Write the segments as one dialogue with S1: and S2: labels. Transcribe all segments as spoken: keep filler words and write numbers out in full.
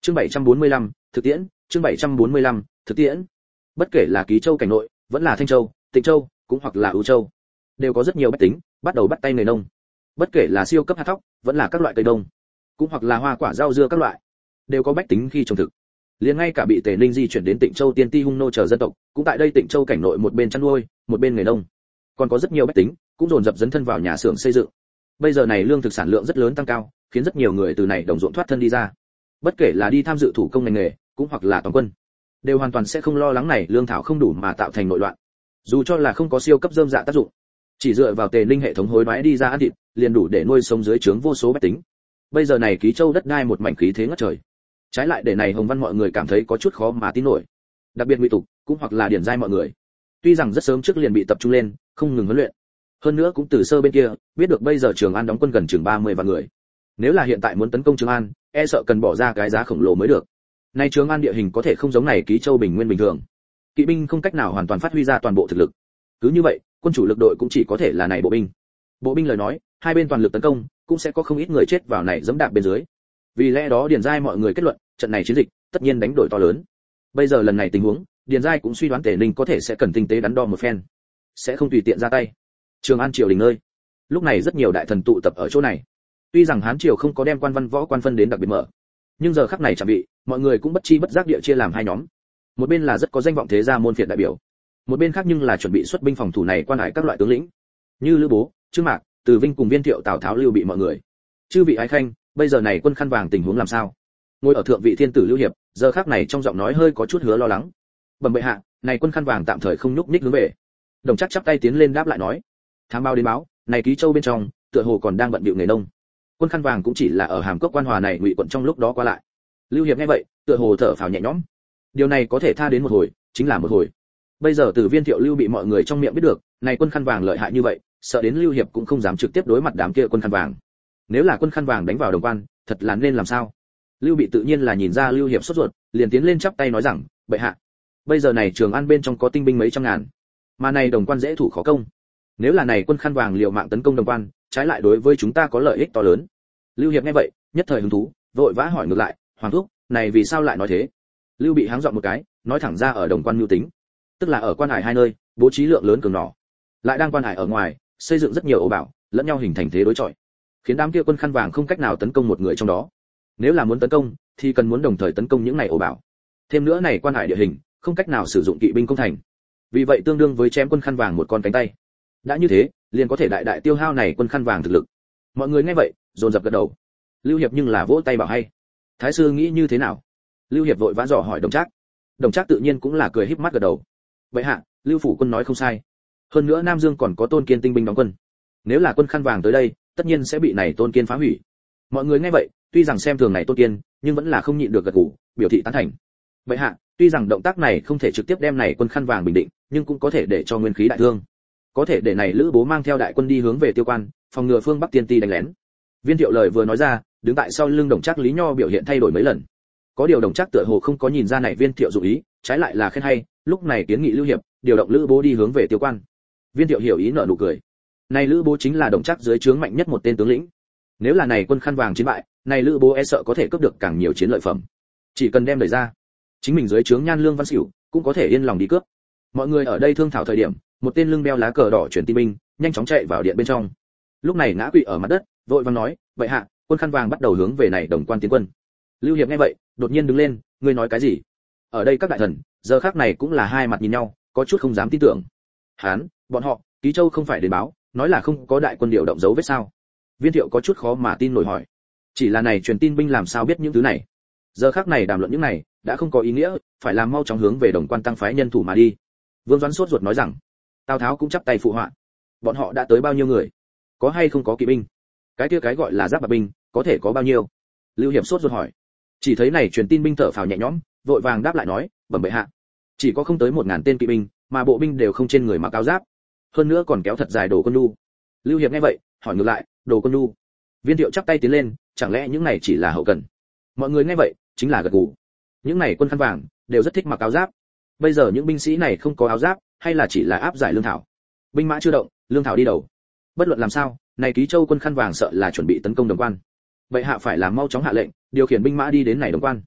S1: Chương bảy trăm bốn mươi lăm, thực tiễn, chương bảy trăm bốn mươi lăm, thực tiễn. Bất kể là Ký Châu cảnh nội, vẫn là Thanh Châu, Tịnh Châu, cũng hoặc là Ưu Châu, đều có rất nhiều bách tính bắt đầu bắt tay nghề nông. Bất kể là siêu cấp hạt thóc, vẫn là các loại cây đông, cũng hoặc là hoa quả rau dưa các loại, đều có bách tính khi trồng thực. Liền ngay cả bị Tề Ninh di chuyển đến Tịnh Châu tiên ti hung nô chờ dân tộc, cũng tại đây Tịnh Châu cảnh nội một bên chăn nuôi, một bên nghề nông. Còn có rất nhiều bách tính cũng dồn dập dấn thân vào nhà xưởng xây dựng. Bây giờ này lương thực sản lượng rất lớn tăng cao, khiến rất nhiều người từ này đồng ruộng thoát thân đi ra. Bất kể là đi tham dự thủ công ngành nghề, cũng hoặc là toàn quân, đều hoàn toàn sẽ không lo lắng này lương thảo không đủ mà tạo thành nội loạn. Dù cho là không có siêu cấp rơm dạ tác dụng, chỉ dựa vào Tề Ninh hệ thống hối đoái đi ra ăn thịt, liền đủ để nuôi sống dưới trướng vô số bách tính. Bây giờ này Ký Châu đất đai một mảnh khí thế ngất trời, trái lại để này Hồng Văn mọi người cảm thấy có chút khó mà tin nổi. Đặc biệt Ngụy Tục, cũng hoặc là Điển Giai mọi người, tuy rằng rất sớm trước liền bị tập trung lên, không ngừng huấn luyện. Hơn nữa cũng từ sơ bên kia biết được bây giờ Trường An đóng quân gần chừng ba mươi vạn người. Nếu là hiện tại muốn tấn công Trường An, e sợ cần bỏ ra cái giá khổng lồ mới được. Nay Trường An địa hình có thể không giống này Ký Châu bình nguyên bình thường, kỵ binh không cách nào hoàn toàn phát huy ra toàn bộ thực lực. Cứ như vậy, quân chủ lực đội cũng chỉ có thể là này bộ binh. Bộ binh lời nói, hai bên toàn lực tấn công, cũng sẽ có không ít người chết vào này dẫm đạp bên dưới. Vì lẽ đó Điền Giai mọi người kết luận, trận này chiến dịch tất nhiên đánh đổi to lớn. Bây giờ lần này tình huống, Điền Giai cũng suy đoán Tề Ninh có thể sẽ cần tinh tế đắn đo một phen, sẽ không tùy tiện ra tay. Trường An triều đình nơi, lúc này rất nhiều đại thần tụ tập ở chỗ này. Tuy rằng Hán triều không có đem quan văn võ quan phân đến đặc biệt mở, nhưng giờ khắc này chẳng bị, mọi người cũng bất chi bất giác địa chia làm hai nhóm. Một bên là rất có danh vọng thế gia môn phiệt đại biểu, một bên khác nhưng là chuẩn bị xuất binh phòng thủ này quan hải các loại tướng lĩnh, như Lữ Bố, Trương Mạc, Từ Vinh cùng Viên Thiệu, Tào Tháo, Lưu Bị mọi người. Chư vị ái khanh, bây giờ này quân khăn vàng tình huống làm sao? Ngồi ở thượng vị thiên tử Lưu Hiệp, giờ khắc này trong giọng nói hơi có chút hứa lo lắng. Bẩm bệ hạ, này quân khăn vàng tạm thời không nhúc nhích hướng về. Đồng Trác chắp tay tiến lên đáp lại nói, thám báo đến báo, này Ký Châu bên trong, tựa hồ còn đang bận bịu nghề nông. Quân khăn vàng cũng chỉ là ở Hàm Cốc quan hòa này Ngụy quận trong lúc đó qua lại. Lưu Hiệp nghe vậy, tựa hồ thở phào nhẹ nhõm. Điều này có thể tha đến một hồi, chính là một hồi. Bây giờ từ Viên Thiệu Lưu Bị mọi người trong miệng biết được, này quân khăn vàng lợi hại như vậy, sợ đến Lưu Hiệp cũng không dám trực tiếp đối mặt đám kia quân khăn vàng. Nếu là quân khăn vàng đánh vào Đồng Quan, thật là nên làm sao? Lưu Bị tự nhiên là nhìn ra Lưu Hiệp sốt ruột, liền tiến lên chắp tay nói rằng, bệ hạ, bây giờ này Trường An bên trong có tinh binh mấy trăm ngàn, mà này Đồng Quan dễ thủ khó công. Nếu là này quân khăn vàng liều mạng tấn công Đồng Quan, trái lại đối với chúng ta có lợi ích to lớn. Lưu Hiệp nghe vậy, nhất thời hứng thú, vội vã hỏi ngược lại, hoàng thúc, này vì sao lại nói thế? Lưu Bị háng dọn một cái, nói thẳng ra ở Đồng Quan nhu tính, tức là ở quan hải hai nơi, bố trí lượng lớn cường nỏ, lại đang quan hải ở ngoài, xây dựng rất nhiều ổ bảo, lẫn nhau hình thành thế đối chọi, khiến đám kia quân khăn vàng không cách nào tấn công một người trong đó. Nếu là muốn tấn công, thì cần muốn đồng thời tấn công những này ổ bảo. Thêm nữa này quan hải địa hình, không cách nào sử dụng kỵ binh công thành. Vì vậy tương đương với chém quân khăn vàng một con cánh tay. Đã như thế, liền có thể đại đại tiêu hao này quân khăn vàng thực lực. Mọi người nghe vậy, dồn dập gật đầu. Lưu Hiệp nhưng là vỗ tay bảo hay. Thái sư nghĩ như thế nào? Lưu Hiệp vội vã dò hỏi Đồng Trác. Đồng Trác tự nhiên cũng là cười híp mắt gật đầu. Vậy hạ, Lưu phủ quân nói không sai. Hơn nữa Nam Dương còn có Tôn Kiên tinh binh đóng quân. Nếu là quân khăn vàng tới đây, tất nhiên sẽ bị này Tôn Kiên phá hủy. Mọi người nghe vậy, tuy rằng xem thường này Tôn Kiên, nhưng vẫn là không nhịn được gật gù, biểu thị tán thành. Vậy hạ, tuy rằng động tác này không thể trực tiếp đem này quân khăn vàng bình định, nhưng cũng có thể để cho nguyên khí đại thương. Có thể để này Lữ Bố mang theo đại quân đi hướng về Tiêu Quan, phòng ngừa phương Bắc tiên ti đánh lén. Viên Thiệu lời vừa nói ra, đứng tại sau lưng Đồng Trác Lý Nho biểu hiện thay đổi mấy lần. Có điều Đồng Trác tựa hồ không có nhìn ra này Viên Thiệu dụng ý, trái lại là khen hay, lúc này kiến nghị Lưu Hiệp điều động Lữ Bố đi hướng về Tiêu Quan. Viên Thiệu hiểu ý nở nụ cười. Này Lữ Bố chính là Đồng Trác dưới trướng mạnh nhất một tên tướng lĩnh. Nếu là này quân khăn vàng chiến bại, này Lữ Bố e sợ có thể cướp được càng nhiều chiến lợi phẩm. Chỉ cần đem đẩy ra, chính mình dưới trướng Nhan Lương Văn Xỉu cũng có thể yên lòng đi cướp. Mọi người ở đây thương thảo thời điểm, một tên lưng đeo lá cờ đỏ truyền tin binh, nhanh chóng chạy vào điện bên trong. Lúc này ngã quỵ ở mặt đất, vội vàng nói, vậy hạ, quân khăn vàng bắt đầu hướng về này Đồng Quan tiến quân. Lưu Hiệp nghe vậy, đột nhiên đứng lên, ngươi nói cái gì? Ở đây các đại thần, giờ khắc này cũng là hai mặt nhìn nhau, có chút không dám tin tưởng. Hán, bọn họ, Ký Châu không phải đến báo, nói là không có đại quân điều động dấu vết sao? Viên Thiệu có chút khó mà tin nổi hỏi. Chỉ là này truyền tin binh làm sao biết những thứ này? Giờ khắc này đàm luận những này, đã không có ý nghĩa, phải làm mau chóng hướng về Đồng Quan tăng phái nhân thủ mà đi. Vương Doãn sốt ruột nói rằng, Tào Tháo cũng chắp tay phụ họa. Bọn họ đã tới bao nhiêu người? Có hay không có kỵ binh? Cái kia cái gọi là giáp bạc binh, có thể có bao nhiêu? Lưu Hiệp sốt ruột hỏi. Chỉ thấy này truyền tin binh thở phào nhẹ nhõm, vội vàng đáp lại nói, bẩm bệ hạ, chỉ có không tới một ngàn tên kỵ binh, mà bộ binh đều không trên người mặc áo giáp, hơn nữa còn kéo thật dài đồ quân nhu. Lưu Hiệp nghe vậy, hỏi ngược lại, đồ quân nhu? Viên Thiệu chắp tay tiến lên, chẳng lẽ những này chỉ là hậu cần? Mọi người nghe vậy, chính là gật gù. Những này quân khăn vàng đều rất thích mặc áo giáp. Bây giờ những binh sĩ này không có áo giáp, hay là chỉ là áp giải lương thảo? Binh mã chưa động, lương thảo đi đầu. Bất luận làm sao, này Ký Châu quân khăn vàng sợ là chuẩn bị tấn công Đồng Quan. Vậy hạ phải làm mau chóng hạ lệnh, điều khiển binh mã đi đến này Đồng Quan.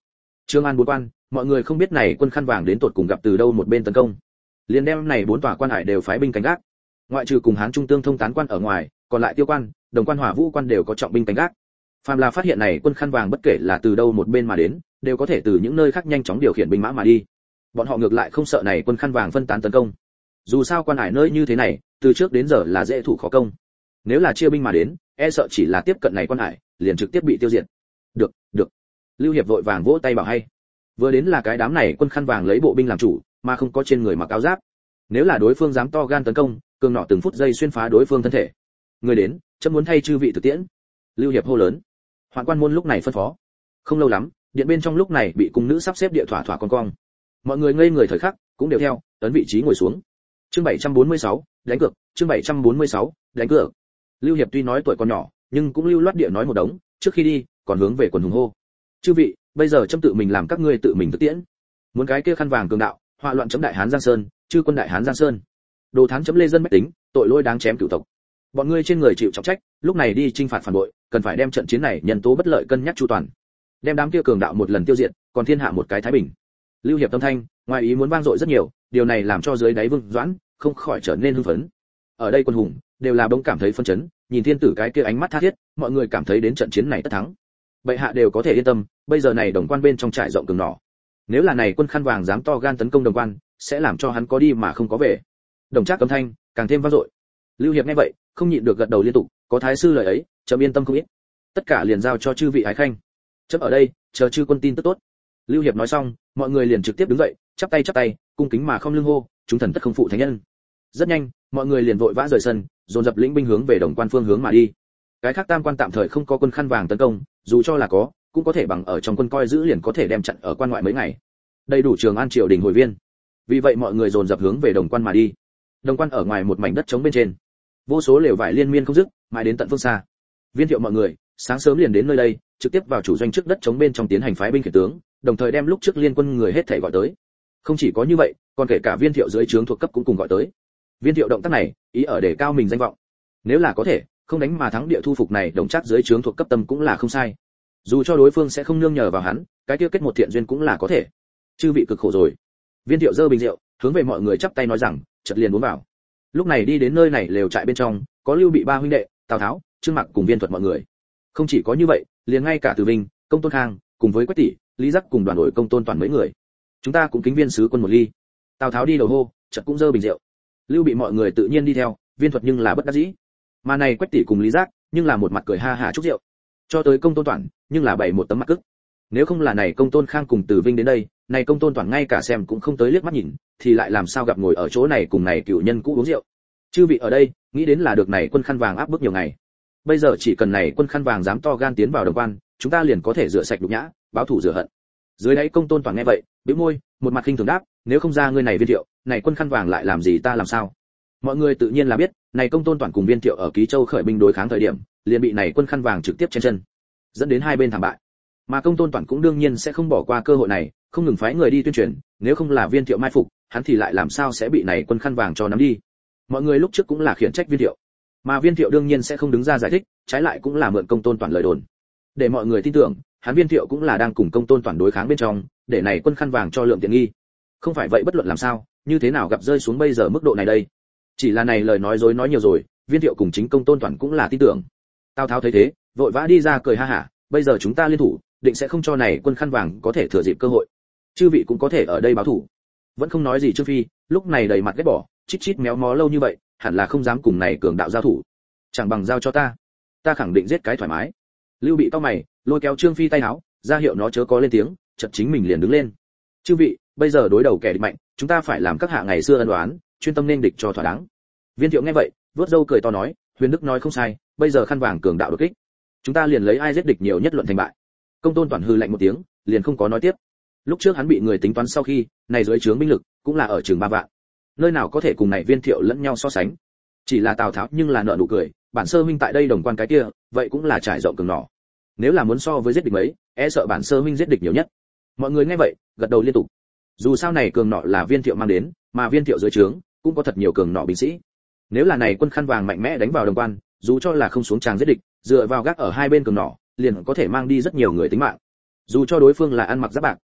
S1: Trương An bốn quan, mọi người không biết này quân khăn vàng đến tột cùng gặp từ đâu một bên tấn công. Liên đem này bốn tòa quan hải đều phái binh canh gác. Ngoại trừ cùng Hán Trung tương thông tán quan ở ngoài, còn lại Tiêu quan, Đồng quan, Hỏa Vũ quan đều có trọng binh canh gác. Phàm là phát hiện này quân khăn vàng bất kể là từ đâu một bên mà đến, đều có thể từ những nơi khác nhanh chóng điều khiển binh mã mà đi. Bọn họ ngược lại không sợ này quân khăn vàng phân tán tấn công. Dù sao quan hải nơi như thế này, từ trước đến giờ là dễ thủ khó công. Nếu là chia binh mà đến, e sợ chỉ là tiếp cận này quan hải, liền trực tiếp bị tiêu diệt. Được, được. Lưu Hiệp vội vàng vỗ tay bảo hay. Vừa đến là cái đám này quân khăn vàng lấy bộ binh làm chủ, mà không có trên người mặc áo giáp. Nếu là đối phương dám to gan tấn công, cường nọ từng phút giây xuyên phá đối phương thân thể. Người đến, chấm muốn thay chư vị thực tiễn. Lưu Hiệp hô lớn. Hoạn quan môn lúc này phân phó. Không lâu lắm, điện bên trong lúc này bị cung nữ sắp xếp địa thỏa thỏa con cong. Mọi người ngây người thời khắc, cũng đều theo, ấn vị trí ngồi xuống. Chương bảy trăm bốn mươi sáu, đánh cược, chương bảy trăm bốn mươi sáu, đánh cược. Lưu Hiệp tuy nói tuổi còn nhỏ, nhưng cũng lưu loát địa nói một đống, trước khi đi, còn hướng về quần hùng hô. Chư vị, bây giờ chấm tự mình làm các ngươi tự mình thực tiễn. Muốn cái kia khăn vàng cường đạo, họa loạn chấm đại hán Giang Sơn, chư quân đại hán Giang Sơn. Đồ thán chấm lê dân bách tính, tội lỗi đáng chém cửu tộc. Bọn ngươi trên người chịu trọng trách, lúc này đi chinh phạt phản bội, cần phải đem trận chiến này nhân tố bất lợi cân nhắc chu toàn. Đem đám kia cường đạo một lần tiêu diệt, còn thiên hạ một cái thái bình. Lưu Hiệp tâm thanh, ngoài ý muốn vang dội rất nhiều, điều này làm cho dưới đáy Vương Doãn không khỏi trở nên hưng phấn. Ở đây quân hùng đều là bỗng cảm thấy phân chấn, nhìn thiên tử cái kia ánh mắt tha thiết, mọi người cảm thấy đến trận chiến này tất thắng. Bệ hạ đều có thể yên tâm, bây giờ này Đồng quan bên trong trại rộng cường nỏ. Nếu là này quân khăn vàng dám to gan tấn công Đồng quan, sẽ làm cho hắn có đi mà không có về. Đồng Trác cấm thanh, càng thêm vang dội. Lưu Hiệp nghe vậy, không nhịn được gật đầu liên tục, có thái sư lời ấy, chấm yên tâm không ít. Tất cả liền giao cho chư vị ái khanh. Chấm ở đây, chờ chư quân tin tức tốt. Lưu Hiệp nói xong, mọi người liền trực tiếp đứng dậy, chắp tay chắp tay, cung kính mà không lưng hô, chúng thần tất không phụ thánh nhân. Rất nhanh, mọi người liền vội vã rời sân, dồn dập lĩnh binh hướng về Đồng quan phương hướng mà đi. Cái khác tam quan tạm thời không có quân khăn vàng tấn công, dù cho là có, cũng có thể bằng ở trong quân coi giữ liền có thể đem chặn ở quan ngoại mấy ngày. Đầy đủ Trường An triều đình hồi viên. Vì vậy mọi người dồn dập hướng về Đồng quan mà đi. Đồng quan ở ngoài một mảnh đất trống bên trên, vô số lều vải liên miên không dứt, mãi đến tận phương xa. Viên Thiệu mọi người sáng sớm liền đến nơi đây, trực tiếp vào chủ doanh trước đất trống bên trong tiến hành phái binh khiển tướng, đồng thời đem lúc trước liên quân người hết thảy gọi tới. Không chỉ có như vậy, còn kể cả Viên Thiệu dưới trướng thuộc cấp cũng cùng gọi tới. Viên Thiệu động tác này, ý ở để cao mình danh vọng. Nếu là có thể, không đánh mà thắng địa thu phục này, Đồng Trác dưới trướng thuộc cấp tâm cũng là không sai. Dù cho đối phương sẽ không nương nhờ vào hắn, cái kia kết một thiện duyên cũng là có thể. Chư vị cực khổ rồi. Viên Thiệu giơ bình rượu, hướng về mọi người chắp tay nói rằng, chợt liền uống vào. Lúc này đi đến nơi này lều trại bên trong, có Lưu Bị ba huynh đệ, Tào Tháo, Trương Mặc cùng Viên Thuật mọi người. Không chỉ có như vậy, liền ngay cả Từ Vinh, Công Tôn Khang, cùng với Quách Tỷ, Lý Giác cùng đoàn đội Công Tôn toàn mấy người. Chúng ta cũng kính Viên sứ quân một ly. Tào Tháo đi đầu hô, chợt cũng giơ bình rượu. Lưu Bị mọi người tự nhiên đi theo, Viên Thuật nhưng là bất đắc dĩ. Mà này Quách Tỷ cùng Lý Giác, nhưng là một mặt cười ha hả chúc rượu. Cho tới Công Tôn Toàn, nhưng là bày một tấm mặt cức. Nếu không là này Công Tôn Khang cùng Từ Vinh đến đây, này Công Tôn Toàn ngay cả xem cũng không tới liếc mắt nhìn, thì lại làm sao gặp ngồi ở chỗ này cùng này cựu nhân cũ uống rượu. Chư vị ở đây, nghĩ đến là được này quân khăn vàng áp bức nhiều ngày. Bây giờ chỉ cần này quân khăn vàng dám to gan tiến vào Đồng quan, chúng ta liền có thể rửa sạch nhục nhã, báo thù rửa hận. Dưới đáy Công Tôn Toàn nghe vậy, bĩu môi, một mặt khinh thường đáp, nếu không ra ngươi này Viên Thiệu, này quân khăn vàng lại làm gì ta làm sao? Mọi người tự nhiên là biết, này Công Tôn Toàn cùng Viên Thiệu ở Ký Châu khởi binh đối kháng thời điểm, liền bị này quân khăn vàng trực tiếp chen chân, dẫn đến hai bên thảm bại. Mà Công Tôn Toàn cũng đương nhiên sẽ không bỏ qua cơ hội này, không ngừng phái người đi tuyên truyền, nếu không là Viên Thiệu mai phục, hắn thì lại làm sao sẽ bị này quân khăn vàng cho nắm đi. Mọi người lúc trước cũng là khiển trách Viên Thiệu, mà Viên Thiệu đương nhiên sẽ không đứng ra giải thích, trái lại cũng là mượn Công Tôn Toàn lời đồn, để mọi người tin tưởng, hắn Viên Thiệu cũng là đang cùng Công Tôn Toàn đối kháng bên trong, để này quân khăn vàng cho lượng tiện nghi. Không phải vậy bất luận làm sao, như thế nào gặp rơi xuống bây giờ mức độ này đây. Chỉ là này lời nói dối nói nhiều rồi, Viên Thiệu cùng chính Công Tôn Toàn cũng là tin tưởng. Tào Tháo thấy thế, vội vã đi ra cười ha hả, bây giờ chúng ta liên thủ, định sẽ không cho này quân khăn vàng có thể thừa dịp cơ hội. Chư vị cũng có thể ở đây báo thủ. Vẫn không nói gì Trương Phi, lúc này đầy mặt ghét bỏ, chít chít méo mó lâu như vậy, hẳn là không dám cùng này cường đạo giao thủ. Chẳng bằng giao cho ta, ta khẳng định giết cái thoải mái. Lưu Bị cau mày, lôi kéo Trương Phi tay áo, ra hiệu nó chớ có lên tiếng, chợt chính mình liền đứng lên. Chư vị, bây giờ đối đầu kẻ địch mạnh, chúng ta phải làm các hạ ngày xưa ân oán, chuyên tâm nên địch cho thỏa đáng. Viên Thiệu nghe vậy, vớt râu cười to nói, Huyền Đức nói không sai, bây giờ khăn vàng cường đạo đột kích, chúng ta liền lấy ai giết địch nhiều nhất luận thành bại. Công Tôn Toàn hừ lạnh một tiếng, liền không có nói tiếp. Lúc trước hắn bị người tính toán sau khi, này dưới trướng binh lực cũng là ở chừng ba vạn, nơi nào có thể cùng này Viên Thiệu lẫn nhau so sánh. Chỉ là Tào Tháo nhưng là nợ nụ cười, bản sơ huynh tại đây Đồng quan cái kia, vậy cũng là trải rộng cường nỏ. Nếu là muốn so với giết địch mấy, e sợ bản sơ huynh giết địch nhiều nhất. Mọi người nghe vậy, gật đầu liên tục. Dù sao này cường nỏ là Viên Thiệu mang đến, mà Viên Thiệu dưới trướng cũng có thật nhiều cường nỏ binh sĩ. Nếu là này quân khăn vàng mạnh mẽ đánh vào Đồng quan, dù cho là không xuống tràng giết địch, dựa vào gác ở hai bên cường nỏ, liền có thể mang đi rất nhiều người tính mạng. Dù cho đối phương là ăn mặc giáp bạc,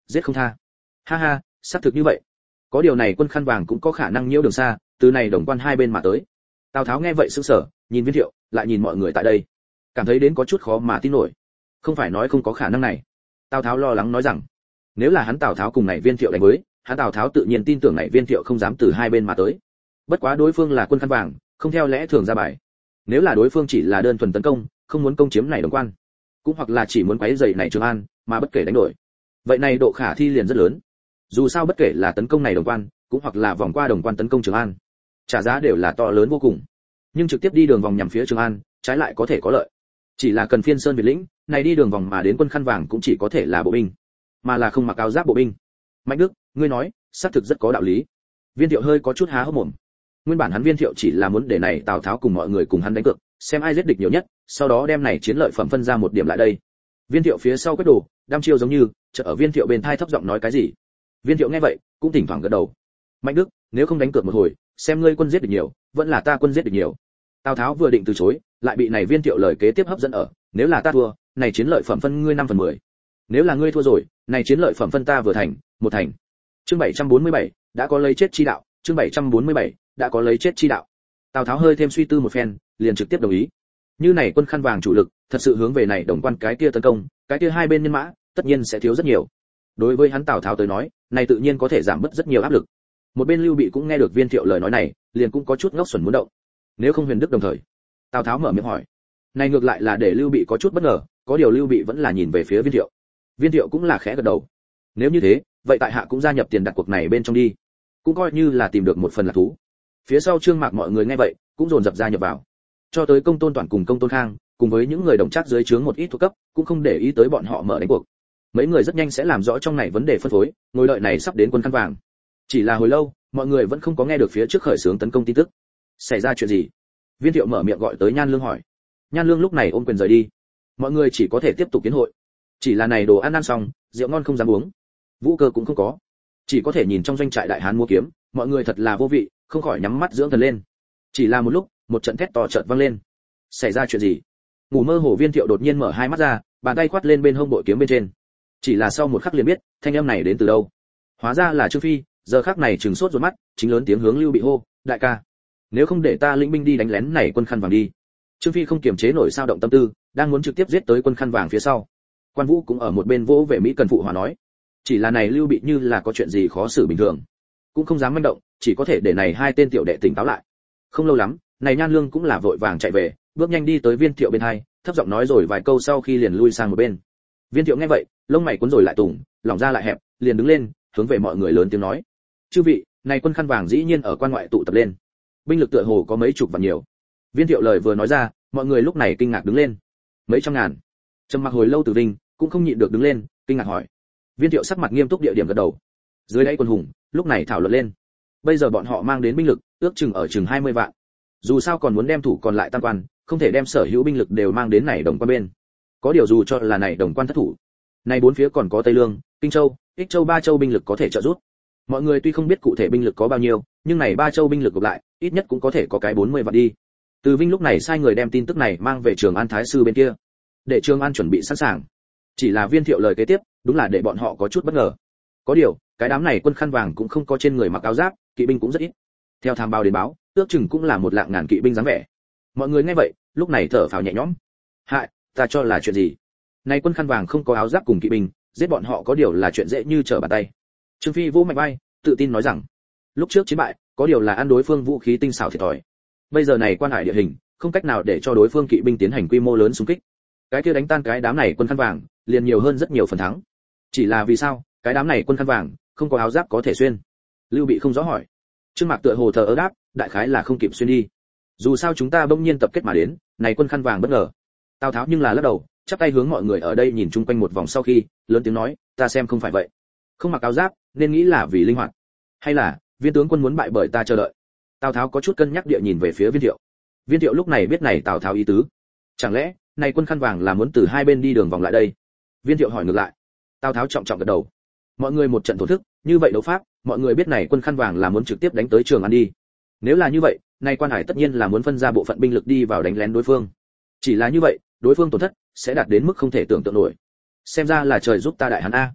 S1: giết không tha. Ha ha, xác thực như vậy. Có điều này quân khăn vàng cũng có khả năng nhiễu đường xa, từ này đồng quan hai bên mà tới. Tào Tháo nghe vậy sững sờ, nhìn Viên Thiệu, lại nhìn mọi người tại đây, cảm thấy đến có chút khó mà tin nổi. Không phải nói không có khả năng này. Tào Tháo lo lắng nói rằng, nếu là hắn Tào Tháo cùng này Viên Thiệu đánh với, hắn Tào Tháo tự nhiên tin tưởng này Viên Thiệu không dám từ hai bên mà tới. Bất quá đối phương là quân khăn vàng, không theo lẽ thường ra bài. Nếu là đối phương chỉ là đơn thuần tấn công, không muốn công chiếm này đồng quan, cũng hoặc là chỉ muốn quấy rầy này Trường An, mà bất kể đánh đổi, vậy này độ khả thi liền rất lớn. Dù sao bất kể là tấn công này đồng quan, cũng hoặc là vòng qua đồng quan tấn công Trường An, trả giá đều là to lớn vô cùng. Nhưng trực tiếp đi đường vòng nhằm phía Trường An, trái lại có thể có lợi. Chỉ là cần phiên sơn Việt lĩnh, này đi đường vòng mà đến quân khăn vàng cũng chỉ có thể là bộ binh, mà là không mặc áo giáp bộ binh. Mạnh Đức, ngươi nói, xác thực rất có đạo lý. Viên Thiệu hơi có chút há hốc mồm. Nguyên bản hắn Viên Thiệu chỉ là muốn để này Tào Tháo cùng mọi người cùng hắn đánh cược, xem ai giết địch nhiều nhất, sau đó đem này chiến lợi phẩm phân ra một điểm lại đây. Viên Thiệu phía sau quét đồ, đăm chiêu giống như, chợt ở Viên Thiệu bên thai thấp giọng nói cái gì. Viên Thiệu nghe vậy, cũng thỉnh thoảng gật đầu. Mạnh Đức, nếu không đánh cược một hồi, xem ngươi quân giết địch nhiều, vẫn là ta quân giết địch nhiều. Tào Tháo vừa định từ chối, lại bị này Viên Thiệu lời kế tiếp hấp dẫn ở, nếu là ta thua, này chiến lợi phẩm phân ngươi năm phần mười. Nếu là ngươi thua rồi, này chiến lợi phẩm phân ta vừa thành, một thành. Chương bảy trăm bốn mươi bảy, đã có lấy chết chi đạo, chương bảy trăm bốn mươi bảy, đã có lấy chết chi đạo. Tào Tháo hơi thêm suy tư một phen, liền trực tiếp đồng ý. Như này quân khăn vàng chủ lực, thật sự hướng về này đồng quan cái kia tấn công, cái kia hai bên nhân mã, tất nhiên sẽ thiếu rất nhiều. Đối với hắn Tào Tháo tới nói, này tự nhiên có thể giảm bớt rất nhiều áp lực. Một bên Lưu Bị cũng nghe được Viên Thiệu lời nói này, liền cũng có chút ngốc xuẩn muốn động. Nếu không Huyền Đức đồng thời. Tào Tháo mở miệng hỏi. Này ngược lại là để Lưu Bị có chút bất ngờ, có điều Lưu Bị vẫn là nhìn về phía Viên Thiệu. Viên Thiệu cũng là khẽ gật đầu. Nếu như thế, vậy tại hạ cũng gia nhập tiền đặt cuộc này bên trong đi, cũng coi như là tìm được một phần lạc thú. Phía sau Trương Mạc mọi người nghe vậy, cũng dồn dập gia nhập vào. Cho tới Công Tôn Toản cùng Công Tôn Khang, cùng với những người đồng trác dưới trướng một ít thuộc cấp, cũng không để ý tới bọn họ mở đánh cuộc. Mấy người rất nhanh sẽ làm rõ trong này vấn đề phân phối, ngồi đợi này sắp đến quân khăn vàng. Chỉ là hồi lâu, mọi người vẫn không có nghe được phía trước khởi xướng tấn công tin tức. Xảy ra chuyện gì? Viên Thiệu mở miệng gọi tới Nhan Lương hỏi. Nhan Lương lúc này ôm quyền rời đi. Mọi người chỉ có thể tiếp tục kiến hội. Chỉ là này đồ ăn ăn xong, rượu ngon không dám uống, vũ cơ cũng không có, chỉ có thể nhìn trong doanh trại đại hán múa kiếm, mọi người thật là vô vị, không khỏi nhắm mắt dưỡng thần lên. Chỉ là một lúc, một trận thét to chợt vang lên. Xảy ra chuyện gì? Ngủ mơ hồ Viên Thiệu đột nhiên mở hai mắt ra, bàn tay quát lên bên hông bội kiếm bên trên. Chỉ là sau một khắc liền biết, thanh âm này đến từ đâu. Hóa ra là Trương Phi, giờ khắc này trừng sốt ruột mắt, chính lớn tiếng hướng Lưu Bị hô, đại ca, nếu không để ta lĩnh binh đi đánh lén này quân khăn vàng đi. Trương Phi không kiềm chế nổi sao động tâm tư, đang muốn trực tiếp giết tới quân khăn vàng phía sau. Quan Vũ cũng ở một bên vỗ về Mỹ Cần phụ hòa nói, chỉ là này Lưu Bị như là có chuyện gì khó xử bình thường, cũng không dám manh động, chỉ có thể để này hai tên tiểu đệ tỉnh táo lại. Không lâu lắm, này Nhan Lương cũng là vội vàng chạy về, bước nhanh đi tới Viên Thiệu bên hai, thấp giọng nói rồi vài câu sau khi liền lui sang một bên. Viên Thiệu nghe vậy, lông mày cuốn rồi lại tùng, lòng ra lại hẹp, liền đứng lên, hướng về mọi người lớn tiếng nói, chư vị, này quân khăn vàng dĩ nhiên ở quan ngoại tụ tập lên, binh lực tựa hồ có mấy chục vạn nhiều. Viên Thiệu lời vừa nói ra, mọi người lúc này kinh ngạc đứng lên. Mấy trăm ngàn. Trầm mặc hồi lâu Từ Vinh cũng không nhịn được đứng lên, kinh ngạc hỏi. Viên Thiệu sắc mặt nghiêm túc địa điểm gật đầu. Dưới đáy quân hùng, lúc này thảo luận lên. Bây giờ bọn họ mang đến binh lực, ước chừng ở chừng hai mươi vạn. Dù sao còn muốn đem thủ còn lại tam quan, không thể đem sở hữu binh lực đều mang đến này đồng quan bên. Có điều dù cho là này đồng quan thất thủ, này bốn phía còn có Tây Lương, Kinh Châu, Ích Châu ba châu binh lực có thể trợ giúp. Mọi người tuy không biết cụ thể binh lực có bao nhiêu, nhưng này ba châu binh lực gộp lại, ít nhất cũng có thể có cái bốn mươi vạn đi. Từ Vinh lúc này sai người đem tin tức này mang về Trường An Thái sư bên kia, để Trường An chuẩn bị sẵn sàng. Chỉ là Viên Thiệu lời kế tiếp, đúng là để bọn họ có chút bất ngờ. Có điều, cái đám này quân khăn vàng cũng không có trên người mặc áo giáp, kỵ binh cũng rất ít. Theo tham báo đến báo, ước chừng cũng là một lạng ngàn kỵ binh dáng vẻ. Mọi người nghe vậy, lúc này thở phào nhẹ nhõm. Hại, ta cho là chuyện gì? Này quân khăn vàng không có áo giáp cùng kỵ binh, giết bọn họ có điều là chuyện dễ như trở bàn tay. Trương Phi vỗ mạnh vai, tự tin nói rằng, lúc trước chiến bại, có điều là ăn đối phương vũ khí tinh xảo thiệt thòi. Bây giờ này quan hải địa hình, không cách nào để cho đối phương kỵ binh tiến hành quy mô lớn xung kích. Cái kia đánh tan cái đám này quân khăn vàng, liền nhiều hơn rất nhiều phần thắng. Chỉ là vì sao, cái đám này quân khăn vàng không có áo giáp có thể xuyên? Lưu Bị không rõ hỏi. Trương Mạc tựa hồ thờ ơ đáp, đại khái là không kịp xuyên đi. Dù sao chúng ta bỗng nhiên tập kết mà đến, này quân khăn vàng bất ngờ. Tào Tháo nhưng là lắc đầu, chắp tay hướng mọi người ở đây nhìn chung quanh một vòng sau khi, lớn tiếng nói, ta xem không phải vậy. Không mặc áo giáp, nên nghĩ là vì linh hoạt. Hay là, Viên tướng quân muốn bại bởi ta chờ đợi. Tào Tháo có chút cân nhắc địa nhìn về phía Viên Thiệu. Viên Thiệu lúc này biết này Tào Tháo ý tứ. Chẳng lẽ, này quân khăn vàng là muốn từ hai bên đi đường vòng lại đây? Viên Thiệu hỏi ngược lại. Tào Tháo trọng trọng gật đầu. Mọi người một trận thổ thức, như vậy đấu pháp, mọi người biết này quân khăn vàng là muốn trực tiếp đánh tới Trường An đi. Nếu là như vậy, này quan hải tất nhiên là muốn phân ra bộ phận binh lực đi vào đánh lén đối phương. Chỉ là như vậy, đối phương tổn thất sẽ đạt đến mức không thể tưởng tượng nổi. Xem ra là trời giúp ta đại hán a.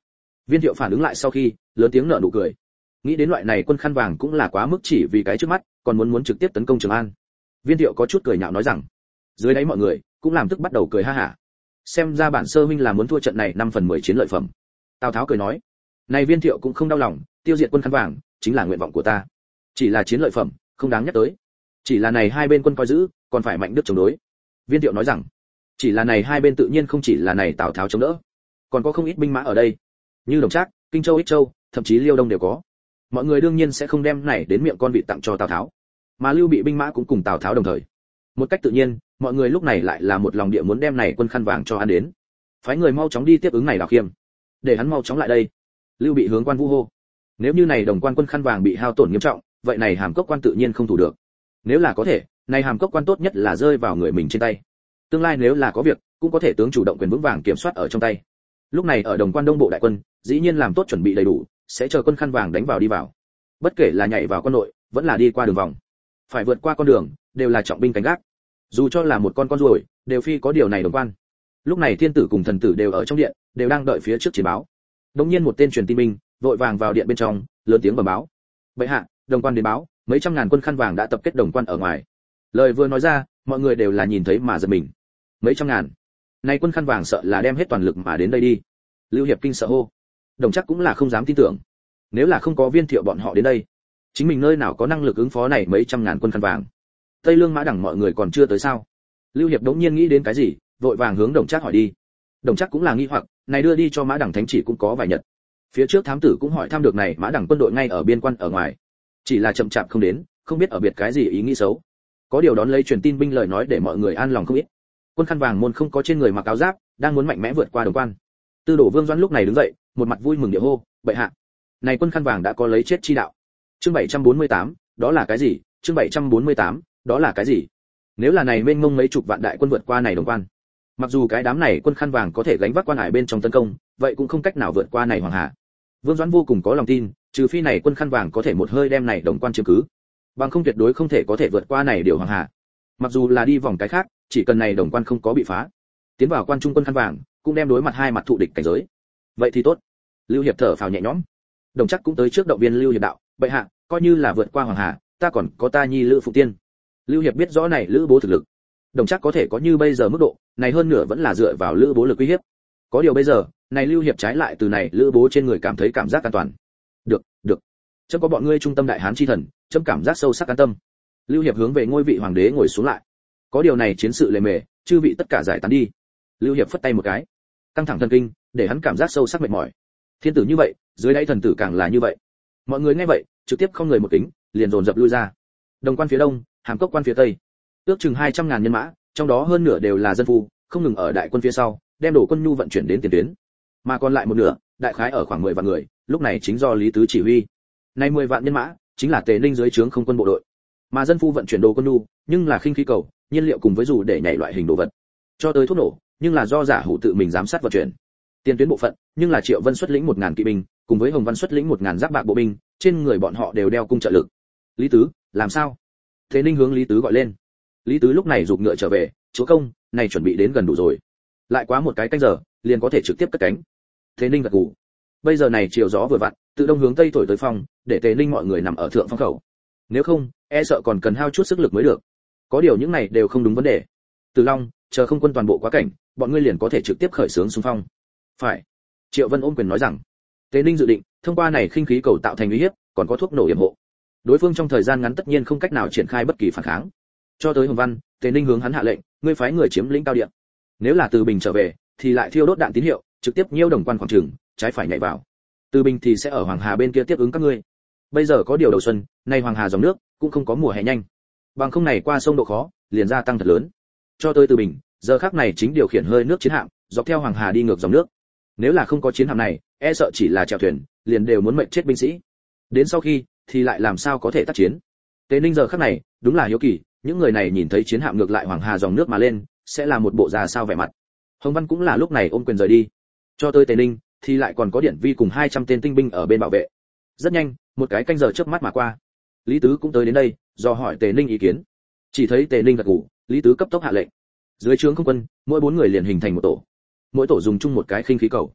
S1: Viên Thiệu phản ứng lại sau khi, lớn tiếng nở nụ cười. Nghĩ đến loại này quân khăn vàng cũng là quá mức chỉ vì cái trước mắt, còn muốn muốn trực tiếp tấn công Trường An. Viên Thiệu có chút cười nhạo nói rằng, dưới đáy mọi người cũng làm tức bắt đầu cười ha hả. Xem ra bản sơ huynh là muốn thua trận này năm phần mười chiến lợi phẩm. Tào Tháo cười nói, này Viên Thiệu cũng không đau lòng, tiêu diệt quân khăn vàng chính là nguyện vọng của ta. Chỉ là chiến lợi phẩm, không đáng nhắc tới. Chỉ là này hai bên quân coi giữ, còn phải mạnh đức chống đối. Viên Thiệu nói rằng, chỉ là này hai bên tự nhiên không chỉ là này Tào Tháo chống đỡ, còn có không ít binh mã ở đây, như Đồng Trác, Kinh Châu, Ích Châu, thậm chí Liêu Đông đều có. Mọi người đương nhiên sẽ không đem này đến miệng con vịt tặng cho Tào Tháo, mà Lưu Bị binh mã cũng cùng Tào Tháo đồng thời. Một cách tự nhiên, mọi người lúc này lại là một lòng địa muốn đem này quân khăn vàng cho ăn đến. Phái người mau chóng đi tiếp ứng này Đào Khiêm, để hắn mau chóng lại đây. Lưu Bị hướng quan Vũ hô, nếu như này Đồng Quan quân khăn vàng bị hao tổn nghiêm trọng, vậy này Hàm Cốc quan tự nhiên không thủ được. Nếu là có thể, này Hàm Cốc quan tốt nhất là rơi vào người mình trên tay. Tương lai nếu là có việc, cũng có thể tướng chủ động quyền vững vàng kiểm soát ở trong tay. Lúc này ở Đồng Quan Đông bộ đại quân, dĩ nhiên làm tốt chuẩn bị đầy đủ, sẽ chờ quân khăn vàng đánh vào đi vào. Bất kể là nhảy vào quân nội, vẫn là đi qua đường vòng, phải vượt qua con đường, đều là trọng binh canh gác. Dù cho là một con con ruồi, đều phi có điều này Đồng Quan. Lúc này thiên tử cùng thần tử đều ở trong điện, đều đang đợi phía trước chiến báo. Đống nhiên một tên truyền tin binh, vội vàng vào điện bên trong, lớn tiếng bẩm báo. Bệ hạ, Đồng Quan đến báo, mấy trăm ngàn quân khăn vàng đã tập kết Đồng Quan ở ngoài. Lời vừa nói ra, mọi người đều là nhìn thấy mà giật mình. Mấy trăm ngàn, nay quân khăn vàng sợ là đem hết toàn lực mà đến đây đi. Lưu Hiệp kinh sợ hô. Đồng Trác cũng là không dám tin tưởng. Nếu là không có Viên Thiệu bọn họ đến đây, chính mình nơi nào có năng lực ứng phó này mấy trăm ngàn quân khăn vàng. Tây Lương Mã Đẳng mọi người còn chưa tới sao? Lưu Hiệp đống nhiên nghĩ đến cái gì, vội vàng hướng Đồng Trác hỏi đi. Đồng Trác cũng là nghi hoặc, này đưa đi cho Mã Đẳng thánh chỉ cũng có vài nhật. Phía trước thám tử cũng hỏi thăm được này Mã Đẳng quân đội ngay ở biên quan ở ngoài, chỉ là chậm chạp không đến, không biết ở biệt cái gì ý nghĩ xấu. Có điều đón lấy truyền tin binh lời nói để mọi người an lòng không ít. Quân khăn vàng môn không có trên người mặc áo giáp, đang muốn mạnh mẽ vượt qua Đồng Quan. Tư Đồ Vương Doãn lúc này đứng dậy, một mặt vui mừng địa hô, bệ hạ, này quân khăn vàng đã có lấy chết chi đạo. Chương bảy trăm bốn mươi tám, đó là cái gì? Chương bảy trăm bốn mươi tám, đó là cái gì? Nếu là này mênh mông mấy chục vạn đại quân vượt qua này Đồng Quan, mặc dù cái đám này quân khăn vàng có thể gánh vác quan hải bên trong tấn công, vậy cũng không cách nào vượt qua này Hoàng Hà. Vương Doãn vô cùng có lòng tin, trừ phi này quân khăn vàng có thể một hơi đem này Đồng Quan chiếm cứ, bằng không tuyệt đối không thể có thể vượt qua này điều Hoàng Hà. Mặc dù là đi vòng cái khác, chỉ cần này Đồng Quan không có bị phá, tiến vào quan trung quân khăn vàng, cũng đem đối mặt hai mặt thụ địch cảnh giới. Vậy thì tốt. Lưu Hiệp thở phào nhẹ nhõm. Đồng Trác cũng tới trước động viên Lưu Hiệp đạo, bệ hạ, coi như là vượt qua Hoàng Hà, ta còn có ta nhi Lữ Phụ Tiên. Lưu Hiệp biết rõ này Lữ Bố thực lực, Đồng Trác có thể có như bây giờ mức độ, này hơn nửa vẫn là dựa vào Lữ Bố lực uy hiếp. Có điều bây giờ, này Lưu Hiệp trái lại từ này Lữ Bố trên người cảm thấy cảm giác an toàn. Được, được. Chấm có bọn ngươi trung tâm đại hán chi thần, chấm cảm giác sâu sắc an tâm. Lưu Hiệp hướng về ngôi vị hoàng đế ngồi xuống lại. Có điều này chiến sự lề mề, chư vị tất cả giải tán đi. Lưu Hiệp phất tay một cái, căng thẳng thần kinh, để hắn cảm giác sâu sắc mệt mỏi. Thiên tử như vậy, dưới đáy thần tử càng là như vậy. Mọi người nghe vậy, trực tiếp không người một kính, liền dồn dập lui ra. Đồng Quan phía đông, Hàm Cốc quan phía tây, ước chừng hai trăm ngàn nhân mã, trong đó hơn nửa đều là dân phu, không ngừng ở đại quân phía sau, đem đổ quân nhu vận chuyển đến tiền tuyến. Mà còn lại một nửa, đại khái ở khoảng mười vạn người, lúc này chính do Lý Tứ chỉ huy. Nay mười vạn nhân mã, chính là Tề Ninh dưới trướng không quân bộ đội. Mà dân phu vận chuyển đồ quân nhu, nhưng là khinh khí cầu, nhiên liệu cùng với dù để nhảy loại hình đồ vật. Cho tới thuốc nổ, nhưng là do giả hủ tự mình giám sát vận chuyển. Tiền tuyến bộ phận, nhưng là Triệu Vân xuất lĩnh một ngàn kỵ binh, cùng với Hồng Văn xuất lĩnh một ngàn giáp bạc bộ binh, trên người bọn họ đều đeo cung trợ lực. Lý Tứ, làm sao? Thế Ninh hướng Lý Tứ gọi lên. Lý Tứ lúc này giục ngựa trở về, chúa công, này chuẩn bị đến gần đủ rồi. Lại quá một cái canh giờ, liền có thể trực tiếp cất cánh. Thế Ninh gật gù. Bây giờ này chiều gió vừa vặn, tự đông hướng tây thổi tới phong, để Tề Ninh mọi người nằm ở thượng phong khẩu. Nếu không, e sợ còn cần hao chút sức lực mới được. Có điều những này đều không đúng vấn đề. Từ Long, chờ không quân toàn bộ quá cảnh, bọn ngươi liền có thể trực tiếp khởi xướng xung phong. Phải. Triệu Vân ôm quyền nói rằng, Tề Ninh dự định, thông qua này khinh khí cầu tạo thành uy hiếp, còn có thuốc nổ yểm hộ. Đối phương trong thời gian ngắn tất nhiên không cách nào triển khai bất kỳ phản kháng. Cho tới Hồng Văn, Tề Ninh hướng hắn hạ lệnh, ngươi phái người chiếm lĩnh cao địa. Nếu là Từ Bình trở về, thì lại thiêu đốt đạn tín hiệu, trực tiếp nhiêu Đồng Quan khoảng trường, trái phải nhảy vào. Từ Bình thì sẽ ở Hoàng Hà bên kia tiếp ứng các ngươi. Bây giờ có điều đầu xuân, nay Hoàng Hà dòng nước cũng không có mùa hè nhanh, bằng không này qua sông độ khó liền gia tăng thật lớn. Cho tới Từ Bình, giờ khắc này chính điều khiển hơi nước chiến hạm, dọc theo Hoàng Hà đi ngược dòng nước. Nếu là không có chiến hạm này, e sợ chỉ là chèo thuyền, liền đều muốn mệnh chết binh sĩ. Đến sau khi, thì lại làm sao có thể tác chiến? Tề Ninh giờ khắc này, đúng là hiếu kỳ, những người này nhìn thấy chiến hạm ngược lại Hoàng Hà dòng nước mà lên, sẽ là một bộ già sao vẻ mặt. Hồng Văn cũng là lúc này ôm quyền rời đi. Cho tới Tề Ninh, thì lại còn có Điển Vi cùng hai trăm tên tinh binh ở bên bảo vệ. Rất nhanh, một cái canh giờ chớp mắt mà qua. Lý Tứ cũng tới đến đây, do hỏi Tề Ninh ý kiến. Chỉ thấy Tề Ninh gật gù, Lý Tứ cấp tốc hạ lệnh. Dưới trướng không quân, mỗi bốn người liền hình thành một tổ. Mỗi tổ dùng chung một cái khinh khí cầu.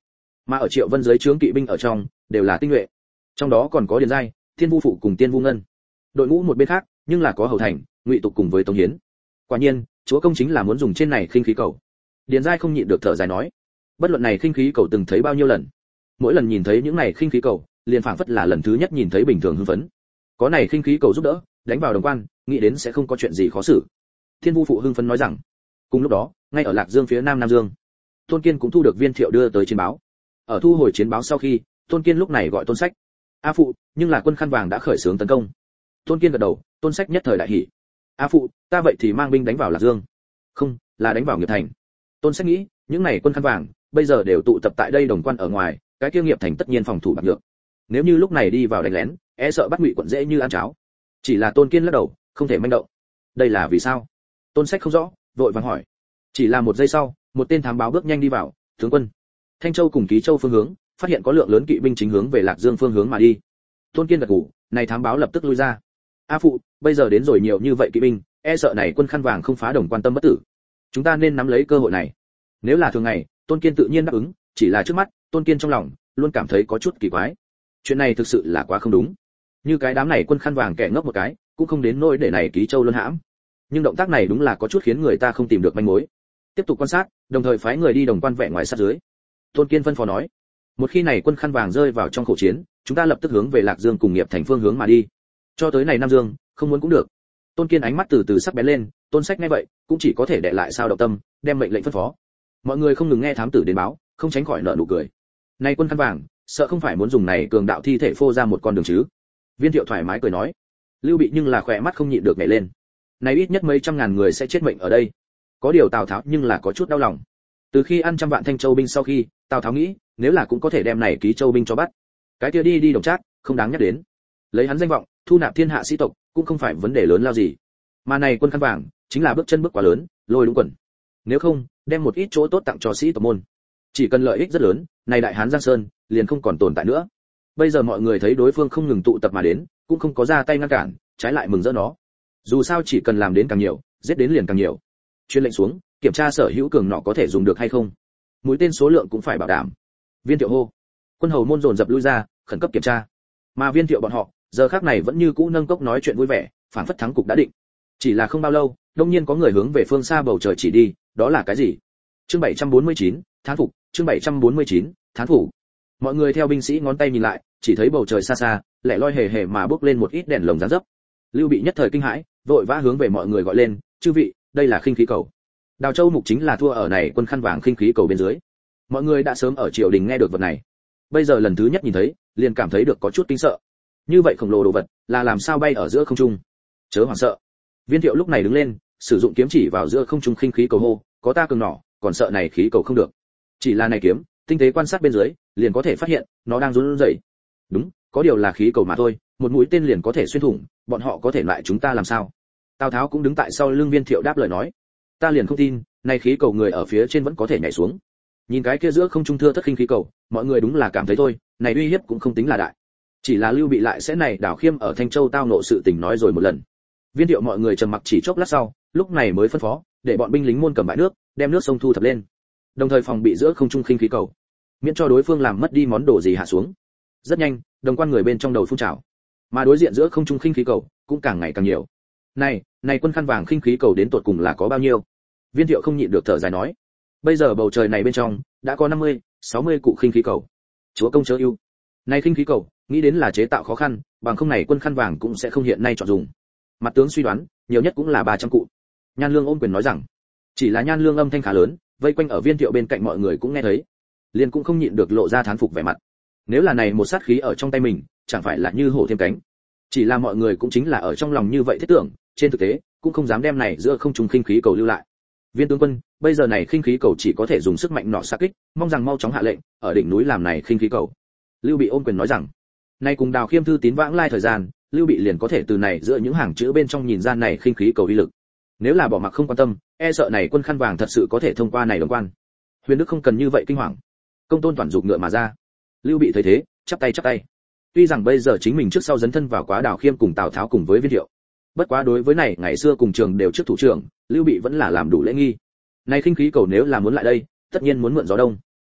S1: mà ở Triệu Vân dưới trướng kỵ binh ở trong đều là tinh nhuệ, trong đó còn có Điền Giai, Thiên Vu Phụ cùng Tiên Vu Ngân. Đội ngũ một bên khác nhưng là có Hầu Thành, Ngụy Tục cùng với Tống Hiến. Quả nhiên chúa công chính là muốn dùng trên này khinh khí cầu. Điền Giai không nhịn được thở dài nói, bất luận này khinh khí cầu từng thấy bao nhiêu lần, mỗi lần nhìn thấy những này khinh khí cầu liền phảng phất là lần thứ nhất nhìn thấy bình thường hưng phấn. Có này khinh khí cầu giúp đỡ, đánh vào đồng quan, nghĩ đến sẽ không có chuyện gì khó xử. Thiên Vu Phụ hưng phấn nói rằng. Cùng lúc đó, ngay ở Lạc Dương phía nam Nam Dương, Tôn Kiên cũng thu được Viên Thiệu đưa tới chiến báo. Ở thu hồi chiến báo sau khi, Tôn Kiên lúc này gọi Tôn Sách. A phụ, nhưng là quân khăn vàng đã khởi xướng tấn công. Tôn Kiên gật đầu, Tôn Sách nhất thời đại hỉ. A phụ, ta vậy thì mang binh đánh vào Lạc Dương. Không, là đánh vào Nghiệp Thành. Tôn Sách nghĩ, những này quân khăn vàng bây giờ đều tụ tập tại đây đồng quan ở ngoài, cái kia Nghiệp Thành tất nhiên phòng thủ bạc nhược. Nếu như lúc này đi vào đánh lén, e sợ bắt Ngụy quận dễ như ăn cháo. Chỉ là Tôn Kiên lắc đầu, không thể manh động. Đây là vì sao? Tôn Sách không rõ, vội vàng hỏi. Chỉ là một giây sau, một tên thám báo bước nhanh đi vào, tướng quân, Thanh Châu cùng Ký Châu phương hướng, phát hiện có lượng lớn kỵ binh chính hướng về Lạc Dương phương hướng mà đi. Tôn Kiên gật gù, này thám báo lập tức lui ra. A phụ, bây giờ đến rồi nhiều như vậy kỵ binh, e sợ này quân khăn vàng không phá đồng quan tâm bất tử. Chúng ta nên nắm lấy cơ hội này. Nếu là thường ngày, Tôn Kiên tự nhiên đáp ứng, chỉ là trước mắt, Tôn Kiên trong lòng luôn cảm thấy có chút kỳ quái. Chuyện này thực sự là quá không đúng. Như cái đám này quân khăn vàng kẻ ngốc một cái, cũng không đến nỗi để này Ký Châu luân hãm. Nhưng động tác này đúng là có chút khiến người ta không tìm được manh mối. Tiếp tục quan sát, đồng thời phái người đi đồng quan vẽ ngoài sát dưới. Tôn Kiên phân phó nói, một khi này quân khăn vàng rơi vào trong khẩu chiến, chúng ta lập tức hướng về Lạc Dương cùng Nghiệp Thành phương hướng mà đi. Cho tới này Nam Dương, không muốn cũng được. Tôn Kiên ánh mắt từ từ sắc bén lên, Tôn Sách nghe vậy, cũng chỉ có thể để lại sao động tâm, đem mệnh lệnh phân phó. Mọi người không ngừng nghe thám tử đến báo, không tránh khỏi nở nụ cười. Này quân khăn vàng, sợ không phải muốn dùng này cường đạo thi thể phô ra một con đường chứ? Viên Thiệu thoải mái cười nói. Lưu Bị nhưng là khỏe mắt không nhịn được nhảy lên. Này ít nhất mấy trăm ngàn người sẽ chết mệnh ở đây. Có điều Tào Tháo nhưng là có chút đau lòng. Từ khi ăn trăm vạn Thanh Châu binh sau khi, Tào Tháo nghĩ, nếu là cũng có thể đem này Ký Châu binh cho bắt, cái kia đi đi Đồng Trác, không đáng nhắc đến. Lấy hắn danh vọng, thu nạp thiên hạ sĩ tộc, cũng không phải vấn đề lớn lao gì. Mà này quân khăn vàng, chính là bước chân bước quá lớn, lôi đúng quần. Nếu không, đem một ít chỗ tốt tặng cho sĩ tộc môn, chỉ cần lợi ích rất lớn, này đại hán Giang Sơn liền không còn tồn tại nữa. Bây giờ mọi người thấy đối phương không ngừng tụ tập mà đến, cũng không có ra tay ngăn cản, trái lại mừng rỡ nó. Dù sao chỉ cần làm đến càng nhiều, giết đến liền càng nhiều. Truyền lệnh xuống, kiểm tra sở hữu cường nọ có thể dùng được hay không. Mũi tên số lượng cũng phải bảo đảm. Viên Thiệu hô. Quân hầu môn dồn dập lui ra, khẩn cấp kiểm tra. Mà Viên Thiệu bọn họ, giờ khắc này vẫn như cũ nâng cốc nói chuyện vui vẻ, phản phất thắng cục đã định. Chỉ là không bao lâu, đột nhiên có người hướng về phương xa bầu trời chỉ đi, đó là cái gì? Chương bảy trăm bốn mươi chín, thán phục, chương bảy trăm bốn mươi chín, thán phục. Mọi người theo binh sĩ ngón tay nhìn lại, chỉ thấy bầu trời xa xa, lẻ loi hề hề mà bước lên một ít đèn lồng dáng dấp. Lưu Bị nhất thời kinh hãi, vội vã hướng về mọi người gọi lên, chư vị, đây là khinh khí cầu. Đào Châu mục chính là thua ở này quân khăn vàng khinh khí cầu bên dưới. Mọi người đã sớm ở triều đình nghe được vật này, bây giờ lần thứ nhất nhìn thấy, liền cảm thấy được có chút kinh sợ. Như vậy khổng lồ đồ vật, là làm sao bay ở giữa không trung? Chớ hoảng sợ. Viên Thiệu lúc này đứng lên, sử dụng kiếm chỉ vào giữa không trung khinh khí cầu hô, có ta cường nỏ, còn sợ này khí cầu không được. Chỉ là này kiếm, tinh tế quan sát bên dưới, liền có thể phát hiện, nó đang run rẩy. Đúng, có điều là khí cầu mà thôi, một mũi tên liền có thể xuyên thủng, bọn họ có thể lại chúng ta làm sao? Tào Tháo cũng đứng tại sau lưng Viên Thiệu đáp lời nói, ta liền không tin, này khí cầu người ở phía trên vẫn có thể nhảy xuống. Nhìn cái kia giữa không trung thưa thất khinh khí cầu, mọi người đúng là cảm thấy thôi, này uy hiếp cũng không tính là đại. Chỉ là Lưu Bị lại sẽ này Đào Khiêm ở Thanh Châu tao nộ sự tình nói rồi một lần. Viên Thiệu mọi người trầm mặc chỉ chốc lát sau, lúc này mới phân phó, để bọn binh lính môn cầm bãi nước, đem nước sông thu thập lên. Đồng thời phòng bị giữa không trung khinh khí cầu, miễn cho đối phương làm mất đi món đồ gì hạ xuống. Rất nhanh, đồng quan người bên trong đầu phun trào, mà đối diện giữa không trung khinh khí cầu cũng càng ngày càng nhiều. Này, này quân khăn vàng khinh khí cầu đến tột cùng là có bao nhiêu? Viên Thiệu không nhịn được thở dài nói, bây giờ bầu trời này bên trong đã có năm mươi, sáu mươi cụ khinh khí cầu. Chúa công chớ ưu. Này khinh khí cầu, nghĩ đến là chế tạo khó khăn, bằng không này quân khăn vàng cũng sẽ không hiện nay chọn dùng. Mặt tướng suy đoán, nhiều nhất cũng là ba trăm cụ. Nhan Lương ôm quyền nói rằng, chỉ là Nhan Lương âm thanh khá lớn, vây quanh ở Viên Thiệu bên cạnh mọi người cũng nghe thấy, liền cũng không nhịn được lộ ra thán phục vẻ mặt. Nếu là này một sát khí ở trong tay mình, chẳng phải là như hổ thêm cánh. Chỉ là mọi người cũng chính là ở trong lòng như vậy thiết tưởng, trên thực tế cũng không dám đem này giữa không trung khinh khí cầu lưu lại. Viên tướng quân, bây giờ này khinh khí cầu chỉ có thể dùng sức mạnh nọ xạ kích, mong rằng mau chóng hạ lệnh, ở đỉnh núi làm này khinh khí cầu. Lưu Bị ôm quyền nói rằng, nay cùng Đào Khiêm thư tín vãng lai thời gian, Lưu Bị liền có thể từ này giữa những hàng chữ bên trong nhìn ra này khinh khí cầu uy lực. Nếu là bỏ mặc không quan tâm, e sợ này quân khăn vàng thật sự có thể thông qua này đồng quan. Huyền Đức không cần như vậy kinh hoàng. Công Tôn toàn dục ngựa mà ra. Lưu Bị thấy thế, chắp tay chắp tay. Tuy rằng bây giờ chính mình trước sau dấn thân vào quá Đào Khiêm cùng Tào Tháo cùng với Viên Thiệu, bất quá đối với này ngày xưa cùng trường đều trước thủ trưởng, Lưu Bị vẫn là làm đủ lễ nghi. Này khinh khí cầu nếu là muốn lại đây, tất nhiên muốn mượn gió đông.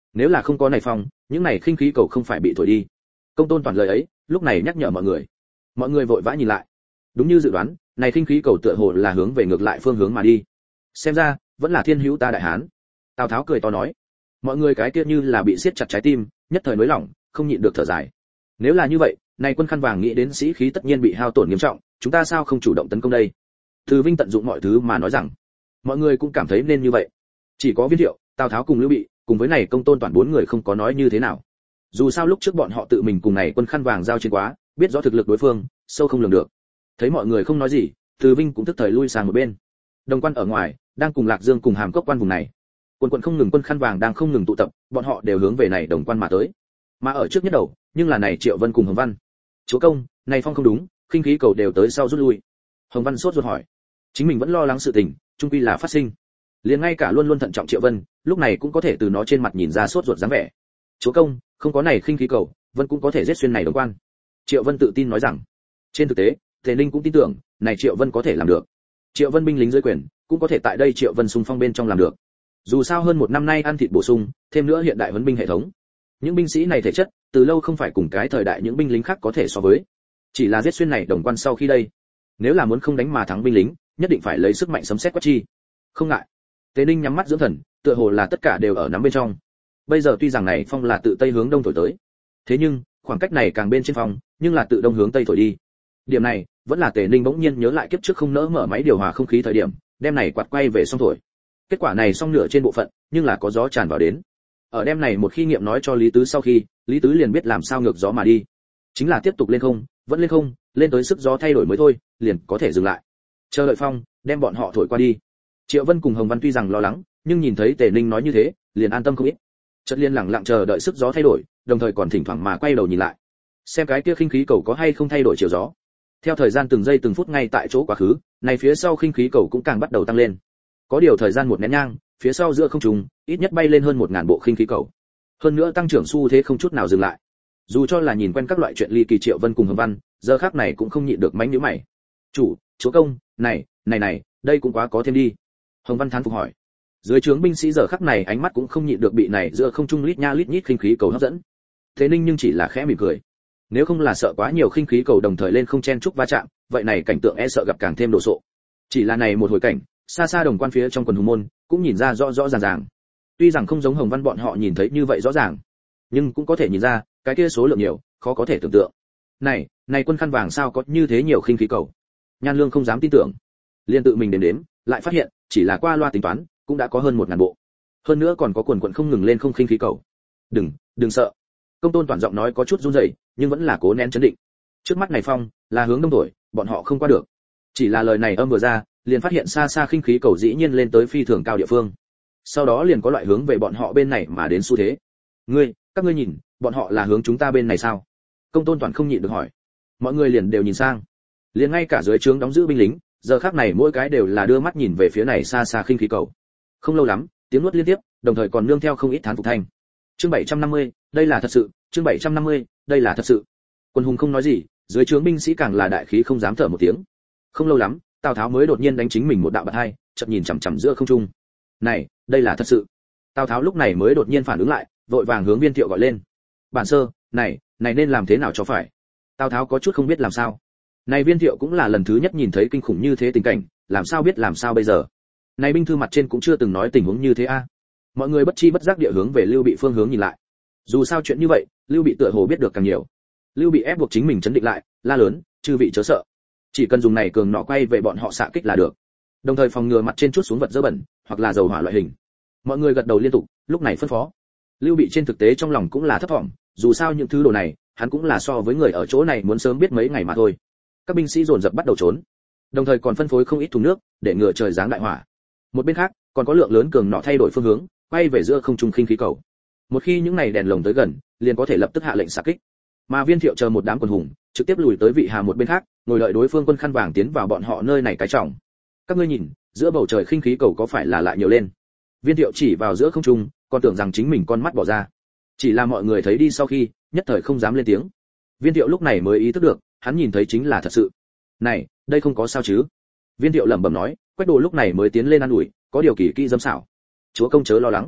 S1: Nếu là không có này phong, những này khinh khí cầu không phải bị thổi đi. Công tôn toàn lời ấy lúc này nhắc nhở mọi người. Mọi người vội vã nhìn lại. Đúng như dự đoán, này khinh khí cầu tựa hồ là hướng về ngược lại phương hướng mà đi. Xem ra vẫn là thiên hữu ta đại hán. Tào Tháo cười to nói. Mọi người cái kia như là bị siết chặt trái tim, nhất thời nới lỏng, không nhịn được thở dài. Nếu là như vậy, này quân khăn vàng nghĩ đến sĩ khí tất nhiên bị hao tổn nghiêm trọng, chúng ta sao không chủ động tấn công đây? Từ Vinh tận dụng mọi thứ mà nói rằng, mọi người cũng cảm thấy nên như vậy. Chỉ có Viên Thiệu, Tào Tháo cùng Lưu Bị, cùng với này Công tôn toàn bốn người không có nói như thế nào. Dù sao lúc trước bọn họ tự mình cùng này quân khăn vàng giao chiến quá, biết rõ thực lực đối phương, sâu không lường được. Thấy mọi người không nói gì, Từ Vinh cũng tức thời lui sang một bên. Đồng quan ở ngoài, đang cùng Lạc Dương cùng Hàm Cốc quan vùng này. Quân quận không ngừng quân khăn vàng đang không ngừng tụ tập, bọn họ đều hướng về này Đồng quan mà tới. Mà ở trước nhất đầu, nhưng là này Triệu Vân cùng Hồng Văn. Chúa công, này phong không đúng, khinh khí cầu đều tới sau rút lui. Hồng Văn sốt ruột hỏi. Chính mình vẫn lo lắng sự tình, chung quy là phát sinh. Liền ngay cả luôn luôn thận trọng Triệu Vân, lúc này cũng có thể từ nó trên mặt nhìn ra sốt ruột dáng vẻ. Chúa công, không có này khinh khí cầu, Vân cũng có thể giết xuyên này Đồng quan. Triệu Vân tự tin nói rằng. Trên thực tế, Tề Ninh cũng tin tưởng, này Triệu Vân có thể làm được. Triệu Vân binh lính dưới quyền, cũng có thể tại đây Triệu Vân xung phong bên trong làm được. Dù sao hơn một năm nay ăn thịt bổ sung, thêm nữa hiện đại huấn binh hệ thống. Những binh sĩ này thể chất, từ lâu không phải cùng cái thời đại những binh lính khác có thể so với. Chỉ là giết xuyên này Đồng quan sau khi đây, nếu là muốn không đánh mà thắng binh lính, nhất định phải lấy sức mạnh sấm sét quét chi. Không ngại. Tề Ninh nhắm mắt dưỡng thần, tựa hồ là tất cả đều ở nắm bên trong. Bây giờ tuy rằng này phong là tự tây hướng đông thổi tới, thế nhưng khoảng cách này càng bên trên phong, nhưng là tự đông hướng tây thổi đi. Điểm này vẫn là Tề Ninh bỗng nhiên nhớ lại kiếp trước không nỡ mở máy điều hòa không khí thời điểm, đem này quạt quay về xong thổi. Kết quả này xong nửa trên bộ phận, nhưng là có gió tràn vào đến. Ở đêm này một khi nghiệm nói cho Lý Tứ sau khi, Lý Tứ liền biết làm sao ngược gió mà đi. Chính là tiếp tục lên không, vẫn lên không, lên tới sức gió thay đổi mới thôi, liền có thể dừng lại. Chờ đợi phong, đem bọn họ thổi qua đi. Triệu Vân cùng Hồng Văn tuy rằng lo lắng, nhưng nhìn thấy Tề Ninh nói như thế, liền an tâm không ít. Chợt liên lặng lặng chờ đợi sức gió thay đổi, đồng thời còn thỉnh thoảng mà quay đầu nhìn lại, xem cái kia khinh khí cầu có hay không thay đổi chiều gió. Theo thời gian từng giây từng phút ngay tại chỗ quá khứ, này phía sau khinh khí cầu cũng càng bắt đầu tăng lên. Có điều thời gian một nén nhang, phía sau giữa không trung, ít nhất bay lên hơn một ngàn bộ khinh khí cầu. Hơn nữa tăng trưởng xu thế không chút nào dừng lại. Dù cho là nhìn quen các loại chuyện ly kỳ Triệu Vân cùng Hồng Văn, giờ khắc này cũng không nhịn được mánh nhíu mày. "Chủ, chúa công, này, này này, đây cũng quá có thêm đi." Hồng Văn thán phục hỏi. Dưới trướng binh sĩ giờ khắc này ánh mắt cũng không nhịn được bị này giữa không trung lít nha lít nhít khinh khí cầu hấp dẫn. Thế Ninh nhưng chỉ là khẽ mỉm cười. Nếu không là sợ quá nhiều khinh khí cầu đồng thời lên không chen chúc va chạm, vậy này cảnh tượng e sợ gặp càng thêm đồ sộ. Chỉ là này một hồi cảnh, xa xa Đồng quan phía trong quần hùng môn, cũng nhìn ra rõ rõ ràng ràng. Tuy rằng không giống Hồng Văn bọn họ nhìn thấy như vậy rõ ràng, nhưng cũng có thể nhìn ra, cái kia số lượng nhiều, khó có thể tưởng tượng. Này, này quân khăn vàng sao có như thế nhiều khinh khí cầu? Nhan Lương không dám tin tưởng. Liên tự mình đến đếm, lại phát hiện, chỉ là qua loa tính toán, cũng đã có hơn một ngàn bộ. Hơn nữa còn có quần quần không ngừng lên không khinh khí cầu. "Đừng, đừng sợ." Công tôn toàn giọng nói có chút run rẩy, nhưng vẫn là cố nén chấn định. Trước mắt này phong, là hướng đông thổi, bọn họ không qua được. Chỉ là lời này âm vừa ra, liền phát hiện xa xa khinh khí cầu dĩ nhiên lên tới phi thường cao địa phương. Sau đó liền có loại hướng về bọn họ bên này mà đến xu thế. "Ngươi, các ngươi nhìn, bọn họ là hướng chúng ta bên này sao?" Công tôn toàn không nhịn được hỏi. Mọi người liền đều nhìn sang. Liền ngay cả dưới trướng đóng giữ binh lính, giờ khắc này mỗi cái đều là đưa mắt nhìn về phía này xa xa khinh khí cầu. Không lâu lắm, tiếng nuốt liên tiếp, đồng thời còn nương theo không ít thán phục thanh. Chương bảy trăm năm mươi, đây là thật sự, chương bảy trăm năm mươi, đây là thật sự. Quân hùng không nói gì, dưới trướng binh sĩ càng là đại khí không dám thở một tiếng. Không lâu lắm, Tào Tháo mới đột nhiên đánh chính mình một đạo bạt hai, chợt nhìn chằm chằm giữa không trung. "Này, đây là thật sự." Tào Tháo lúc này mới đột nhiên phản ứng lại, vội vàng hướng Viên Thiệu gọi lên. "Bản sơ, này, này nên làm thế nào cho phải?" Tào Tháo có chút không biết làm sao. Này Viên Thiệu cũng là lần thứ nhất nhìn thấy kinh khủng như thế tình cảnh, làm sao biết làm sao bây giờ. Này binh thư mặt trên cũng chưa từng nói tình huống như thế a. Mọi người bất chi bất giác địa hướng về Lưu Bị phương hướng nhìn lại. Dù sao chuyện như vậy, Lưu Bị tựa hồ biết được càng nhiều. Lưu Bị ép buộc chính mình chấn định lại, la lớn, "Chư vị chớ sợ, chỉ cần dùng này cường nọ quay về bọn họ xạ kích là được." Đồng thời phòng ngừa mặt trên chút xuống vật dơ bẩn, hoặc là dầu hỏa loại hình. Mọi người gật đầu liên tục, lúc này phân phó. Lưu Bị trên thực tế trong lòng cũng là thấp vọng, dù sao những thứ đồ này, hắn cũng là so với người ở chỗ này muốn sớm biết mấy ngày mà thôi. Các binh sĩ dồn dập bắt đầu trốn, đồng thời còn phân phối không ít thùng nước để ngừa trời giáng đại hỏa. Một bên khác, còn có lượng lớn cường nọ thay đổi phương hướng, quay về giữa không trung khinh khí cầu. Một khi những này đèn lồng tới gần, liền có thể lập tức hạ lệnh xạ kích. Mà Viên Thiệu chờ một đám quân hùng, trực tiếp lùi tới vị hà một bên khác, ngồi đợi đối phương quân khăn vàng tiến vào bọn họ nơi này cái trọng. "Các ngươi nhìn, giữa bầu trời khinh khí cầu có phải là lại nhiều lên?" Viên Thiệu chỉ vào giữa không trung, còn tưởng rằng chính mình con mắt bỏ ra. Chỉ là mọi người thấy đi sau khi, nhất thời không dám lên tiếng. Viên Thiệu lúc này mới ý thức được, hắn nhìn thấy chính là thật sự. "Này, đây không có sao chứ?" Viên Thiệu lẩm bẩm nói, Quách Đồ lúc này mới tiến lên an ủi, có điều kỳ kỹ dâm xảo. "Chúa công chớ lo lắng."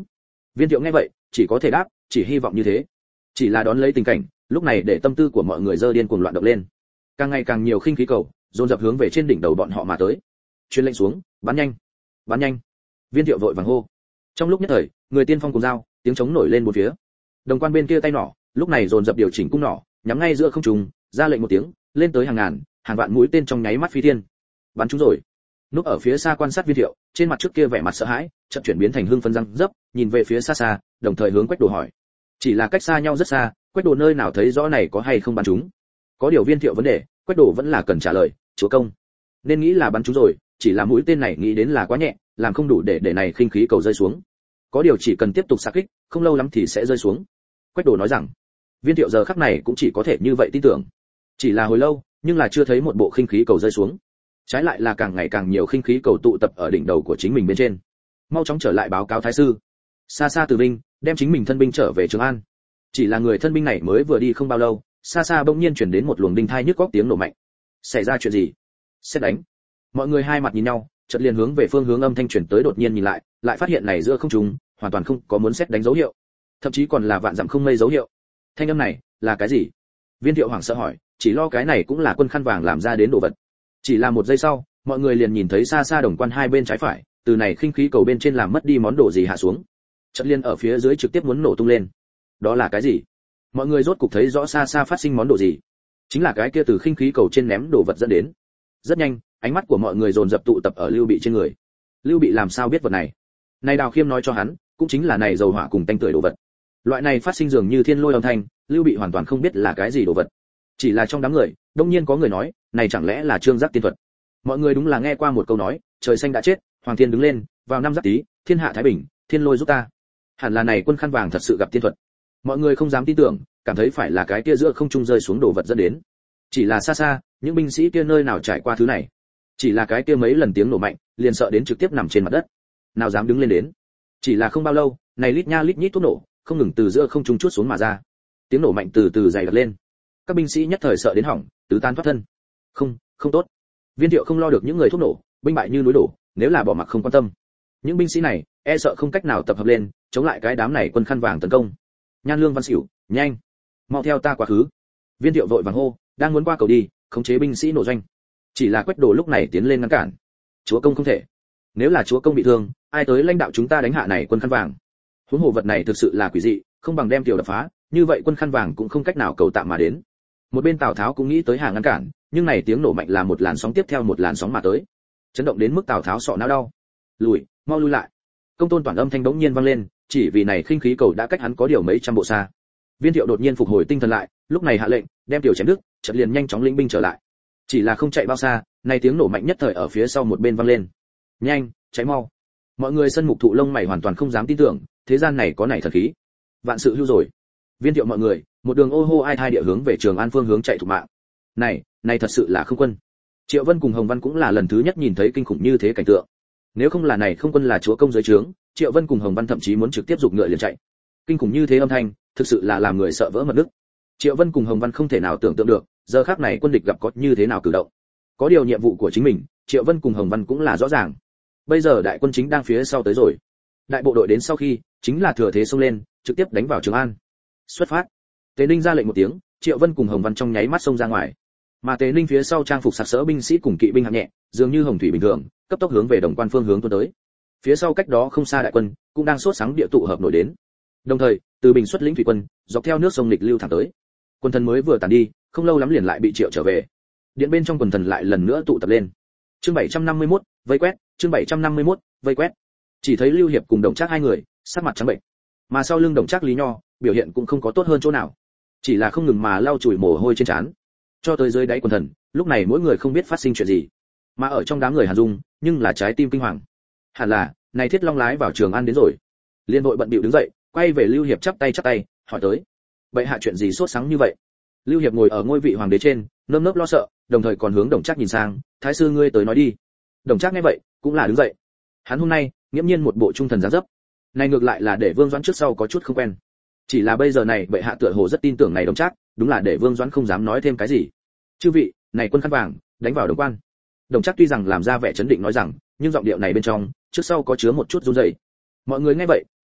S1: Viên Thiệu nghe vậy chỉ có thể đáp, chỉ hy vọng như thế. Chỉ là đón lấy tình cảnh lúc này để tâm tư của mọi người dơ điên cuồng loạn động lên, càng ngày càng nhiều khinh khí cầu dồn dập hướng về trên đỉnh đầu bọn họ mà tới. Truyền lệnh xuống, bắn nhanh, bắn nhanh. Viên Thiệu vội vàng hô. Trong lúc nhất thời, người tiên phong cùng dao, tiếng trống nổi lên bốn phía. Đồng quan bên kia tay nỏ lúc này dồn dập điều chỉnh cung nỏ, nhắm ngay giữa không trung, ra lệnh một tiếng, lên tới hàng ngàn hàng vạn mũi tên trong nháy mắt phi thiên. Bắn chúng rồi. Núp ở phía xa quan sát Viên Thiệu, trên mặt trước kia vẻ mặt sợ hãi chợt chuyển biến thành hưng phấn răng dấp, nhìn về phía xa xa, đồng thời hướng Quách Đồ hỏi. Chỉ là cách xa nhau rất xa, Quách Đồ nơi nào thấy rõ này có hay không bắn chúng. Có điều Viên Thiệu vấn đề, Quách Đồ vẫn là cần trả lời, chúa công. Nên nghĩ là bắn chúng rồi, chỉ là mũi tên này nghĩ đến là quá nhẹ, làm không đủ để để này khinh khí cầu rơi xuống. Có điều chỉ cần tiếp tục xạ kích, không lâu lắm thì sẽ rơi xuống. Quách Đồ nói rằng. Viên Thiệu giờ khắc này cũng chỉ có thể như vậy tin tưởng. Chỉ là hồi lâu, nhưng là chưa thấy một bộ khinh khí cầu rơi xuống. Trái lại là càng ngày càng nhiều khinh khí cầu tụ tập ở đỉnh đầu của chính mình bên trên. Mau chóng trở lại báo cáo thái sư. Xa xa Từ Binh đem chính mình thân binh trở về Trường An. Chỉ là người thân binh này mới vừa đi không bao lâu, xa xa bỗng nhiên truyền đến một luồng đinh thai nhức óc tiếng nổ mạnh. Xảy ra chuyện gì? Sét đánh. Mọi người hai mặt nhìn nhau, chợt liền hướng về phương hướng âm thanh truyền tới đột nhiên nhìn lại, lại phát hiện này giữa không trung hoàn toàn không có muốn sét đánh dấu hiệu, thậm chí còn là vạn dặm không mây dấu hiệu. Thanh âm này là cái gì? Viên Thiệu hoảng sợ hỏi, chỉ lo cái này cũng là quân khăn vàng làm ra đến đồ vật. Chỉ là một giây sau, mọi người liền nhìn thấy xa xa đồng quan hai bên trái phải, từ này khinh khí cầu bên trên làm mất đi món đồ gì hạ xuống. Chợt liên ở phía dưới trực tiếp muốn nổ tung lên. Đó là cái gì? Mọi người rốt cục thấy rõ xa xa phát sinh món đồ gì. Chính là cái kia từ khinh khí cầu trên ném đồ vật dẫn đến. Rất nhanh, ánh mắt của mọi người dồn dập tụ tập ở Lưu Bị trên người. Lưu Bị làm sao biết vật này? Này Đào Khiêm nói cho hắn, cũng chính là này dầu hỏa cùng tanh tưởi đồ vật. Loại này phát sinh dường như thiên lôi âm thanh, Lưu Bị hoàn toàn không biết là cái gì đồ vật. Chỉ là trong đám người, đông nhiên có người nói, này chẳng lẽ là Trương Giác tiên thuật? Mọi người đúng là nghe qua một câu nói, trời xanh đã chết, hoàng thiên đứng lên, vào năm Giáp Tý, thiên hạ thái bình, thiên lôi giúp ta. Hẳn là này quân khăn vàng thật sự gặp tiên thuật. Mọi người không dám tin tưởng, cảm thấy phải là cái kia giữa không trung rơi xuống đồ vật dẫn đến. Chỉ là xa xa, những binh sĩ kia nơi nào trải qua thứ này. Chỉ là cái kia mấy lần tiếng nổ mạnh, liền sợ đến trực tiếp nằm trên mặt đất. Nào dám đứng lên đến. Chỉ là không bao lâu, này lít nha lít nhít thuốc nổ, không ngừng từ giữa không trung chuốt xuống mà ra. Tiếng nổ mạnh từ từ dày đặc lên. Các binh sĩ nhất thời sợ đến hỏng, tứ tan thoát thân. Không, không tốt. Viên Thiệu không lo được những người thuốc nổ, binh bại như núi đổ, nếu là bỏ mặc không quan tâm. Những binh sĩ này, e sợ không cách nào tập hợp lên, chống lại cái đám này quân khăn vàng tấn công. Nhan Lương Văn Xỉu, nhanh, mau theo ta quá khứ. Viên Thiệu vội vàng hô, đang muốn qua cầu đi, khống chế binh sĩ nổ doanh. Chỉ là Quách Đồ lúc này tiến lên ngăn cản. Chúa công không thể. Nếu là chúa công bị thương, ai tới lãnh đạo chúng ta đánh hạ này quân khăn vàng? Huống hồ vật này thực sự là quỷ dị, không bằng đem tiểu đập phá, như vậy quân khăn vàng cũng không cách nào cầu tạm mà đến. Một bên Tào Tháo cũng nghĩ tới hàng ngăn cản, nhưng này tiếng nổ mạnh là một làn sóng tiếp theo một làn sóng mà tới, chấn động đến mức Tào Tháo sọ não đau. Lùi, mau lui lại. Công tôn toàn âm thanh bỗng nhiên vang lên, chỉ vì này khinh khí cầu đã cách hắn có điều mấy trăm bộ xa. Viên Thiệu đột nhiên phục hồi tinh thần lại, lúc này hạ lệnh, đem tiểu chém đứt, chợt liền nhanh chóng lĩnh binh trở lại. Chỉ là không chạy bao xa, này tiếng nổ mạnh nhất thời ở phía sau một bên vang lên. Nhanh, cháy mau. Mọi người sân mục thụ lông mày hoàn toàn không dám tin tưởng, thế gian này có này thần khí. Vạn sự hưu rồi. Viên Thiệu mọi người, một đường ô hô ai thai địa hướng về Trường An phương hướng chạy thục mạng. Này, này thật sự là không quân. Triệu Vân cùng Hồng Văn cũng là lần thứ nhất nhìn thấy kinh khủng như thế cảnh tượng. Nếu không là này không quân là chúa công dưới trướng, Triệu Vân cùng Hồng Văn thậm chí muốn trực tiếp giục ngựa liền chạy. Kinh khủng như thế âm thanh, thực sự là làm người sợ vỡ mật nước. Triệu Vân cùng Hồng Văn không thể nào tưởng tượng được, giờ khắc này quân địch gặp có như thế nào cử động. Có điều nhiệm vụ của chính mình, Triệu Vân cùng Hồng Văn cũng là rõ ràng. Bây giờ đại quân chính đang phía sau tới rồi. Đại bộ đội đến sau khi, chính là thừa thế xông lên, trực tiếp đánh vào Trường An. Xuất phát. Tế Ninh ra lệnh một tiếng, Triệu Vân cùng Hồng Văn trong nháy mắt xông ra ngoài. Mà Tế Ninh phía sau trang phục sặc sỡ binh sĩ cùng kỵ binh hạng nhẹ, dường như hồng thủy bình thường, cấp tốc hướng về Đồng Quan phương hướng tuôn tới. Phía sau cách đó không xa đại quân, cũng đang sốt sáng địa tụ hợp nổi đến. Đồng thời, từ Bình xuất lĩnh thủy quân, dọc theo nước sông lịch lưu thẳng tới. Quân thần mới vừa tàn đi, không lâu lắm liền lại bị triệu trở về. Điện bên trong quần thần lại lần nữa tụ tập lên. Chương bảy trăm năm mươi mốt, vây quét, chương bảy trăm năm mươi mốt, vây quét. Chỉ thấy Lưu Hiệp cùng Đồng Trác hai người, sắc mặt trắng bệnh. Mà sau lưng Đồng Trác Lý Nho, biểu hiện cũng không có tốt hơn chỗ nào. Chỉ là không ngừng mà lau chùi mồ hôi trên trán. Cho tới dưới đáy quần thần, lúc này mỗi người không biết phát sinh chuyện gì. Mà ở trong đám người Hàn Dung, nhưng là trái tim kinh hoàng. Hẳn là, này Thiết Long lái vào Trường An đến rồi. Liên đội bận bịu đứng dậy, quay về Lưu Hiệp chắp tay chắp tay, hỏi tới: "Bệ hạ chuyện gì sốt sắng như vậy?" Lưu Hiệp ngồi ở ngôi vị hoàng đế trên, nơm nớp lo sợ, đồng thời còn hướng Đồng Trác nhìn sang: "Thái sư ngươi tới nói đi." Đồng Trác nghe vậy, cũng là đứng dậy. Hắn hôm nay, nghiễm nhiên một bộ trung thần dáng dấp. Này ngược lại là để Vương Doãn trước sau có chút không quen. Chỉ là bây giờ này bệ hạ tựa hồ rất tin tưởng này Đồng Trác, đúng là để Vương Doãn không dám nói thêm cái gì. "Chư vị, này quân khăn vàng, đánh vào Đồng Quan." Đồng Trác tuy rằng làm ra vẻ chấn định nói rằng, nhưng giọng điệu này bên trong, trước sau có chứa một chút run rẩy. Mọi người nghe vậy,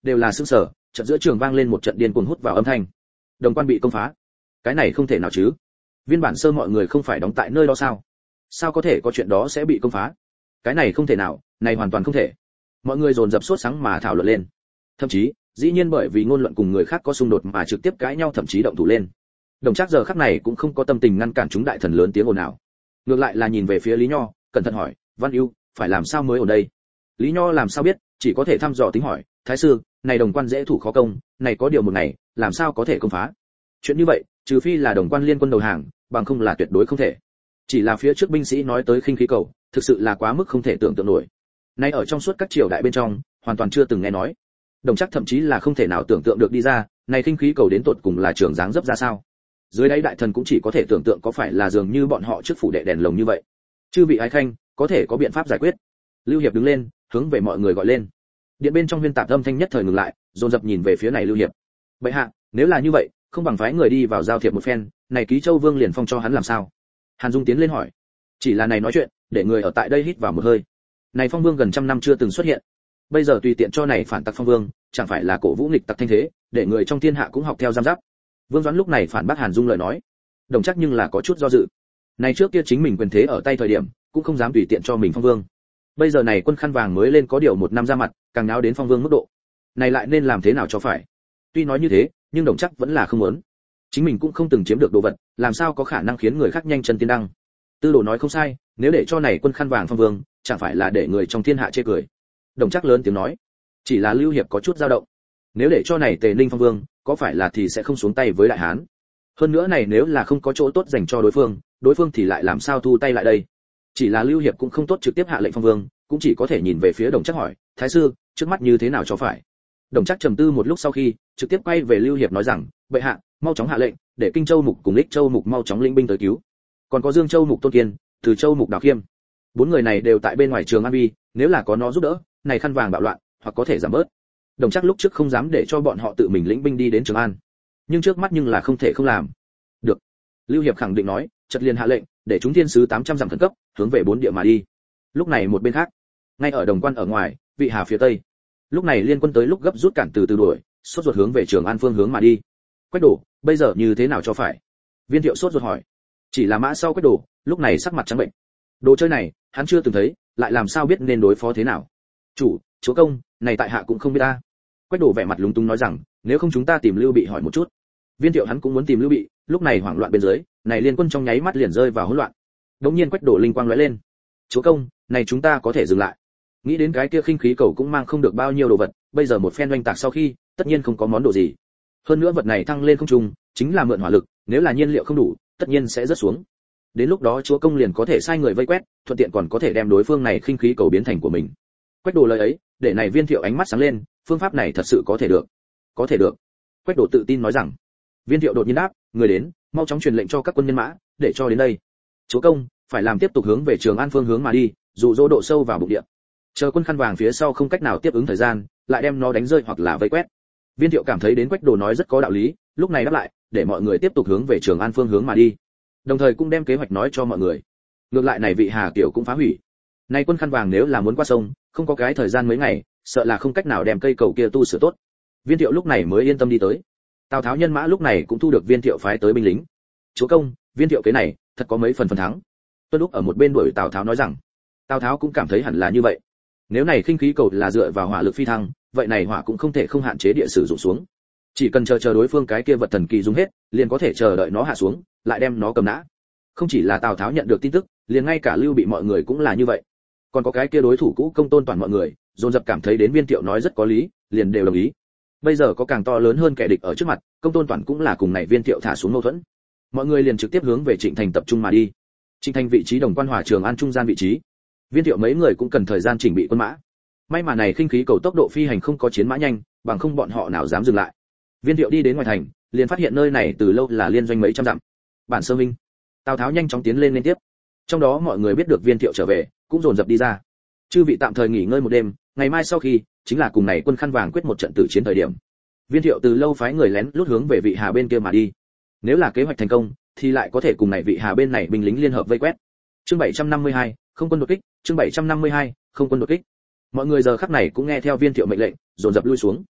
S1: đều là sững sờ, chợt giữa trường vang lên một trận điên cuồng hút vào âm thanh. Đồng quan bị công phá. Cái này không thể nào chứ? Viên bản sơ mọi người không phải đóng tại nơi đó sao? Sao có thể có chuyện đó sẽ bị công phá? Cái này không thể nào, này hoàn toàn không thể. Mọi người dồn dập sốt sắng mà thảo luận lên. Thậm chí, dĩ nhiên bởi vì ngôn luận cùng người khác có xung đột mà trực tiếp cãi nhau, thậm chí động thủ lên. Đồng Trác giờ khắc này cũng không có tâm tình ngăn cản chúng đại thần lớn tiếng ồn ào, ngược lại là nhìn về phía Lý Nho, cẩn thận hỏi, Văn Ưu, phải làm sao mới ở đây? Lý Nho làm sao biết, chỉ có thể thăm dò tính hỏi, Thái sư, này đồng quan dễ thủ khó công, này có điều một ngày, làm sao có thể công phá? Chuyện như vậy, trừ phi là đồng quan liên quân đầu hàng, bằng không là tuyệt đối không thể. Chỉ là phía trước binh sĩ nói tới khinh khí cầu, thực sự là quá mức không thể tưởng tượng nổi. Nay ở trong suốt các triều đại bên trong, hoàn toàn chưa từng nghe nói. Đồng Trác thậm chí là không thể nào tưởng tượng được đi ra, này khinh khí cầu đến tột cùng là trường dáng dấp ra sao. Dưới đáy đại thần cũng chỉ có thể tưởng tượng có phải là dường như bọn họ trước phủ đệ đèn lồng như vậy. Chư vị ái khanh, có thể có biện pháp giải quyết. Lưu Hiệp đứng lên, hướng về mọi người gọi lên. Điện bên trong huyên tạp âm thanh nhất thời ngừng lại, dồn dập nhìn về phía này Lưu Hiệp. Bệ hạ, nếu là như vậy, không bằng phái người đi vào giao thiệp một phen, này Ký Châu Vương liền phong cho hắn làm sao? Hàn Dung tiến lên hỏi. Chỉ là này nói chuyện, để người ở tại đây hít vào một hơi. Này Phong Vương gần trăm năm chưa từng xuất hiện, bây giờ tùy tiện cho này phản tặc Phong Vương, chẳng phải là cổ vũ nghịch tặc thanh thế, để người trong thiên hạ cũng học theo giam giáp. Vương Doãn lúc này phản bác Hàn Dung lời nói. Đồng Trác nhưng là có chút do dự. Này trước kia chính mình quyền thế ở tay thời điểm, cũng không dám tùy tiện cho mình Phong Vương. Bây giờ này quân khăn vàng mới lên có điều một năm ra mặt, càng náo đến Phong Vương mức độ. Này lại nên làm thế nào cho phải? Tuy nói như thế, nhưng Đồng Trác vẫn là không muốn. Chính mình cũng không từng chiếm được đồ vật, làm sao có khả năng khiến người khác nhanh chân tiến đăng? Tư Đồ nói không sai, nếu để cho này quân khăn vàng Phong Vương, chẳng phải là để người trong thiên hạ chê cười. Đồng Trác lớn tiếng nói. Chỉ là Lưu Hiệp có chút dao động. Nếu để cho này Tề Ninh Phong Vương, có phải là thì sẽ không xuống tay với đại hán? Hơn nữa này nếu là không có chỗ tốt dành cho đối phương, đối phương thì lại làm sao thu tay lại đây? Chỉ là Lưu Hiệp cũng không tốt trực tiếp hạ lệnh Phong Vương, cũng chỉ có thể nhìn về phía Đồng Trác hỏi, Thái sư, trước mắt như thế nào cho phải? Đồng Trác trầm tư một lúc sau khi, trực tiếp quay về Lưu Hiệp nói rằng, bệ hạ, mau chóng hạ lệnh, để Kinh Châu Mục cùng Lích Châu Mục mau chóng lĩnh binh tới cứu. Còn có Dương Châu Mục Tôn Kiên, Từ Châu Mục Đào Khiêm. Bốn người này đều tại bên ngoài Trường An Vi, nếu là có nó giúp đỡ, này khăn vàng bạo loạn, hoặc có thể giảm bớt. Đồng Trác lúc trước không dám để cho bọn họ tự mình lĩnh binh đi đến Trường An, nhưng trước mắt nhưng là không thể không làm. Được. Lưu Hiệp khẳng định nói, chợt liền hạ lệnh, để chúng thiên sứ tám trăm dặm khẩn cấp, hướng về bốn địa mà đi. Lúc này một bên khác, ngay ở Đồng Quan ở ngoài, Vị Hà phía tây. Lúc này liên quân tới lúc gấp rút cản từ từ đuổi, sốt ruột hướng về Trường An phương hướng mà đi. Quách Đổ, bây giờ như thế nào cho phải? Viên Thiệu sốt ruột hỏi. Chỉ là mã sau Quách Đổ, lúc này sắc mặt trắng bệnh. Đồ chơi này, hắn chưa từng thấy, lại làm sao biết nên đối phó thế nào? Chủ, chúa công, này tại hạ cũng không biết ta. Quách Đổ vẻ mặt lúng túng nói rằng, nếu không chúng ta tìm Lưu Bị hỏi một chút. Viên Thiệu hắn cũng muốn tìm Lưu Bị, lúc này hoảng loạn bên dưới, này liên quân trong nháy mắt liền rơi vào hỗn loạn. Đống nhiên Quách Đổ linh quang lóe lên. Chúa công, này chúng ta có thể dừng lại. Nghĩ đến cái kia khinh khí cầu cũng mang không được bao nhiêu đồ vật, bây giờ một phen oanh tạc sau khi, tất nhiên không có món đồ gì. Hơn nữa vật này thăng lên không trung, chính là mượn hỏa lực, nếu là nhiên liệu không đủ, tất nhiên sẽ rớt xuống. Đến lúc đó chúa công liền có thể sai người vây quét, thuận tiện còn có thể đem đối phương này khinh khí cầu biến thành của mình. Quách Đổ lời ấy, để này Viên Thiệu ánh mắt sáng lên, phương pháp này thật sự có thể được. Có thể được. Quách Đổ tự tin nói rằng. Viên Thiệu đột nhiên đáp, người đến, mau chóng truyền lệnh cho các quân nhân mã, để cho đến đây. Chúa công, phải làm tiếp tục hướng về Trường An phương hướng mà đi, dụ dỗ độ sâu vào bụng địa. Chờ quân khăn vàng phía sau không cách nào tiếp ứng thời gian, lại đem nó đánh rơi hoặc là vây quét. Viên Thiệu cảm thấy đến Quách Đổ nói rất có đạo lý, lúc này đáp lại, để mọi người tiếp tục hướng về Trường An phương hướng mà đi. Đồng thời cũng đem kế hoạch nói cho mọi người. Ngược lại này Vị Hà Kiều cũng phá hủy. Này quân khăn vàng nếu là muốn qua sông, không có cái thời gian mấy ngày, sợ là không cách nào đem cây cầu kia tu sửa tốt. Viên Thiệu lúc này mới yên tâm đi tới. Tào Tháo nhân mã lúc này cũng thu được Viên Thiệu phái tới binh lính. Chúa công, Viên Thiệu cái này, thật có mấy phần phần thắng. Tuân Lúc ở một bên đuổi Tào Tháo nói rằng, Tào Tháo cũng cảm thấy hẳn là như vậy. Nếu này khinh khí cầu là dựa vào hỏa lực phi thăng, vậy này hỏa cũng không thể không hạn chế địa sử dụng xuống. Chỉ cần chờ chờ đối phương cái kia vật thần kỳ dùng hết, liền có thể chờ đợi nó hạ xuống, lại đem nó cầm nã. Không chỉ là Tào Tháo nhận được tin tức, liền ngay cả Lưu Bị mọi người cũng là như vậy. Còn có cái kia đối thủ cũ Công Tôn toàn mọi người, dồn dập cảm thấy đến Viên Thiệu nói rất có lý, liền đều đồng ý. Bây giờ có càng to lớn hơn kẻ địch ở trước mặt, Công Tôn toàn cũng là cùng này Viên Thiệu thả xuống mâu thuẫn. Mọi người liền trực tiếp hướng về Trịnh Thành tập trung mà đi. Trịnh Thành vị trí đồng quan hòa Trường An trung gian vị trí. Viên Thiệu mấy người cũng cần thời gian chỉnh bị quân mã. May mà này khinh khí cầu tốc độ phi hành không có chiến mã nhanh, bằng không bọn họ nào dám dừng lại. Viên Thiệu đi đến ngoài thành, liền phát hiện nơi này từ lâu là liên doanh mấy trăm dặm. Bản Sơ Minh, Tào Tháo nhanh chóng tiến lên liên tiếp. Trong đó mọi người biết được Viên Thiệu trở về, cũng dồn dập đi ra. Chư vị tạm thời nghỉ ngơi một đêm, ngày mai sau khi, chính là cùng này quân khăn vàng quyết một trận tử chiến thời điểm. Viên Thiệu từ lâu phái người lén lút hướng về Vị Hà bên kia mà đi. Nếu là kế hoạch thành công, thì lại có thể cùng này Vị Hà bên này binh lính liên hợp vây quét. Chương bảy trăm năm mươi hai, không quân đột kích, chương bảy trăm năm mươi hai, không quân đột kích. Mọi người giờ khắc này cũng nghe theo Viên Thiệu mệnh lệnh, dồn dập lui xuống.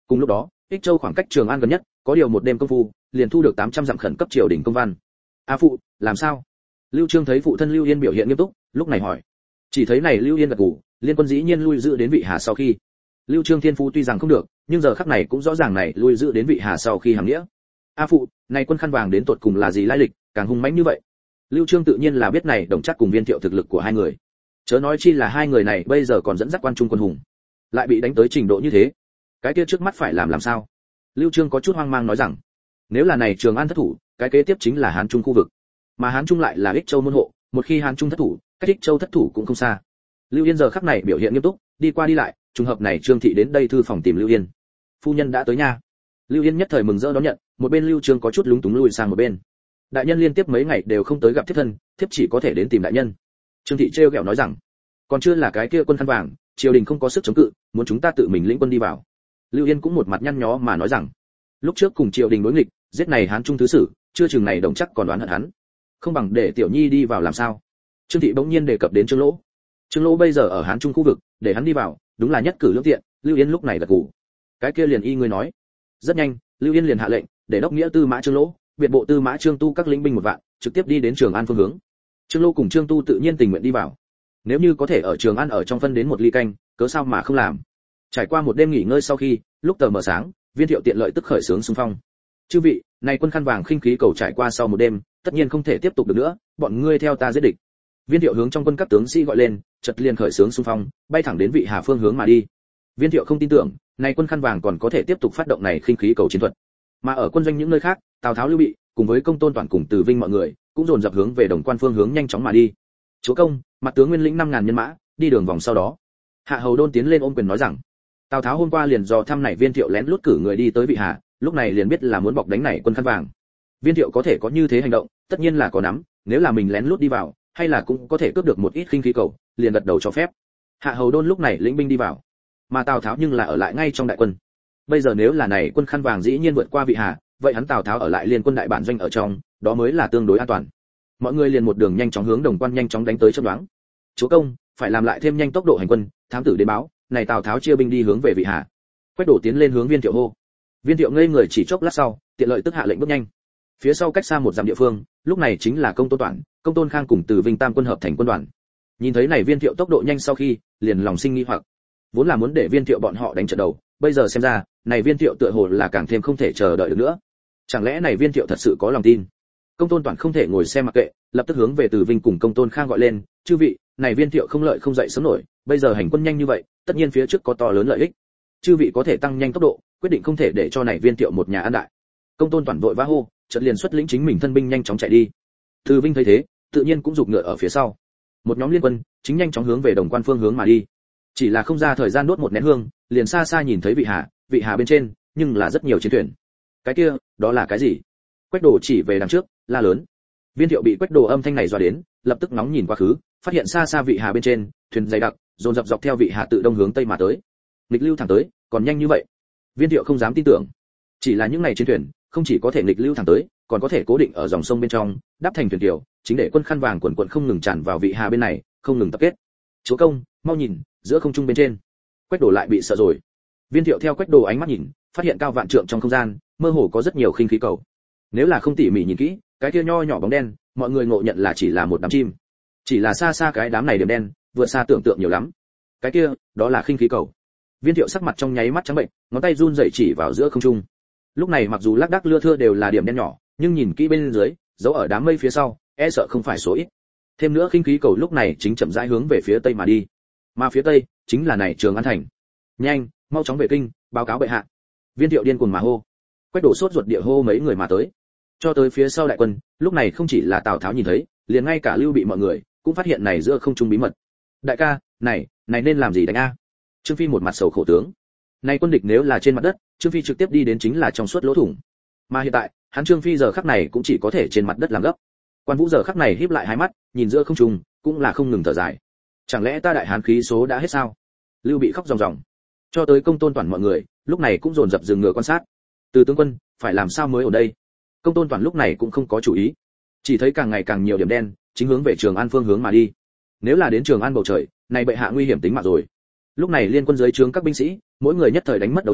S1: Cùng lúc đó, Ích Châu khoảng cách Trường An gần nhất, có điều một đêm công phu, liền thu được tám trăm dặm khẩn cấp triều đình công văn. A phụ, làm sao? Lưu Trương thấy phụ thân Lưu Yên biểu hiện nghiêm túc, lúc này hỏi. Chỉ thấy này Lưu Yên gật gù, liên quân dĩ nhiên lui giữ đến vị Hà sau khi. Lưu Trương thiên phú tuy rằng không được, nhưng giờ khắc này cũng rõ ràng này lui giữ đến vị Hà sau khi hàm nghĩa. A phụ, này quân khăn vàng đến tột cùng là gì lai lịch, càng hung mãnh như vậy? Lưu Trương tự nhiên là biết này đồng chắc cùng Viên Thiệu thực lực của hai người. Chớ nói chi là hai người này bây giờ còn dẫn dắt quan trung quân hùng, lại bị đánh tới trình độ như thế, cái kia trước mắt phải làm làm sao? Lưu Trương có chút hoang mang nói rằng, nếu là này Trường An thất thủ, cái kế tiếp chính là Hán Trung khu vực, mà Hán Trung lại là Ích Châu môn hộ, một khi Hán Trung thất thủ, cách Ích Châu thất thủ cũng không xa. Lưu Yên giờ khắc này biểu hiện nghiêm túc, đi qua đi lại, trùng hợp này Trương thị đến đây thư phòng tìm Lưu Yên. Phu nhân đã tới nha. Lưu Yên nhất thời mừng rỡ đón nhận, một bên Lưu Trương có chút lúng túng lùi sang một bên. Đại nhân liên tiếp mấy ngày đều không tới gặp thiếp thân, thiếp chỉ có thể đến tìm đại nhân. Trương thị trêu ghẹo nói rằng, còn chưa là cái kia quân khăn vàng, triều đình không có sức chống cự, muốn chúng ta tự mình lĩnh quân đi vào. Lưu Yên cũng một mặt nhăn nhó mà nói rằng, lúc trước cùng triều đình đối nghịch, giết này Hán Trung thứ sử, chưa chừng này đồng chắc còn đoán hận hắn, không bằng để tiểu nhi đi vào làm sao? Trương thị bỗng nhiên đề cập đến Trương Lỗ. Trương Lỗ bây giờ ở Hán Trung khu vực, để hắn đi vào, đúng là nhất cử lưỡng tiện. Lưu Yên lúc này gật gù. Cái kia liền y ngươi nói. Rất nhanh, Lưu Yên liền hạ lệnh, để đốc nghĩa tư mã Trương Lỗ, biệt bộ tư mã Trương Tu các lĩnh binh một vạn, trực tiếp đi đến Trường An phương hướng. Trương Lỗ cùng Trương Tu tự nhiên tình nguyện đi vào. Nếu như có thể ở Trường An ở trong phân đến một ly canh, cớ sao mà không làm? Trải qua một đêm nghỉ ngơi sau khi, lúc tờ mờ sáng, Viên Thiệu tiện lợi tức khởi xướng xung phong. Chư vị, này quân khăn vàng khinh khí cầu trải qua sau một đêm, tất nhiên không thể tiếp tục được nữa, bọn ngươi theo ta giết địch. Viên Thiệu hướng trong quân các tướng sĩ gọi lên, chợt liền khởi xướng xung phong, bay thẳng đến vị Hà phương hướng mà đi. Viên Thiệu không tin tưởng, này quân khăn vàng còn có thể tiếp tục phát động này khinh khí cầu chiến thuật. Mà ở quân doanh những nơi khác, Tào Tháo Lưu Bị, cùng với Công Tôn Toản cùng Từ Vinh mọi người, cũng dồn dập hướng về Đồng Quan phương hướng nhanh chóng mà đi. Chúa công, mặt tướng nguyên lĩnh năm ngàn nhân mã, đi đường vòng sau đó. Hạ Hầu Đôn tiến lên ôm quyền nói rằng, Tào Tháo hôm qua liền dò thăm này Viên Thiệu lén lút cử người đi tới vị Hà, lúc này liền biết là muốn bọc đánh này quân khăn vàng. Viên Thiệu có thể có như thế hành động, tất nhiên là có nắm, nếu là mình lén lút đi vào, hay là cũng có thể cướp được một ít khinh khí cầu, liền gật đầu cho phép. Hạ Hầu Đôn lúc này lĩnh binh đi vào, mà Tào Tháo nhưng là ở lại ngay trong đại quân. Bây giờ nếu là này quân khăn vàng dĩ nhiên vượt qua vị Hà, vậy hắn Tào Tháo ở lại liên quân đại bản doanh ở trong, đó mới là tương đối an toàn. Mọi người liền một đường nhanh chóng hướng Đồng Quan nhanh chóng đánh tới chớp nhoáng. Chúa công, phải làm lại thêm nhanh tốc độ hành quân, thám tử đến báo, này Tào Tháo chia binh đi hướng về vị Hà. Quách Đổ tiến lên hướng Viên Thiệu hô. Viên Thiệu ngây người chỉ chốc lát sau, tiện lợi tức hạ lệnh bước nhanh. Phía sau cách xa một dặm địa phương, lúc này chính là Công Tôn Toản, Công Tôn Khang cùng Từ Vinh tam quân hợp thành quân đoàn. Nhìn thấy này Viên Thiệu tốc độ nhanh sau khi, liền lòng sinh nghi hoặc. Vốn là muốn để Viên Thiệu bọn họ đánh trận đầu, bây giờ xem ra, này Viên Thiệu tựa hồ là càng thêm không thể chờ đợi được nữa. Chẳng lẽ này Viên Thiệu thật sự có lòng tin? Công Tôn Toản không thể ngồi xem mặc kệ, lập tức hướng về Từ Vinh cùng Công Tôn Khang gọi lên, chư vị, này Viên Thiệu không lợi không dậy sớm nổi, bây giờ hành quân nhanh như vậy, tất nhiên phía trước có to lớn lợi ích. Chư vị có thể tăng nhanh tốc độ, quyết định không thể để cho này Viên Thiệu một nhà ăn đại. Công Tôn Toản vội vã hô, chợt liền xuất lĩnh chính mình thân binh nhanh chóng chạy đi. Từ Vinh thấy thế, tự nhiên cũng giục ngựa ở phía sau. Một nhóm liên quân chính nhanh chóng hướng về Đồng Quan phương hướng mà đi. Chỉ là không ra thời gian đốt một nén hương, liền xa xa nhìn thấy vị Hà, vị Hà bên trên, nhưng là rất nhiều chiến thuyền. Cái kia, đó là cái gì? Quách Đồ chỉ về đằng trước, la lớn. Viên Thiệu bị Quách Đồ âm thanh này dọa đến, lập tức nóng nhìn quá khứ, phát hiện xa xa vị Hà bên trên, thuyền dày đặc, dồn dập dọc theo vị Hà tự đông hướng tây mà tới. Nghịch lưu thẳng tới, còn nhanh như vậy. Viên Thiệu không dám tin tưởng. Chỉ là những này chiến thuyền, không chỉ có thể nghịch lưu thẳng tới, còn có thể cố định ở dòng sông bên trong, đáp thành thuyền tiểu, chính để quân khăn vàng quần quần không ngừng tràn vào vị Hà bên này, không ngừng tập kết. Chúa công, mau nhìn, giữa không trung bên trên. Quách Đồ lại bị sợ rồi. Viên Thiệu theo Quách Đồ ánh mắt nhìn, phát hiện cao vạn trượng trong không gian, mơ hồ có rất nhiều khinh khí cầu. Nếu là không tỉ mỉ nhìn kỹ, cái kia nho nhỏ bóng đen, mọi người ngộ nhận là chỉ là một đám chim. Chỉ là xa xa cái đám này điểm đen, vượt xa tưởng tượng nhiều lắm. Cái kia, đó là khinh khí cầu. Viên Thiệu sắc mặt trong nháy mắt trắng bệnh, ngón tay run rẩy chỉ vào giữa không trung. Lúc này mặc dù lác đác lưa thưa đều là điểm đen nhỏ, nhưng nhìn kỹ bên dưới, giấu ở đám mây phía sau, e sợ không phải số ít. Thêm nữa khinh khí cầu lúc này chính chậm rãi hướng về phía tây mà đi. Mà phía tây chính là này Trường An thành. Nhanh, mau chóng về kinh, báo cáo bệ hạ. Viên Thiệu điên cuồng mà hô. Quách Đổ sốt ruột địa hô mấy người mà tới. Cho tới phía sau đại quân, lúc này không chỉ là Tào Tháo nhìn thấy, liền ngay cả Lưu Bị mọi người cũng phát hiện này giữa không trung bí mật. Đại ca, này, này nên làm gì đánh a? Trương Phi một mặt sầu khổ tướng. Này quân địch nếu là trên mặt đất, Trương Phi trực tiếp đi đến chính là trong suốt lỗ thủng. Mà hiện tại, hắn Trương Phi giờ khắc này cũng chỉ có thể trên mặt đất làm gấp. Quan Vũ giờ khắc này híp lại hai mắt, nhìn giữa không trung, cũng là không ngừng thở dài. Chẳng lẽ ta đại hán khí số đã hết sao? Lưu Bị khóc ròng ròng. Cho tới Công Tôn Toản mọi người, lúc này cũng dồn dập dừng ngựa quan sát. Từ tướng quân, phải làm sao mới ở đây? Công Tôn Toản lúc này cũng không có chủ ý, chỉ thấy càng ngày càng nhiều điểm đen, chính hướng về Trường An phương hướng mà đi. Nếu là đến Trường An bầu trời, này bệ hạ nguy hiểm tính mạng rồi. Lúc này liên quân dưới trướng các binh sĩ, mỗi người nhất thời đánh mất đấu trí,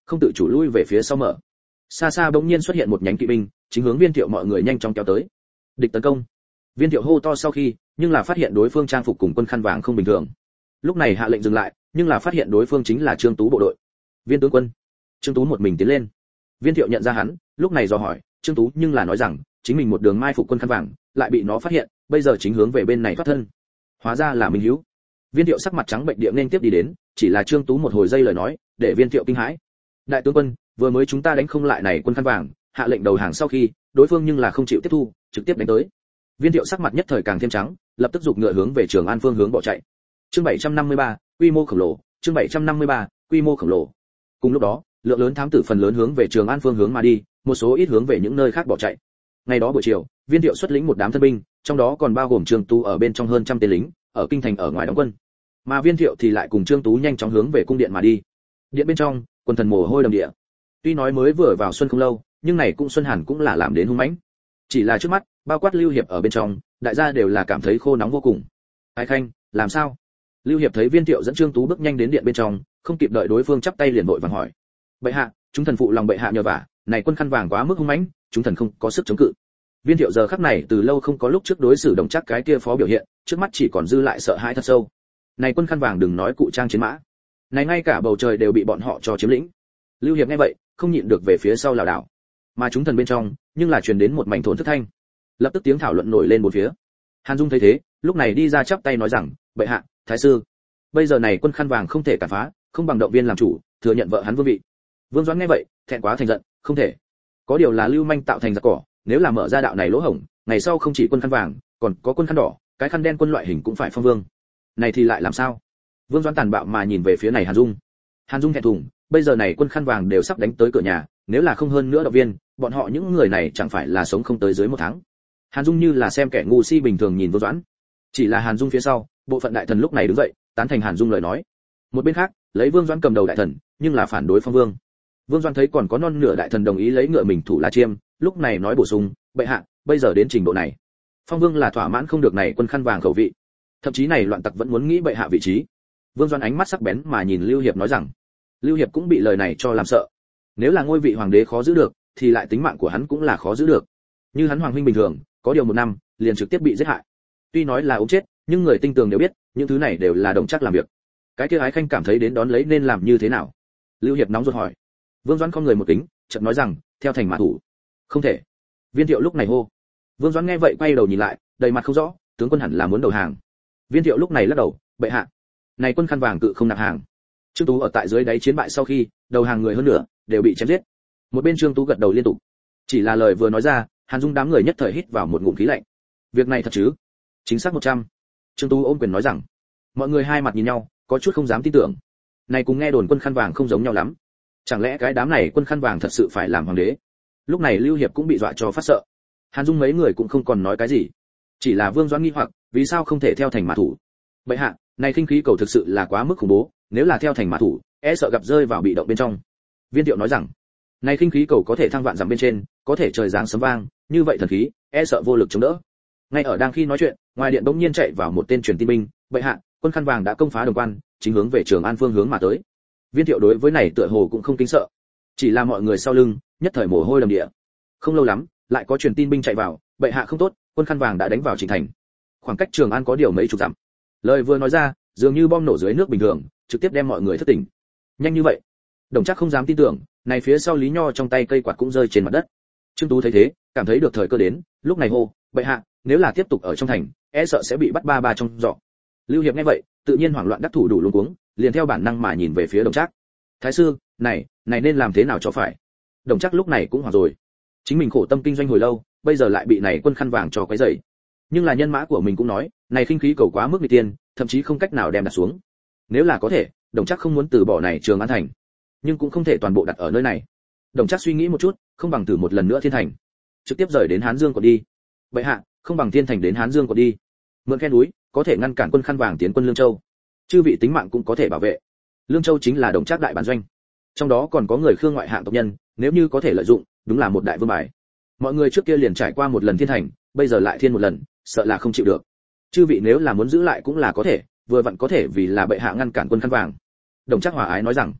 S1: không tự chủ lui về phía sau mở. Xa xa bỗng nhiên xuất hiện một nhánh kỵ binh, chính hướng Viên Thiệu mọi người nhanh chóng kéo tới. Địch tấn công. Viên Thiệu hô to sau khi, nhưng là phát hiện đối phương trang phục cùng quân khăn vàng không bình thường. Lúc này hạ lệnh dừng lại, nhưng là phát hiện đối phương chính là Trương Tú bộ đội. Viên tướng quân. Trương Tú một mình tiến lên. Viên Thiệu nhận ra hắn, lúc này dò hỏi, Trương Tú nhưng là nói rằng, chính mình một đường mai phục quân khăn vàng, lại bị nó phát hiện, bây giờ chính hướng về bên này thoát thân. Hóa ra là Minh Hữu. Viên Thiệu sắc mặt trắng bệnh địa nên tiếp đi đến, chỉ là Trương Tú một hồi dây lời nói, để Viên Thiệu kinh hãi. Đại tướng quân, vừa mới chúng ta đánh không lại này quân khăn vàng, hạ lệnh đầu hàng sau khi, đối phương nhưng là không chịu tiếp thu, trực tiếp đánh tới. Viên Thiệu sắc mặt nhất thời càng thêm trắng, lập tức giục ngựa hướng về Trường An phương hướng bỏ chạy. Chương bảy trăm năm mươi ba, quy mô khổng lồ, chương bảy trăm năm mươi ba, quy mô khổng lồ. Cùng lúc đó, lượng lớn thám tử phần lớn hướng về Trường An phương hướng mà đi, một số ít hướng về những nơi khác bỏ chạy. Ngày đó buổi chiều, Viên Thiệu xuất lĩnh một đám thân binh, trong đó còn bao gồm Trương Tú ở bên trong hơn trăm tên lính, ở kinh thành ở ngoài đóng quân. Mà Viên Thiệu thì lại cùng Trương Tú nhanh chóng hướng về cung điện mà đi. Điện bên trong, quân thần mồ hôi đầm địa. Tuy nói mới vừa vào xuân không lâu, nhưng này cũng xuân hàn cũng là làm đến hung mãnh. Chỉ là trước mắt, bao quát Lưu Hiệp ở bên trong, đại gia đều là cảm thấy khô nóng vô cùng. Ái Khanh, làm sao? Lưu Hiệp thấy Viên Thiệu dẫn Trương Tú bước nhanh đến điện bên trong, không kịp đợi đối phương chắp tay liền vội vàng hỏi: "Bệ hạ, chúng thần phụ lòng bệ hạ nhờ vả, này quân khăn vàng quá mức hung mãnh, chúng thần không có sức chống cự." Viên Thiệu giờ khắc này từ lâu không có lúc trước đối xử đồng chắc cái kia phó biểu hiện, trước mắt chỉ còn dư lại sợ hãi thật sâu. Này quân khăn vàng đừng nói cụ trang chiến mã, này ngay cả bầu trời đều bị bọn họ cho chiếm lĩnh. Lưu Hiệp nghe vậy, không nhịn được về phía sau lảo đảo. Mà chúng thần bên trong, nhưng là truyền đến một mảnh thốn thức thanh. Lập tức tiếng thảo luận nổi lên bốn phía. Hàn Dung thấy thế, lúc này đi ra chắp tay nói rằng: "Bệ hạ, thái sư, bây giờ này quân khăn vàng không thể cản phá, không bằng động viên làm chủ, thừa nhận vợ hắn vương vị." Vương Doãn nghe vậy, thẹn quá thành giận, không thể. Có điều là lưu manh tạo thành giặc cỏ, nếu là mở ra đạo này lỗ hổng, ngày sau không chỉ quân khăn vàng, còn có quân khăn đỏ, cái khăn đen quân loại hình cũng phải phong vương. Này thì lại làm sao? Vương Doãn tàn bạo mà nhìn về phía này Hàn Dung. Hàn Dung thẹn thùng, bây giờ này quân khăn vàng đều sắp đánh tới cửa nhà, nếu là không hơn nữa động viên, bọn họ những người này chẳng phải là sống không tới dưới một tháng. Hàn Dung như là xem kẻ ngu si bình thường nhìn Vương Doãn. Chỉ là Hàn Dung phía sau, bộ phận đại thần lúc này đứng dậy, tán thành Hàn Dung lời nói. Một bên khác, lấy Vương Doãn cầm đầu đại thần, nhưng là phản đối phong vương. Vương Doãn thấy còn có non nửa đại thần đồng ý lấy ngựa mình thủ La Chiêm, lúc này nói bổ sung: "Bệ hạ, bây giờ đến trình độ này, phong vương là thỏa mãn không được này quân khăn vàng khẩu vị, thậm chí này loạn tặc vẫn muốn nghĩ bệ hạ vị trí." Vương Doãn ánh mắt sắc bén mà nhìn Lưu Hiệp nói rằng. Lưu Hiệp cũng bị lời này cho làm sợ. Nếu là ngôi vị hoàng đế khó giữ được, thì lại tính mạng của hắn cũng là khó giữ được. Như hắn hoàng huynh bình thường, có điều một năm, liền trực tiếp bị giết hại. Tuy nói là ốm chết, nhưng người tinh tường đều biết, những thứ này đều là đồng chắc làm việc. Cái kia Ái Khanh cảm thấy đến đón lấy nên làm như thế nào? Lưu Hiệp nóng ruột hỏi. Vương Doãn không người một kính, chợt nói rằng, theo thành mã thủ. Không thể. Viên Thiệu lúc này hô. Vương Doãn nghe vậy quay đầu nhìn lại, đầy mặt không rõ, tướng quân hẳn là muốn đầu hàng. Viên Thiệu lúc này lắc đầu, bệ hạ, này quân khăn vàng cự không nạp hàng. Trương Tú ở tại dưới đáy chiến bại sau khi, đầu hàng người hơn nữa đều bị chém giết. Một bên Trương Tú gật đầu liên tục. Chỉ là lời vừa nói ra, Hàn Dung đám người nhất thời hít vào một ngụm khí lạnh. Việc này thật chứ? Chính xác một trăm. Trương Tú ôm quyền nói rằng. Mọi người hai mặt nhìn nhau, có chút không dám tin tưởng. Này cùng nghe đồn quân khăn vàng không giống nhau lắm. Chẳng lẽ cái đám này quân khăn vàng thật sự phải làm hoàng đế? Lúc này Lưu Hiệp cũng bị dọa cho phát sợ. Hàn Dung mấy người cũng không còn nói cái gì. Chỉ là Vương Doãn nghi hoặc, vì sao không thể theo thành mã thủ? Bệ hạ, này khinh khí cầu thực sự là quá mức khủng bố, nếu là theo thành mã thủ, e sợ gặp rơi vào bị động bên trong. Viên Thiệu nói rằng, này khinh khí cầu có thể thăng vạn dặm bên trên, có thể trời giáng sấm vang, như vậy thần khí, e sợ vô lực chống đỡ. Ngay ở đang khi nói chuyện, ngoài điện bỗng nhiên chạy vào một tên truyền tin binh, bệ hạ, quân khăn vàng đã công phá Đồng Quan, chính hướng về Trường An phương hướng mà tới. Viên Thiệu đối với này tựa hồ cũng không kính sợ, chỉ là mọi người sau lưng nhất thời mồ hôi đầm địa. Không lâu lắm, lại có truyền tin binh chạy vào, bệ hạ không tốt, quân khăn vàng đã đánh vào Trình thành. Khoảng cách Trường An có điều mấy chục dặm. Lời vừa nói ra, dường như bom nổ dưới nước bình thường, trực tiếp đem mọi người thất tỉnh. Nhanh như vậy? Đồng Trác không dám tin tưởng, này phía sau Lý Nho trong tay cây quạt cũng rơi trên mặt đất. Trương Tú thấy thế, cảm thấy được thời cơ đến, lúc này hô, bệ hạ, nếu là tiếp tục ở trong thành, e sợ sẽ bị bắt ba ba trong giỏ. Lưu Hiệp nghe vậy, tự nhiên hoảng loạn đắc thủ đủ luống cuống, liền theo bản năng mà nhìn về phía Đồng Trác. Thái sư, này, này nên làm thế nào cho phải? Đồng Trác lúc này cũng hoảng rồi. Chính mình khổ tâm kinh doanh hồi lâu, bây giờ lại bị này quân khăn vàng cho quấy rầy. Nhưng là nhân mã của mình cũng nói, này khinh khí cầu quá mức nguy tiên, thậm chí không cách nào đem đặt xuống. Nếu là có thể, Đồng Trác không muốn từ bỏ này Trường An thành, nhưng cũng không thể toàn bộ đặt ở nơi này. Đồng Trác suy nghĩ một chút, không bằng thử một lần nữa Thiên thành, trực tiếp rời đến Hán Dương quận đi. Bệ hạ, không bằng Thiên thành đến Hán Dương quận đi. Mượn khe núi, có thể ngăn cản quân khăn vàng tiến quân Lương Châu. Chư vị tính mạng cũng có thể bảo vệ. Lương Châu chính là Đồng Trác đại bản doanh, trong đó còn có người Khương ngoại hạng tộc nhân, nếu như có thể lợi dụng, đúng là một đại vương bài. Mọi người trước kia liền trải qua một lần Thiên thành, bây giờ lại thiên một lần, sợ là không chịu được. Chư vị nếu là muốn giữ lại cũng là có thể, vừa vặn có thể vì là bệ hạ ngăn cản quân khăn vàng. Đồng Trác hòa ái nói rằng,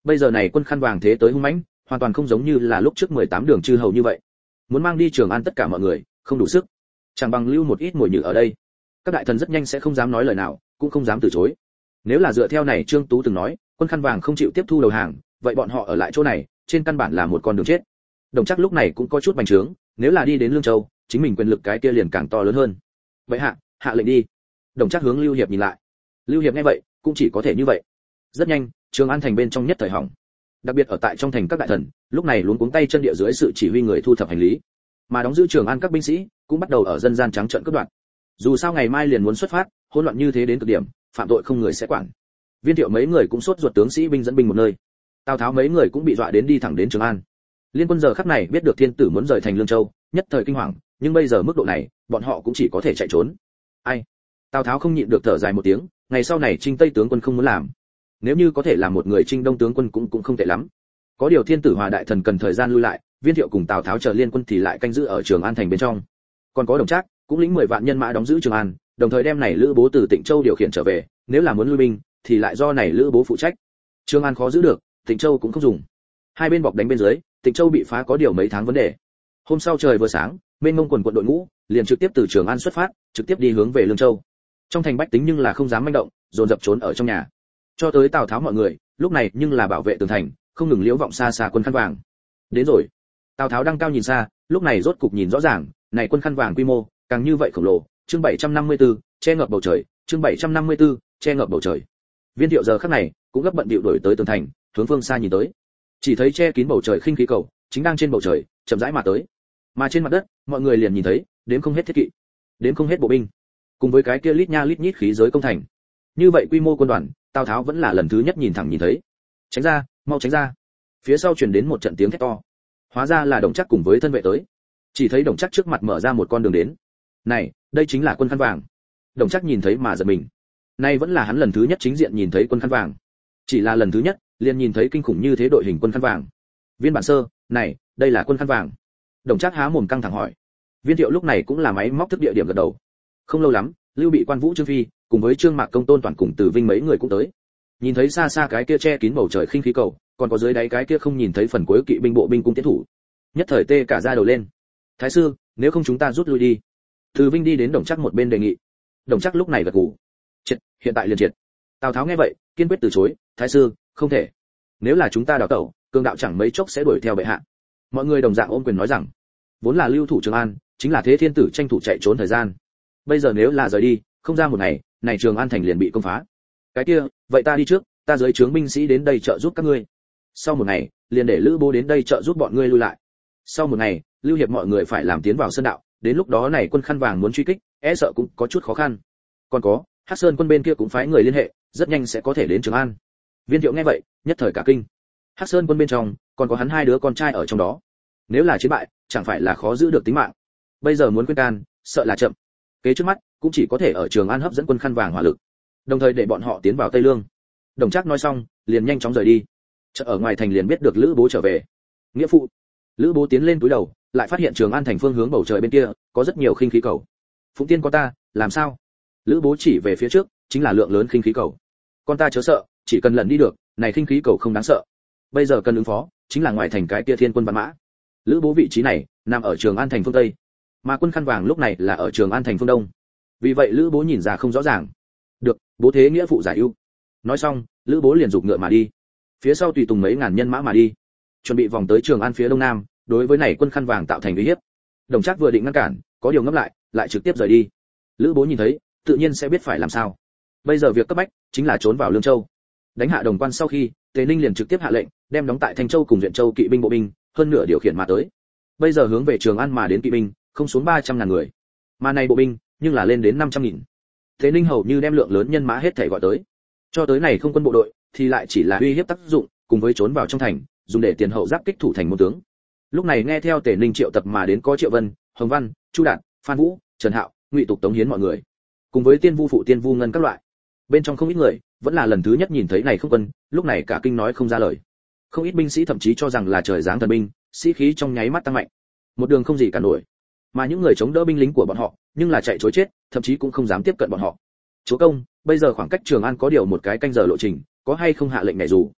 S1: Bây giờ này quân khăn vàng thế tới hung mãnh, hoàn toàn không giống như là lúc trước mười tám đường chư hầu như vậy. Muốn mang đi Trường An tất cả mọi người, không đủ sức. Chẳng bằng lưu một ít mồi nhử ở đây. Các đại thần rất nhanh sẽ không dám nói lời nào, cũng không dám từ chối. Nếu là dựa theo này Trương Tú từng nói, quân khăn vàng không chịu tiếp thu đầu hàng, vậy bọn họ ở lại chỗ này, trên căn bản là một con đường chết. Đồng Trác lúc này cũng có chút bành trướng, nếu là đi đến Lương Châu, chính mình quyền lực cái kia liền càng to lớn hơn. Vậy hạ, hạ lệnh đi. Đồng Trác hướng Lưu Hiệp nhìn lại. Lưu Hiệp nghe vậy, cũng chỉ có thể như vậy. Rất nhanh, Trường An thành bên trong nhất thời hỏng. Đặc biệt ở tại trong thành các đại thần, lúc này luống cuống tay chân địa dưới sự chỉ huy người thu thập hành lý, mà đóng giữ Trường An các binh sĩ cũng bắt đầu ở dân gian trắng trợn cướp đoạt. Dù sao ngày mai liền muốn xuất phát, hỗn loạn như thế đến cực điểm, phạm tội không người sẽ quản. Viên Thiệu mấy người cũng sốt ruột tướng sĩ binh dẫn binh một nơi. Tào Tháo mấy người cũng bị dọa đến đi thẳng đến Trường An. Liên quân giờ khắc này biết được thiên tử muốn rời thành Lương Châu, nhất thời kinh hoàng, nhưng bây giờ mức độ này, bọn họ cũng chỉ có thể chạy trốn. Ai? Tào Tháo không nhịn được thở dài một tiếng, ngày sau này Trinh Tây tướng quân không muốn làm. Nếu như có thể làm một người Trinh Đông tướng quân cũng cũng không tệ lắm. Có điều thiên tử hòa đại thần cần thời gian lui lại, Viên Thiệu cùng Tào Tháo chờ liên quân thì lại canh giữ ở Trường An thành bên trong. Còn có Đồng Trác, cũng lĩnh mười vạn nhân mã đóng giữ Trường An, đồng thời đem này Lữ Bố từ Tịnh Châu điều khiển trở về, nếu là muốn lui binh thì lại do này Lữ Bố phụ trách. Trường An khó giữ được, Tịnh Châu cũng không dùng. Hai bên bọc đánh bên dưới, Tịnh Châu bị phá có điều mấy tháng vấn đề. Hôm sau trời vừa sáng, mênh mông quần quận đội ngũ liền trực tiếp từ Trường An xuất phát, trực tiếp đi hướng về Lương Châu. Trong thành bách tính nhưng là không dám manh động, dồn dập trốn ở trong nhà. Cho tới Tào Tháo mọi người, lúc này nhưng là bảo vệ tường thành, không ngừng liễu vọng xa xa quân khăn vàng. Đến rồi. Tào Tháo đang cao nhìn xa, lúc này rốt cục nhìn rõ ràng, này quân khăn vàng quy mô, càng như vậy khổng lồ. Chương bảy trăm năm mươi tư, che ngập bầu trời, chương bảy trăm năm mươi tư, che ngập bầu trời. Viên Thiệu giờ khắc này, cũng gấp bận bịu đuổi tới tường thành, hướng phương xa nhìn tới. Chỉ thấy che kín bầu trời khinh khí cầu, chính đang trên bầu trời, chậm rãi mà tới. Mà trên mặt đất, mọi người liền nhìn thấy, đến không hết thiết kỵ, đến không hết bộ binh, cùng với cái kia lít nha lít nhít khí giới công thành. Như vậy quy mô quân đoàn, Tào Tháo vẫn là lần thứ nhất nhìn thẳng nhìn thấy. Tránh ra, mau tránh ra. Phía sau truyền đến một trận tiếng thét to. Hóa ra là Đồng Trác cùng với thân vệ tới. Chỉ thấy Đồng Trác trước mặt mở ra một con đường đến. Này, đây chính là quân khăn vàng. Đồng Trác nhìn thấy mà giật mình. Nay vẫn là hắn lần thứ nhất chính diện nhìn thấy quân khăn vàng. Chỉ là lần thứ nhất, liền nhìn thấy kinh khủng như thế đội hình quân khăn vàng. Viên bản sơ, này, đây là quân khăn vàng. Đồng Trác há mồm căng thẳng hỏi. Viên Thiệu lúc này cũng là máy móc thức địa điểm gật đầu. Không lâu lắm, Lưu Bị, Quan Vũ, Trương Phi, cùng với Trương Mạc Công Tôn Toàn cùng Từ Vinh mấy người cũng tới. Nhìn thấy xa xa cái kia che kín bầu trời khinh khí cầu, còn có dưới đáy cái kia không nhìn thấy phần cuối kỵ binh bộ binh cung tiến thủ. Nhất thời tê cả da đầu lên. Thái sư, nếu không chúng ta rút lui đi. Từ Vinh đi đến Đồng Trác một bên đề nghị. Đồng Trác lúc này gật gù. Triệt, hiện tại liền triệt. Tào Tháo nghe vậy, kiên quyết từ chối. Thái sư, không thể. Nếu là chúng ta đào tẩu, cường đạo chẳng mấy chốc sẽ đuổi theo bệ hạ. Mọi người đồng dạng ôm quyền nói rằng, vốn là lưu thủ Trường An, chính là thế thiên tử tranh thủ chạy trốn thời gian. Bây giờ nếu là rời đi, không ra một ngày, này Trường An thành liền bị công phá. Cái kia, vậy ta đi trước, ta dưới trướng binh sĩ đến đây trợ giúp các ngươi. Sau một ngày, liền để Lữ Bố đến đây trợ giúp bọn ngươi lui lại. Sau một ngày, Lưu Hiệp mọi người phải làm tiến vào sơn đạo, đến lúc đó này quân khăn vàng muốn truy kích, e sợ cũng có chút khó khăn. Còn có, Hắc Sơn quân bên kia cũng phái người liên hệ, rất nhanh sẽ có thể đến Trường An. Viên Thiệu nghe vậy, nhất thời cả kinh. Hắc Sơn quân bên trong, còn có hắn hai đứa con trai ở trong đó. Nếu là chiến bại, chẳng phải là khó giữ được tính mạng. Bây giờ muốn khuyên can, sợ là chậm. Kế trước mắt, cũng chỉ có thể ở Trường An hấp dẫn quân khăn vàng hỏa lực, đồng thời để bọn họ tiến vào Tây Lương. Đồng Trác nói xong, liền nhanh chóng rời đi. Chợ ở ngoài thành liền biết được Lữ Bố trở về. Nghĩa phụ. Lữ Bố tiến lên túi đầu, lại phát hiện Trường An thành phương hướng bầu trời bên kia có rất nhiều khinh khí cầu. Phụng Tiên có ta, làm sao? Lữ Bố chỉ về phía trước, chính là lượng lớn khinh khí cầu. Con ta chớ sợ, chỉ cần lần đi được, này khinh khí cầu không đáng sợ. Bây giờ cần ứng phó, chính là ngoài thành cái kia thiên quân vạn mã. Lữ Bố vị trí này nằm ở Trường An thành phương tây, mà quân khăn vàng lúc này là ở Trường An thành phương đông. Vì vậy Lữ Bố nhìn ra không rõ ràng. Được, bố thế nghĩa phụ giải ưu. Nói xong, Lữ Bố liền giục ngựa mà đi. Phía sau tùy tùng mấy ngàn nhân mã mà đi, chuẩn bị vòng tới Trường An phía đông nam, đối với này quân khăn vàng tạo thành uy hiếp. Đồng Trác vừa định ngăn cản, có điều ngấp lại, lại trực tiếp rời đi. Lữ Bố nhìn thấy, tự nhiên sẽ biết phải làm sao. Bây giờ việc cấp bách chính là trốn vào Lương Châu. Đánh hạ Đồng Quan sau khi, Tề Ninh liền trực tiếp hạ lệnh, đem đóng tại Thanh Châu cùng Duyện Châu kỵ binh bộ binh, hơn nửa điều khiển mà tới. Bây giờ hướng về Trường An mà đến kỵ binh, không xuống ba trăm ngàn người. Mà này bộ binh, nhưng là lên đến năm trăm nghìn. Tề Ninh hầu như đem lượng lớn nhân mã hết thảy gọi tới. Cho tới này không quân bộ đội, thì lại chỉ là uy hiếp tác dụng, cùng với trốn vào trong thành, dùng để tiền hậu giáp kích thủ thành môn tướng. Lúc này nghe theo Tề Ninh triệu tập mà đến có Triệu Vân, Hồng Văn, Chu Đạt, Phan Vũ, Trần Hạo, Ngụy Tục Tống Hiến mọi người, cùng với Tiên Vu phụ Tiên Vu Ngân các loại. Bên trong không ít người, vẫn là lần thứ nhất nhìn thấy này không quân, lúc này cả kinh nói không ra lời. Không ít binh sĩ thậm chí cho rằng là trời giáng thần binh, sĩ khí trong nháy mắt tăng mạnh. Một đường không gì cả nổi. Mà những người chống đỡ binh lính của bọn họ, nhưng là chạy trối chết, thậm chí cũng không dám tiếp cận bọn họ. Chúa công, bây giờ khoảng cách Trường An có điều một cái canh giờ lộ trình, có hay không hạ lệnh này dù?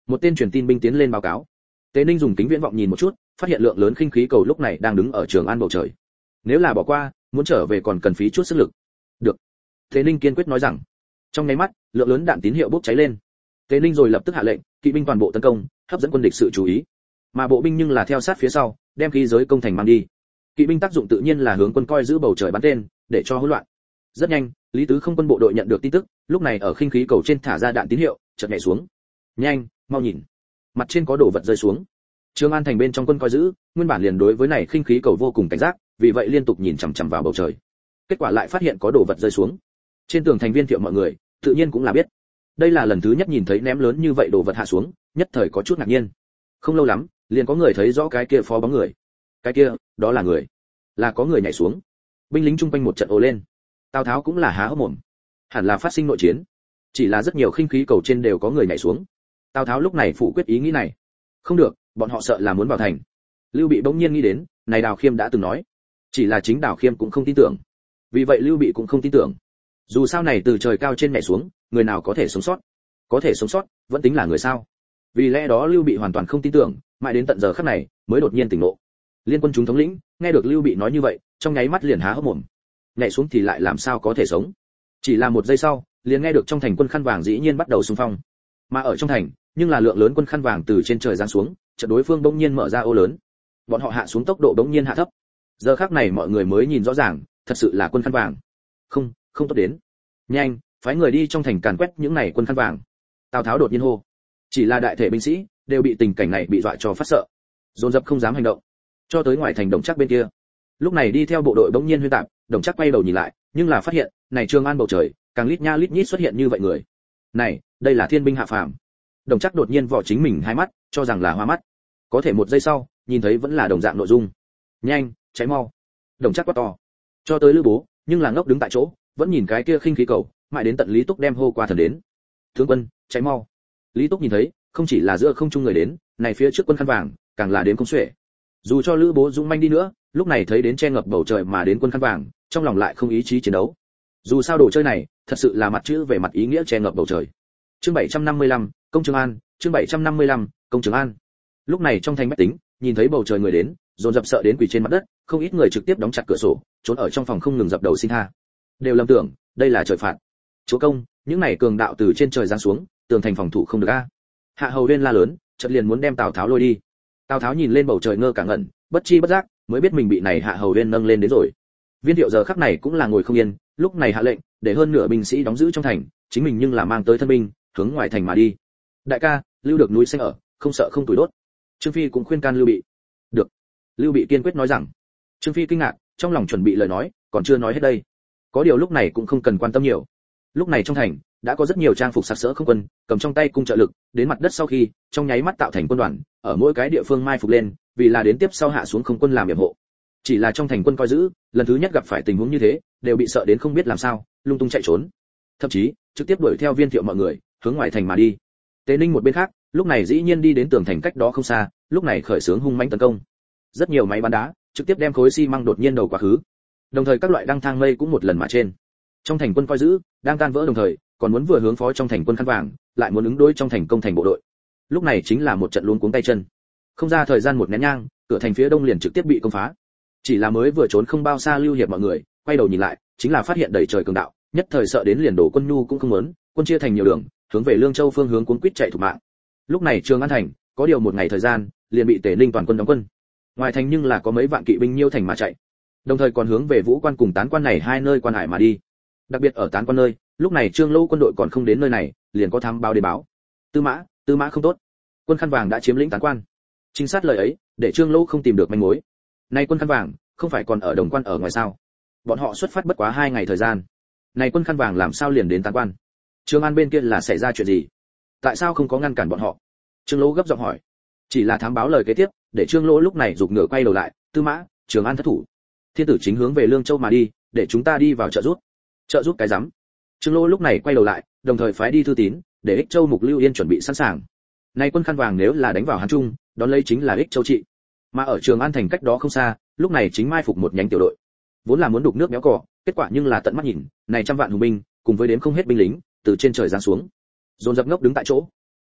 S1: Một tên truyền tin binh tiến lên báo cáo. Tế Ninh dùng kính viễn vọng nhìn một chút, phát hiện lượng lớn khinh khí cầu lúc này đang đứng ở Trường An bầu trời. Nếu là bỏ qua, muốn trở về còn cần phí chút sức lực. Được. Tế Ninh kiên quyết nói rằng. Trong nháy mắt, lượng lớn đạn tín hiệu bốc cháy lên. Tế Ninh rồi lập tức hạ lệnh, kỵ binh toàn bộ tấn công, hấp dẫn quân địch sự chú ý. Mà bộ binh nhưng là theo sát phía sau, đem khí giới công thành mang đi. Kỵ binh tác dụng tự nhiên là hướng quân coi giữ bầu trời bắn tên, để cho hỗn loạn. Rất nhanh, Lý Tứ không quân bộ đội nhận được tin tức, lúc này ở khinh khí cầu trên thả ra đạn tín hiệu, chợt nhảy xuống. Nhanh, mau nhìn. Mặt trên có đồ vật rơi xuống. Trường An thành bên trong quân coi giữ, nguyên bản liền đối với này khinh khí cầu vô cùng cảnh giác, vì vậy liên tục nhìn chằm chằm vào bầu trời. Kết quả lại phát hiện có đồ vật rơi xuống. Trên tường thành viên thiệu mọi người, tự nhiên cũng là biết. Đây là lần thứ nhất nhìn thấy ném lớn như vậy đồ vật hạ xuống, nhất thời có chút ngạc nhiên. Không lâu lắm, liền có người thấy rõ cái kia phó bóng người. Cái kia, đó là người. Là có người nhảy xuống. Binh lính chung quanh một trận ồ lên. Tào Tháo cũng là há hốc mồm. Hẳn là phát sinh nội chiến. Chỉ là rất nhiều khinh khí cầu trên đều có người nhảy xuống. Tào Tháo lúc này phủ quyết ý nghĩ này. Không được, bọn họ sợ là muốn vào thành. Lưu Bị bỗng nhiên nghĩ đến, này Đào Khiêm đã từng nói. Chỉ là chính Đào Khiêm cũng không tin tưởng. Vì vậy Lưu Bị cũng không tin tưởng. Dù sao này từ trời cao trên nhảy xuống, người nào có thể sống sót? Có thể sống sót, vẫn tính là người sao? Vì lẽ đó Lưu Bị hoàn toàn không tin tưởng, mãi đến tận giờ khắc này, mới đột nhiên tỉnh ngộ. Liên quân chúng thống lĩnh, nghe được Lưu Bị nói như vậy, trong nháy mắt liền há hốc mồm. Nhảy xuống thì lại làm sao có thể sống? Chỉ là một giây sau, liền nghe được trong thành quân khăn vàng dĩ nhiên bắt đầu xung phong. Mà ở trong thành, nhưng là lượng lớn quân khăn vàng từ trên trời giáng xuống, trận đối phương bỗng nhiên mở ra ô lớn. Bọn họ hạ xuống tốc độ bỗng nhiên hạ thấp. Giờ khắc này mọi người mới nhìn rõ ràng, thật sự là quân khăn vàng. Không, không tốt đến. Nhanh, phái người đi trong thành càn quét những này quân khăn vàng. Tào Tháo đột nhiên hô. Chỉ là đại thể binh sĩ đều bị tình cảnh này bị dọa cho phát sợ, dồn dập không dám hành động. Cho tới ngoài thành Đồng Trác bên kia, lúc này đi theo bộ đội bỗng nhiên huyên tạp, Đồng Trác quay đầu nhìn lại, nhưng là phát hiện, này Trường An bầu trời, càng lít nha lít nhít xuất hiện như vậy người. Này, đây là thiên binh hạ phàm. Đồng Trác đột nhiên vò chính mình hai mắt, cho rằng là hoa mắt. Có thể một giây sau, nhìn thấy vẫn là đồng dạng nội dung. Nhanh, cháy mau. Đồng Trác quát to. Cho tới Lữ Bố, nhưng là ngốc đứng tại chỗ, vẫn nhìn cái kia khinh khí cầu, mãi đến tận Lý Túc đem hô qua thần đến. Tướng quân, cháy mau. Lý Túc nhìn thấy, không chỉ là giữa không trung người đến, này phía trước quân khăn vàng, càng là đến không xuể. Dù cho Lữ Bố dũng manh đi nữa, lúc này thấy đến che ngập bầu trời mà đến quân khăn vàng, trong lòng lại không ý chí chiến đấu. Dù sao đồ chơi này, thật sự là mặt chữ về mặt ý nghĩa che ngập bầu trời. Chương bảy trăm năm mươi lăm, công Trường An, chương bảy trăm năm mươi lăm, công Trường An. Lúc này trong thành bách tính, nhìn thấy bầu trời người đến, dồn dập sợ đến quỳ trên mặt đất, không ít người trực tiếp đóng chặt cửa sổ, trốn ở trong phòng không ngừng dập đầu xin tha. Đều lầm tưởng, đây là trời phạt. Chúa công, những này cường đạo từ trên trời giáng xuống, tường thành phòng thủ không được a. Hạ Hầu Uyên la lớn, chợt liền muốn đem Tào Tháo lôi đi. Tào Tháo nhìn lên bầu trời ngơ cả ngẩn, bất chi bất giác, mới biết mình bị này Hạ Hầu Uyên nâng lên đến rồi. Viên Thiệu giờ khắc này cũng là ngồi không yên, lúc này hạ lệnh, để hơn nửa binh sĩ đóng giữ trong thành, chính mình nhưng là mang tới thân binh, hướng ngoài thành mà đi. Đại ca, lưu được núi xanh ở, không sợ không tuổi đốt. Trương Phi cũng khuyên can Lưu Bị. Được. Lưu Bị kiên quyết nói rằng. Trương Phi kinh ngạc, trong lòng chuẩn bị lời nói, còn chưa nói hết đây. Có điều lúc này cũng không cần quan tâm nhiều. Lúc này trong thành đã có rất nhiều trang phục sặc sỡ không quân, cầm trong tay cung trợ lực, đến mặt đất sau khi, trong nháy mắt tạo thành quân đoàn, ở mỗi cái địa phương mai phục lên, vì là đến tiếp sau hạ xuống không quân làm yểm hộ. Chỉ là trong thành quân coi giữ, lần thứ nhất gặp phải tình huống như thế, đều bị sợ đến không biết làm sao, lung tung chạy trốn. Thậm chí, trực tiếp đuổi theo Viên Thiệu mọi người, hướng ngoài thành mà đi. Tế Ninh một bên khác, lúc này dĩ nhiên đi đến tường thành cách đó không xa, lúc này khởi xướng hung mãnh tấn công. Rất nhiều máy bắn đá, trực tiếp đem khối xi măng đột nhiên đầu quá khứ. Đồng thời các loại đăng thang mây cũng một lần mà trên. Trong thành quân coi giữ, đang tan vỡ đồng thời, còn muốn vừa hướng phó trong thành quân khăn vàng, lại muốn ứng đối trong thành công thành bộ đội. Lúc này chính là một trận luống cuống tay chân. Không ra thời gian một nén nhang, cửa thành phía đông liền trực tiếp bị công phá. Chỉ là mới vừa trốn không bao xa Lưu Hiệp mọi người, quay đầu nhìn lại, chính là phát hiện đầy trời cường đạo, nhất thời sợ đến liền đổ quân nhu cũng không muốn, quân chia thành nhiều đường, hướng về Lương Châu phương hướng cuốn quýt chạy thủ mạng. Lúc này Trường An thành, có điều một ngày thời gian, liền bị Tề Ninh toàn quân đóng quân. Ngoài thành nhưng là có mấy vạn kỵ binh nhiêu thành mà chạy. Đồng thời còn hướng về Vũ Quan cùng Tán Quan này hai nơi quan hải mà đi. Đặc biệt ở Tán Quan nơi, lúc này Trương Lâu quân đội còn không đến nơi này, liền có thám báo đến báo. Tư Mã, Tư Mã không tốt. Quân khăn vàng đã chiếm lĩnh Tán Quan. Trinh sát lời ấy, để Trương Lâu không tìm được manh mối. Nay quân khăn vàng, không phải còn ở Đồng Quan ở ngoài sao? Bọn họ xuất phát bất quá hai ngày thời gian. Này quân khăn vàng làm sao liền đến Tán Quan? Trường An bên kia là xảy ra chuyện gì? Tại sao không có ngăn cản bọn họ? Trương Lỗ gấp giọng hỏi. Chỉ là thám báo lời kế tiếp, để Trương Lỗ lúc này rụt ngựa quay đầu lại, Tư Mã, Trường An thất thủ. Thiên tử chính hướng về Lương Châu mà đi, để chúng ta đi vào trợ giúp. Trợ giúp cái rắm? Trương Lỗ lúc này quay đầu lại, đồng thời phái đi thư tín, để Ích Châu Mục Lưu Yên chuẩn bị sẵn sàng. Nay quân khăn vàng nếu là đánh vào Hán Trung, đón lấy chính là Ích Châu trị. Mà ở Trường An thành cách đó không xa, lúc này chính mai phục một nhánh tiểu đội. Vốn là muốn đục nước béo cỏ, kết quả nhưng là tận mắt nhìn, này trăm vạn hùng binh, cùng với đếm không hết binh lính, từ trên trời giáng xuống, dồn dập ngốc đứng tại chỗ.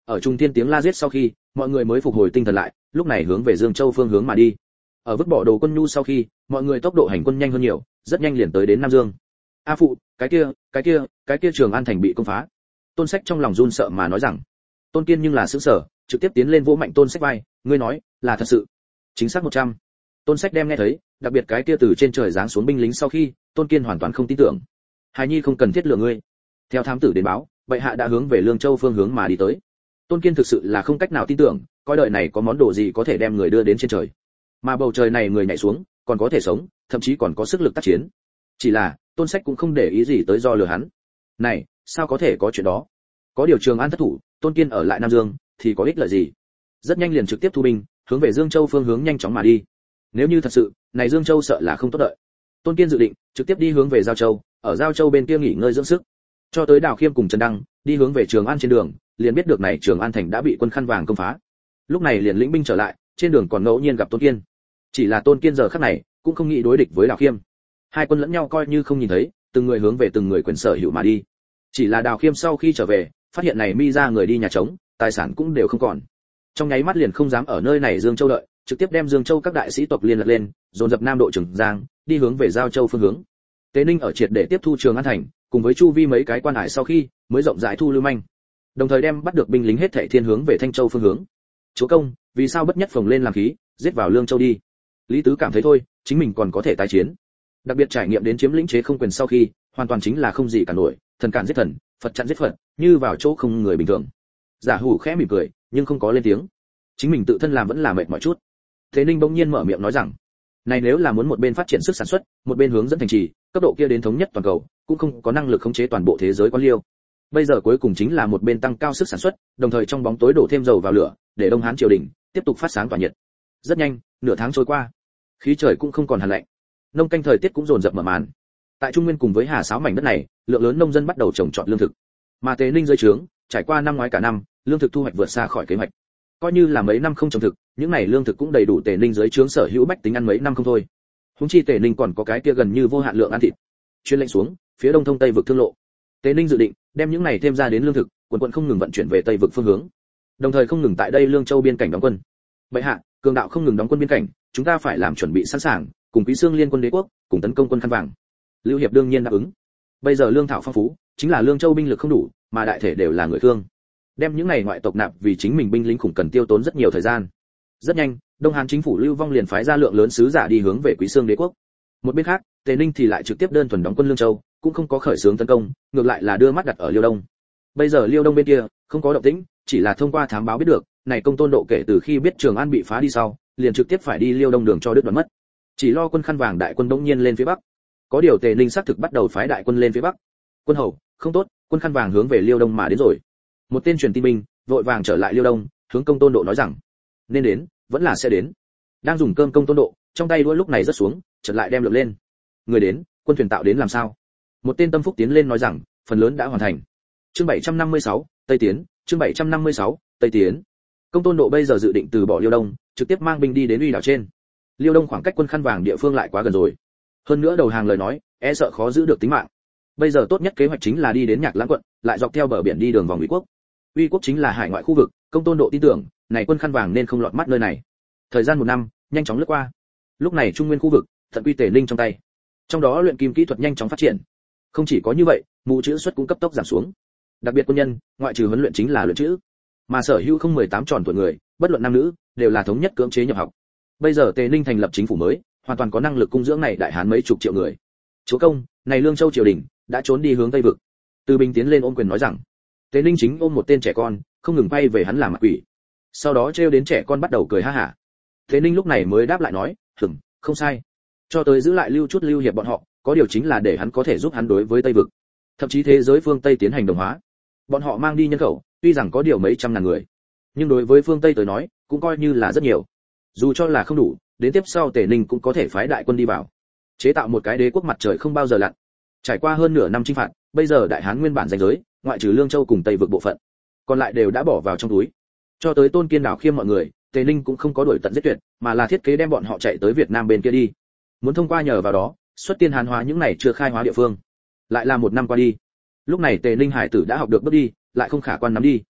S1: Ở trung tiên tiếng la giết sau khi, mọi người mới phục hồi tinh thần lại, lúc này hướng về Dương Châu phương hướng mà đi. Ở vứt bỏ đồ quân nhu sau khi, mọi người tốc độ hành quân nhanh hơn nhiều, rất nhanh liền tới đến Nam Dương. A phụ, cái kia, cái kia, cái kia Trường An thành bị công phá. Tôn Sách trong lòng run sợ mà nói rằng. Tôn Kiên nhưng là sững sờ, trực tiếp tiến lên vỗ mạnh Tôn Sách vai, ngươi nói, là thật sự? Chính xác một trăm. Tôn Sách đem nghe thấy, đặc biệt cái kia từ trên trời giáng xuống binh lính sau khi, Tôn Kiên hoàn toàn không tin tưởng. Hài nhi không cần thiết lừa ngươi. Theo thám tử đến báo, bệ hạ đã hướng về Lương Châu phương hướng mà đi tới. Tôn Kiên thực sự là không cách nào tin tưởng, coi đời này có món đồ gì có thể đem người đưa đến trên trời. Mà bầu trời này người nhảy xuống, còn có thể sống, thậm chí còn có sức lực tác chiến. Chỉ là, Tôn Sách cũng không để ý gì tới do lừa hắn. Này, sao có thể có chuyện đó? Có điều Trường An thất thủ, Tôn Kiên ở lại Nam Dương thì có ích lợi gì? Rất nhanh liền trực tiếp thu binh, hướng về Dương Châu phương hướng nhanh chóng mà đi. Nếu như thật sự, này Dương Châu sợ là không tốt đợi. Tôn Kiên dự định trực tiếp đi hướng về Giao Châu, ở Giao Châu bên kia nghỉ ngơi dưỡng sức. Cho tới Đào Khiêm cùng Trần Đăng, đi hướng về Trường An trên đường, liền biết được này Trường An thành đã bị quân khăn vàng công phá. Lúc này liền lĩnh binh trở lại, trên đường còn ngẫu nhiên gặp Tôn Kiên. Chỉ là Tôn Kiên giờ khắc này cũng không nghĩ đối địch với Đào Khiêm. Hai quân lẫn nhau coi như không nhìn thấy, từng người hướng về từng người quyền sở hữu mà đi. Chỉ là Đào Khiêm sau khi trở về, phát hiện này mi ra người đi nhà trống, tài sản cũng đều không còn. Trong nháy mắt liền không dám ở nơi này Dương Châu đợi, trực tiếp đem Dương Châu các đại sĩ tộc liên lạc lên, dồn dập Nam Độ Trường Giang, đi hướng về Giao Châu phương hướng. Tế Ninh ở triệt để tiếp thu Trường An thành, cùng với chu vi mấy cái quan hải sau khi, mới rộng rãi thu lưu manh. Đồng thời đem bắt được binh lính hết thảy thiên hướng về Thanh Châu phương hướng. Chúa công, vì sao bất nhất phồng lên làm khí, giết vào Lương Châu đi? Lý Tứ cảm thấy thôi, chính mình còn có thể tái chiến. Đặc biệt trải nghiệm đến chiếm lĩnh chế không quyền sau khi, hoàn toàn chính là không gì cả nổi, thần cản giết thần, Phật chặn giết Phật, như vào chỗ không người bình thường. Giả Hủ khẽ mỉm cười, nhưng không có lên tiếng. Chính mình tự thân làm vẫn là mệt mỏi chút. Thế Ninh bỗng nhiên mở miệng nói rằng, này nếu là muốn một bên phát triển sức sản xuất, một bên hướng dẫn thành trì, cấp độ kia đến thống nhất toàn cầu, cũng không có năng lực khống chế toàn bộ thế giới quan liêu. Bây giờ cuối cùng chính là một bên tăng cao sức sản xuất, đồng thời trong bóng tối đổ thêm dầu vào lửa, để Đông Hán triều đình tiếp tục phát sáng tỏa nhiệt. Rất nhanh, nửa tháng trôi qua, khí trời cũng không còn hàn lạnh, nông canh thời tiết cũng dồn dập mở màn. Tại Trung Nguyên cùng với Hà Sáo mảnh đất này, lượng lớn nông dân bắt đầu trồng trọt lương thực. Mà Tế Ninh dưới trướng, trải qua năm ngoái cả năm, lương thực thu hoạch vượt xa khỏi kế hoạch. Coi như là mấy năm không trồng thực, những này lương thực cũng đầy đủ Tế Ninh dưới trướng sở hữu bách tính ăn mấy năm không thôi. Huống chi Tế Ninh còn có cái kia gần như vô hạn lượng ăn thịt. Chuyên lệnh xuống, phía đông thông tây vực thương lộ. Tế Ninh dự định đem những này thêm ra đến lương thực, quần quận không ngừng vận chuyển về tây vực phương hướng. Đồng thời không ngừng tại đây Lương Châu biên cảnh đóng quân. Bệ hạ, cường đạo không ngừng đóng quân biên cảnh, chúng ta phải làm chuẩn bị sẵn sàng, cùng Quý Xương liên quân đế quốc, cùng tấn công quân khăn vàng. Lưu Hiệp đương nhiên đáp ứng. Bây giờ lương thảo phong phú, chính là Lương Châu binh lực không đủ, mà đại thể đều là người Khương. Đem những này ngoại tộc nạp vì chính mình binh lính khủng cần tiêu tốn rất nhiều thời gian. Rất nhanh, Đông Hán chính phủ Lưu Vong liền phái ra lượng lớn sứ giả đi hướng về Quý Xương đế quốc. Một bên khác, Tề Ninh thì lại trực tiếp đơn thuần đóng quân Lương Châu, cũng không có khởi xướng tấn công, ngược lại là đưa mắt đặt ở Liêu Đông. Bây giờ Liêu Đông bên kia không có động tĩnh, chỉ là thông qua thám báo biết được, này Công Tôn Độ kể từ khi biết Trường An bị phá đi sau, liền trực tiếp phải đi Liêu Đông đường cho đứt đoạn mất. Chỉ lo quân khăn vàng đại quân đống nhiên lên phía bắc. Có điều Tề Ninh xác thực bắt đầu phái đại quân lên phía bắc. Quân hầu, không tốt, quân khăn vàng hướng về Liêu Đông mà đến rồi. Một tên truyền tin binh, vội vàng trở lại Liêu Đông, hướng Công Tôn Độ nói rằng, nên đến, vẫn là sẽ đến. Đang dùng cơm Công Tôn Độ, trong tay đũa lúc này rất xuống, chợt lại đem lượm lên. Người đến, quân thuyền tạo đến làm sao? Một tên tâm phúc tiến lên nói rằng, phần lớn đã hoàn thành. Chương bảy trăm năm mươi sáu, Tây tiến, chương bảy trăm năm mươi sáu, Tây tiến. Công Tôn Độ bây giờ dự định từ bỏ Liêu Đông, trực tiếp mang binh đi đến Uy đảo trên. Liêu Đông khoảng cách quân khăn vàng địa phương lại quá gần rồi. Hơn nữa đầu hàng lời nói, e sợ khó giữ được tính mạng. Bây giờ tốt nhất kế hoạch chính là đi đến Nhạc Lãng quận, lại dọc theo bờ biển đi đường vòng Uy quốc. Uy quốc chính là hải ngoại khu vực, Công Tôn Độ tin tưởng, này quân khăn vàng nên không lọt mắt nơi này. Thời gian một năm, nhanh chóng lướt qua. Lúc này Trung Nguyên khu vực, tận quy Tề Ninh trong tay. Trong đó luyện kim kỹ thuật nhanh chóng phát triển. Không chỉ có như vậy, mù chữ xuất cũng cấp tốc giảm xuống. Đặc biệt quân nhân, ngoại trừ huấn luyện chính là luyện chữ. Mà sở hữu không mười tám tròn tuổi người, bất luận nam nữ, đều là thống nhất cưỡng chế nhập học. Bây giờ Tề Ninh thành lập chính phủ mới, hoàn toàn có năng lực cung dưỡng này đại hán mấy chục triệu người. Chúa công, này Lương Châu triều đình đã trốn đi hướng tây vực. Từ Bình tiến lên ôm quyền nói rằng, Tề Ninh chính ôm một tên trẻ con, không ngừng bay về hắn làm mặt quỷ. Sau đó trêu đến trẻ con bắt đầu cười ha hả. Tề Ninh lúc này mới đáp lại nói, "Ừm, không sai. Cho tới giữ lại lưu chút Lưu Hiệp bọn họ, có điều chính là để hắn có thể giúp hắn đối với Tây vực, thậm chí thế giới phương Tây tiến hành đồng hóa. Bọn họ mang đi nhân khẩu, tuy rằng có điều mấy trăm ngàn người, nhưng đối với phương Tây tới nói, cũng coi như là rất nhiều. Dù cho là không đủ, đến tiếp sau Tề Ninh cũng có thể phái đại quân đi vào, chế tạo một cái đế quốc mặt trời không bao giờ lặn." Trải qua hơn nửa năm chinh phạt, bây giờ Đại Hán nguyên bản danh giới, ngoại trừ Lương Châu cùng Tây vực bộ phận, còn lại đều đã bỏ vào trong túi. Cho tới Tôn Kiên Đảo Khiêm mọi người, Tề Ninh cũng không có đuổi tận giết tuyệt, mà là thiết kế đem bọn họ chạy tới Việt Nam bên kia đi. Muốn thông qua nhờ vào đó, xuất tiên Hán hóa những này chưa khai hóa địa phương. Lại là một năm qua đi. Lúc này Tề Ninh hải tử đã học được bước đi, lại không khả quan nắm đi.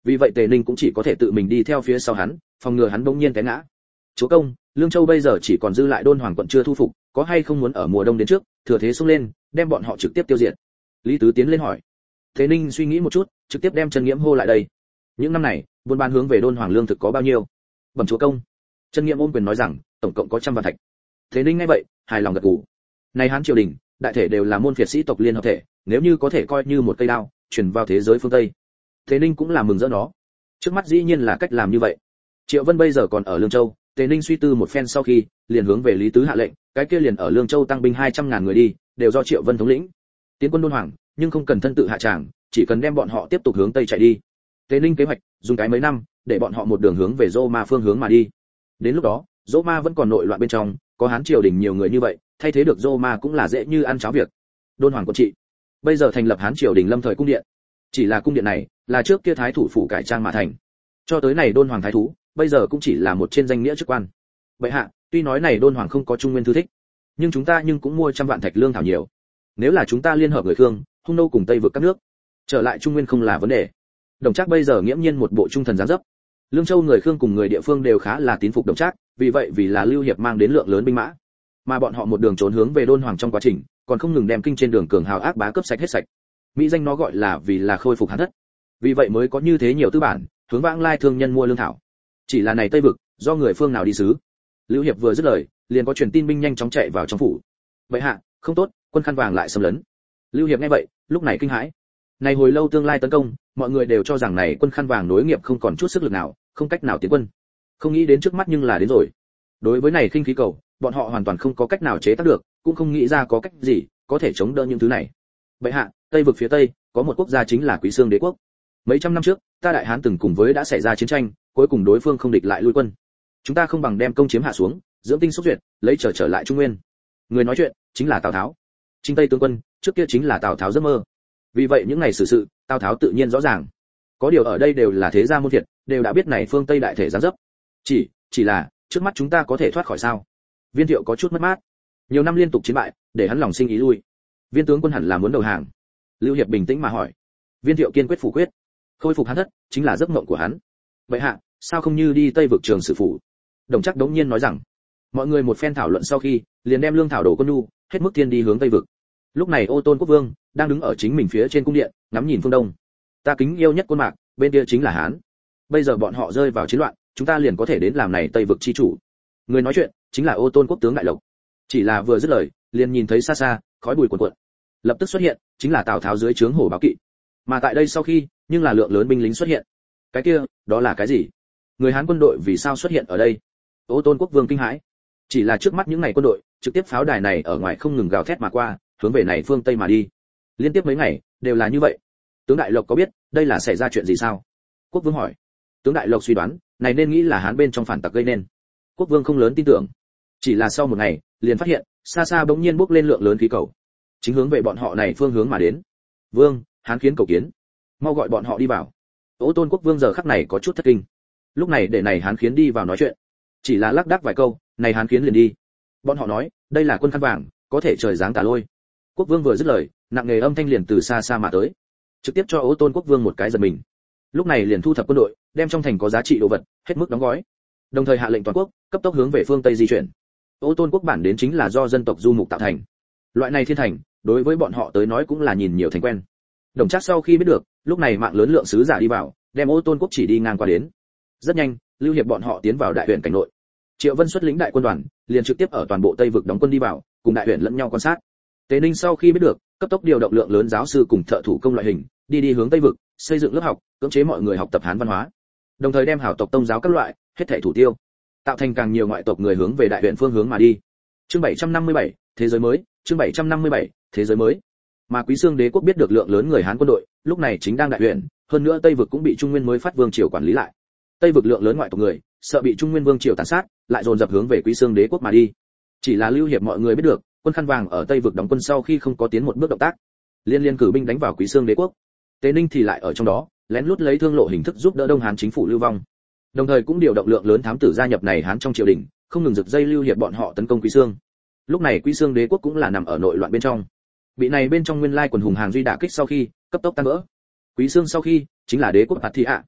S1: Vì vậy Tề Ninh cũng chỉ có thể tự mình đi theo phía sau hắn, phòng ngừa hắn bỗng nhiên té ngã. Chúa công, Lương Châu bây giờ chỉ còn dư lại Đôn Hoàng quận chưa thu phục, có hay không muốn ở mùa đông đến trước, thừa thế xông lên, đem bọn họ trực tiếp tiêu diệt? Lý Tứ tiến lên hỏi. Tề Ninh suy nghĩ một chút, trực tiếp đem Trần Nghiễm hô lại đây. Những năm này, buôn bán hướng về Đôn Hoàng lương thực có bao nhiêu? Bẩm chúa công. Trần Nghiễm ôm quyền nói rằng, tổng cộng có trăm vạn thạch. Tề Ninh nghe vậy, hài lòng gật gù. Này Hán triều đình, đại thể đều là môn phiệt sĩ tộc liên hợp thể, nếu như có thể coi như một cây đao, truyền vào thế giới phương Tây. Tề Ninh cũng là mừng rỡ nó. Trước mắt dĩ nhiên là cách làm như vậy. Triệu Vân bây giờ còn ở Lương Châu, Tề Ninh suy tư một phen sau khi, liền hướng về Lý Tứ hạ lệnh, cái kia liền ở Lương Châu tăng binh hai trăm ngàn người đi, đều do Triệu Vân thống lĩnh. Tiến quân Đôn Hoàng, nhưng không cần thân tự hạ tràng, chỉ cần đem bọn họ tiếp tục hướng tây chạy đi. Tề Ninh kế hoạch, dùng cái mấy năm, để bọn họ một đường hướng về Roma phương hướng mà đi. Đến lúc đó, Roma vẫn còn nội loạn bên trong, có Hán triều đình nhiều người như vậy, thay thế được Roma cũng là dễ như ăn cháo việc. Đôn Hoàng quận trị, bây giờ thành lập Hán triều đình lâm thời cung điện. Chỉ là cung điện này, là trước kia thái thủ phủ cải trang mà thành. Cho tới này Đôn Hoàng thái thú, bây giờ cũng chỉ là một trên danh nghĩa chức quan. Vậy hạ, tuy nói này Đôn Hoàng không có trung nguyên thư thích, nhưng chúng ta nhưng cũng mua trăm vạn thạch lương thảo nhiều. Nếu là chúng ta liên hợp người Khương, Hung nô cùng Tây vực các nước, trở lại trung nguyên không là vấn đề. Đồng Trác bây giờ nghiễm nhiên một bộ trung thần dáng dấp. Lương Châu người Khương cùng người địa phương đều khá là tín phục Đồng Trác, vì vậy vì là Lưu Hiệp mang đến lượng lớn binh mã, mà bọn họ một đường trốn hướng về Đôn Hoàng trong quá trình, còn không ngừng đem kinh trên đường cường hào ác bá cướp sạch hết sạch. Mỹ danh nó gọi là vì là khôi phục Hán thất. Vì vậy mới có như thế nhiều tư bản, hướng vãng lai thương nhân mua lương thảo. Chỉ là này Tây vực, do người phương nào đi sứ? Lưu Hiệp vừa dứt lời, liền có truyền tin binh nhanh chóng chạy vào trong phủ. Vậy hạ, không tốt, quân khăn vàng lại xâm lấn. Lưu Hiệp nghe vậy, lúc này kinh hãi. Này hồi lâu tương lai tấn công, mọi người đều cho rằng này quân khăn vàng nối nghiệp không còn chút sức lực nào, không cách nào tiến quân. Không nghĩ đến trước mắt nhưng là đến rồi. Đối với này khinh khí cầu, bọn họ hoàn toàn không có cách nào chế tác được, cũng không nghĩ ra có cách gì có thể chống đỡ những thứ này. Vậy hạ, Tây vực phía Tây, có một quốc gia chính là Quý Xương Đế quốc. Mấy trăm năm trước, ta Đại Hán từng cùng với đã xảy ra chiến tranh, cuối cùng đối phương không địch lại lui quân. Chúng ta không bằng đem công chiếm hạ xuống, dưỡng tinh xúc duyệt, lấy trở trở lại Trung Nguyên. Người nói chuyện chính là Tào Tháo. Chinh Tây tướng quân, trước kia chính là Tào Tháo giấc mơ. Vì vậy những ngày xử sự, Tào Tháo tự nhiên rõ ràng. Có điều ở đây đều là thế gia môn thiệt, đều đã biết này phương Tây đại thể giáng dấp. Chỉ, chỉ là, trước mắt chúng ta có thể thoát khỏi sao? Viên Thiệu có chút mất mát. Nhiều năm liên tục chiến bại, để hắn lòng sinh ý lui. Viên tướng quân hẳn là muốn đầu hàng. Lưu Hiệp bình tĩnh mà hỏi. Viên Thiệu kiên quyết phủ quyết. Khôi phục Hán thất, chính là giấc mộng của hắn. Vậy hạ, sao không như đi Tây vực trường sự phủ? Đồng Trác đống nhiên nói rằng. Mọi người một phen thảo luận sau khi, liền đem lương thảo đổ quân nhu, hết mức thiên đi hướng Tây vực. Lúc này Ô Tôn quốc vương đang đứng ở chính mình phía trên cung điện, ngắm nhìn phương đông. Ta kính yêu nhất quân mạc, bên kia chính là Hán. Bây giờ bọn họ rơi vào chiến loạn, chúng ta liền có thể đến làm này Tây vực chi chủ. Người nói chuyện chính là Ô Tôn quốc tướng Đại Lộc. Chỉ là vừa dứt lời, liền nhìn thấy xa xa khói bụi cuồn cuộn. Lập tức xuất hiện, chính là Tào Tháo dưới trướng hổ báo kỵ. Mà tại đây sau khi, nhưng là lượng lớn binh lính xuất hiện. Cái kia, đó là cái gì? Người Hán quân đội vì sao xuất hiện ở đây? Ô Tôn quốc vương kinh hãi. Chỉ là trước mắt những ngày quân đội, trực tiếp pháo đài này ở ngoài không ngừng gào thét mà qua, hướng về này phương Tây mà đi. Liên tiếp mấy ngày, đều là như vậy. Tướng Đại Lộc có biết, đây là xảy ra chuyện gì sao? Quốc vương hỏi. Tướng Đại Lộc suy đoán, này nên nghĩ là Hán bên trong phản tặc gây nên. Quốc vương không lớn tin tưởng. Chỉ là sau một ngày, liền phát hiện, xa xa bỗng nhiên bốc lên lượng lớn khí cầu, chính hướng về bọn họ này phương hướng mà đến. Vương, Hán khiến cầu kiến, mau gọi bọn họ đi vào. Ô Tôn quốc vương giờ khắc này có chút thất kinh. Lúc này để này Hán khiến đi vào nói chuyện, chỉ là lắc đắc vài câu, này Hán khiến liền đi. Bọn họ nói, đây là quân khăn vàng, có thể trời giáng tà lôi. Quốc vương vừa dứt lời, nặng nề âm thanh liền từ xa xa mà tới, trực tiếp cho Ô Tôn quốc vương một cái giật mình. Lúc này liền thu thập quân đội, đem trong thành có giá trị đồ vật hết mức đóng gói, đồng thời hạ lệnh toàn quốc cấp tốc hướng về phương Tây di chuyển. Ô Tôn quốc bản đến chính là do dân tộc du mục tạo thành. Loại này thiên thành, đối với bọn họ tới nói cũng là nhìn nhiều thành quen. Đồng Trác sau khi biết được, lúc này mạng lớn lượng sứ giả đi vào, đem Ô Tôn quốc chỉ đi ngang qua đến. Rất nhanh, Lưu Hiệp bọn họ tiến vào đại huyện cảnh nội. Triệu Vân xuất lĩnh đại quân đoàn, liền trực tiếp ở toàn bộ Tây vực đóng quân đi vào, cùng đại huyện lẫn nhau quan sát. Tề Ninh sau khi biết được, cấp tốc điều động lượng lớn giáo sư cùng thợ thủ công loại hình, đi đi hướng Tây vực, xây dựng lớp học, cưỡng chế mọi người học tập Hán văn hóa. Đồng thời đem hảo tộc tông giáo các loại, hết thảy thủ tiêu, tạo thành càng nhiều ngoại tộc người hướng về đại huyện phương hướng mà đi. Chương bảy trăm năm mươi bảy, thế giới mới, chương bảy trăm năm mươi bảy, thế giới mới. Mà Quý Xương Đế quốc biết được lượng lớn người Hán quân đội, lúc này chính đang đại huyện, hơn nữa Tây vực cũng bị Trung Nguyên mới phát vương triều quản lý lại. Tây vực lượng lớn ngoại tộc người, sợ bị Trung Nguyên vương triều tàn sát, lại dồn dập hướng về Quý Xương Đế quốc mà đi. Chỉ là Lưu Hiệp mọi người biết được, quân khăn vàng ở Tây vực đóng quân sau khi không có tiến một bước động tác, liên liên cử binh đánh vào Quý Xương Đế quốc. Tề Ninh thì lại ở trong đó, lén lút lấy thương lộ hình thức giúp đỡ Đông Hán chính phủ lưu vong. Đồng thời cũng điều động lượng lớn thám tử gia nhập này Hán trong triều đình, không ngừng giật dây Lưu Hiệp bọn họ tấn công Quý Xương. Lúc này Quý Xương Đế quốc cũng là nằm ở nội loạn bên trong. Bị này bên trong nguyên lai quần hùng hàng duy đả kích sau khi, cấp tốc tan vỡ. Quý Xương sau khi, chính là đế quốc Bạt Thị ạ.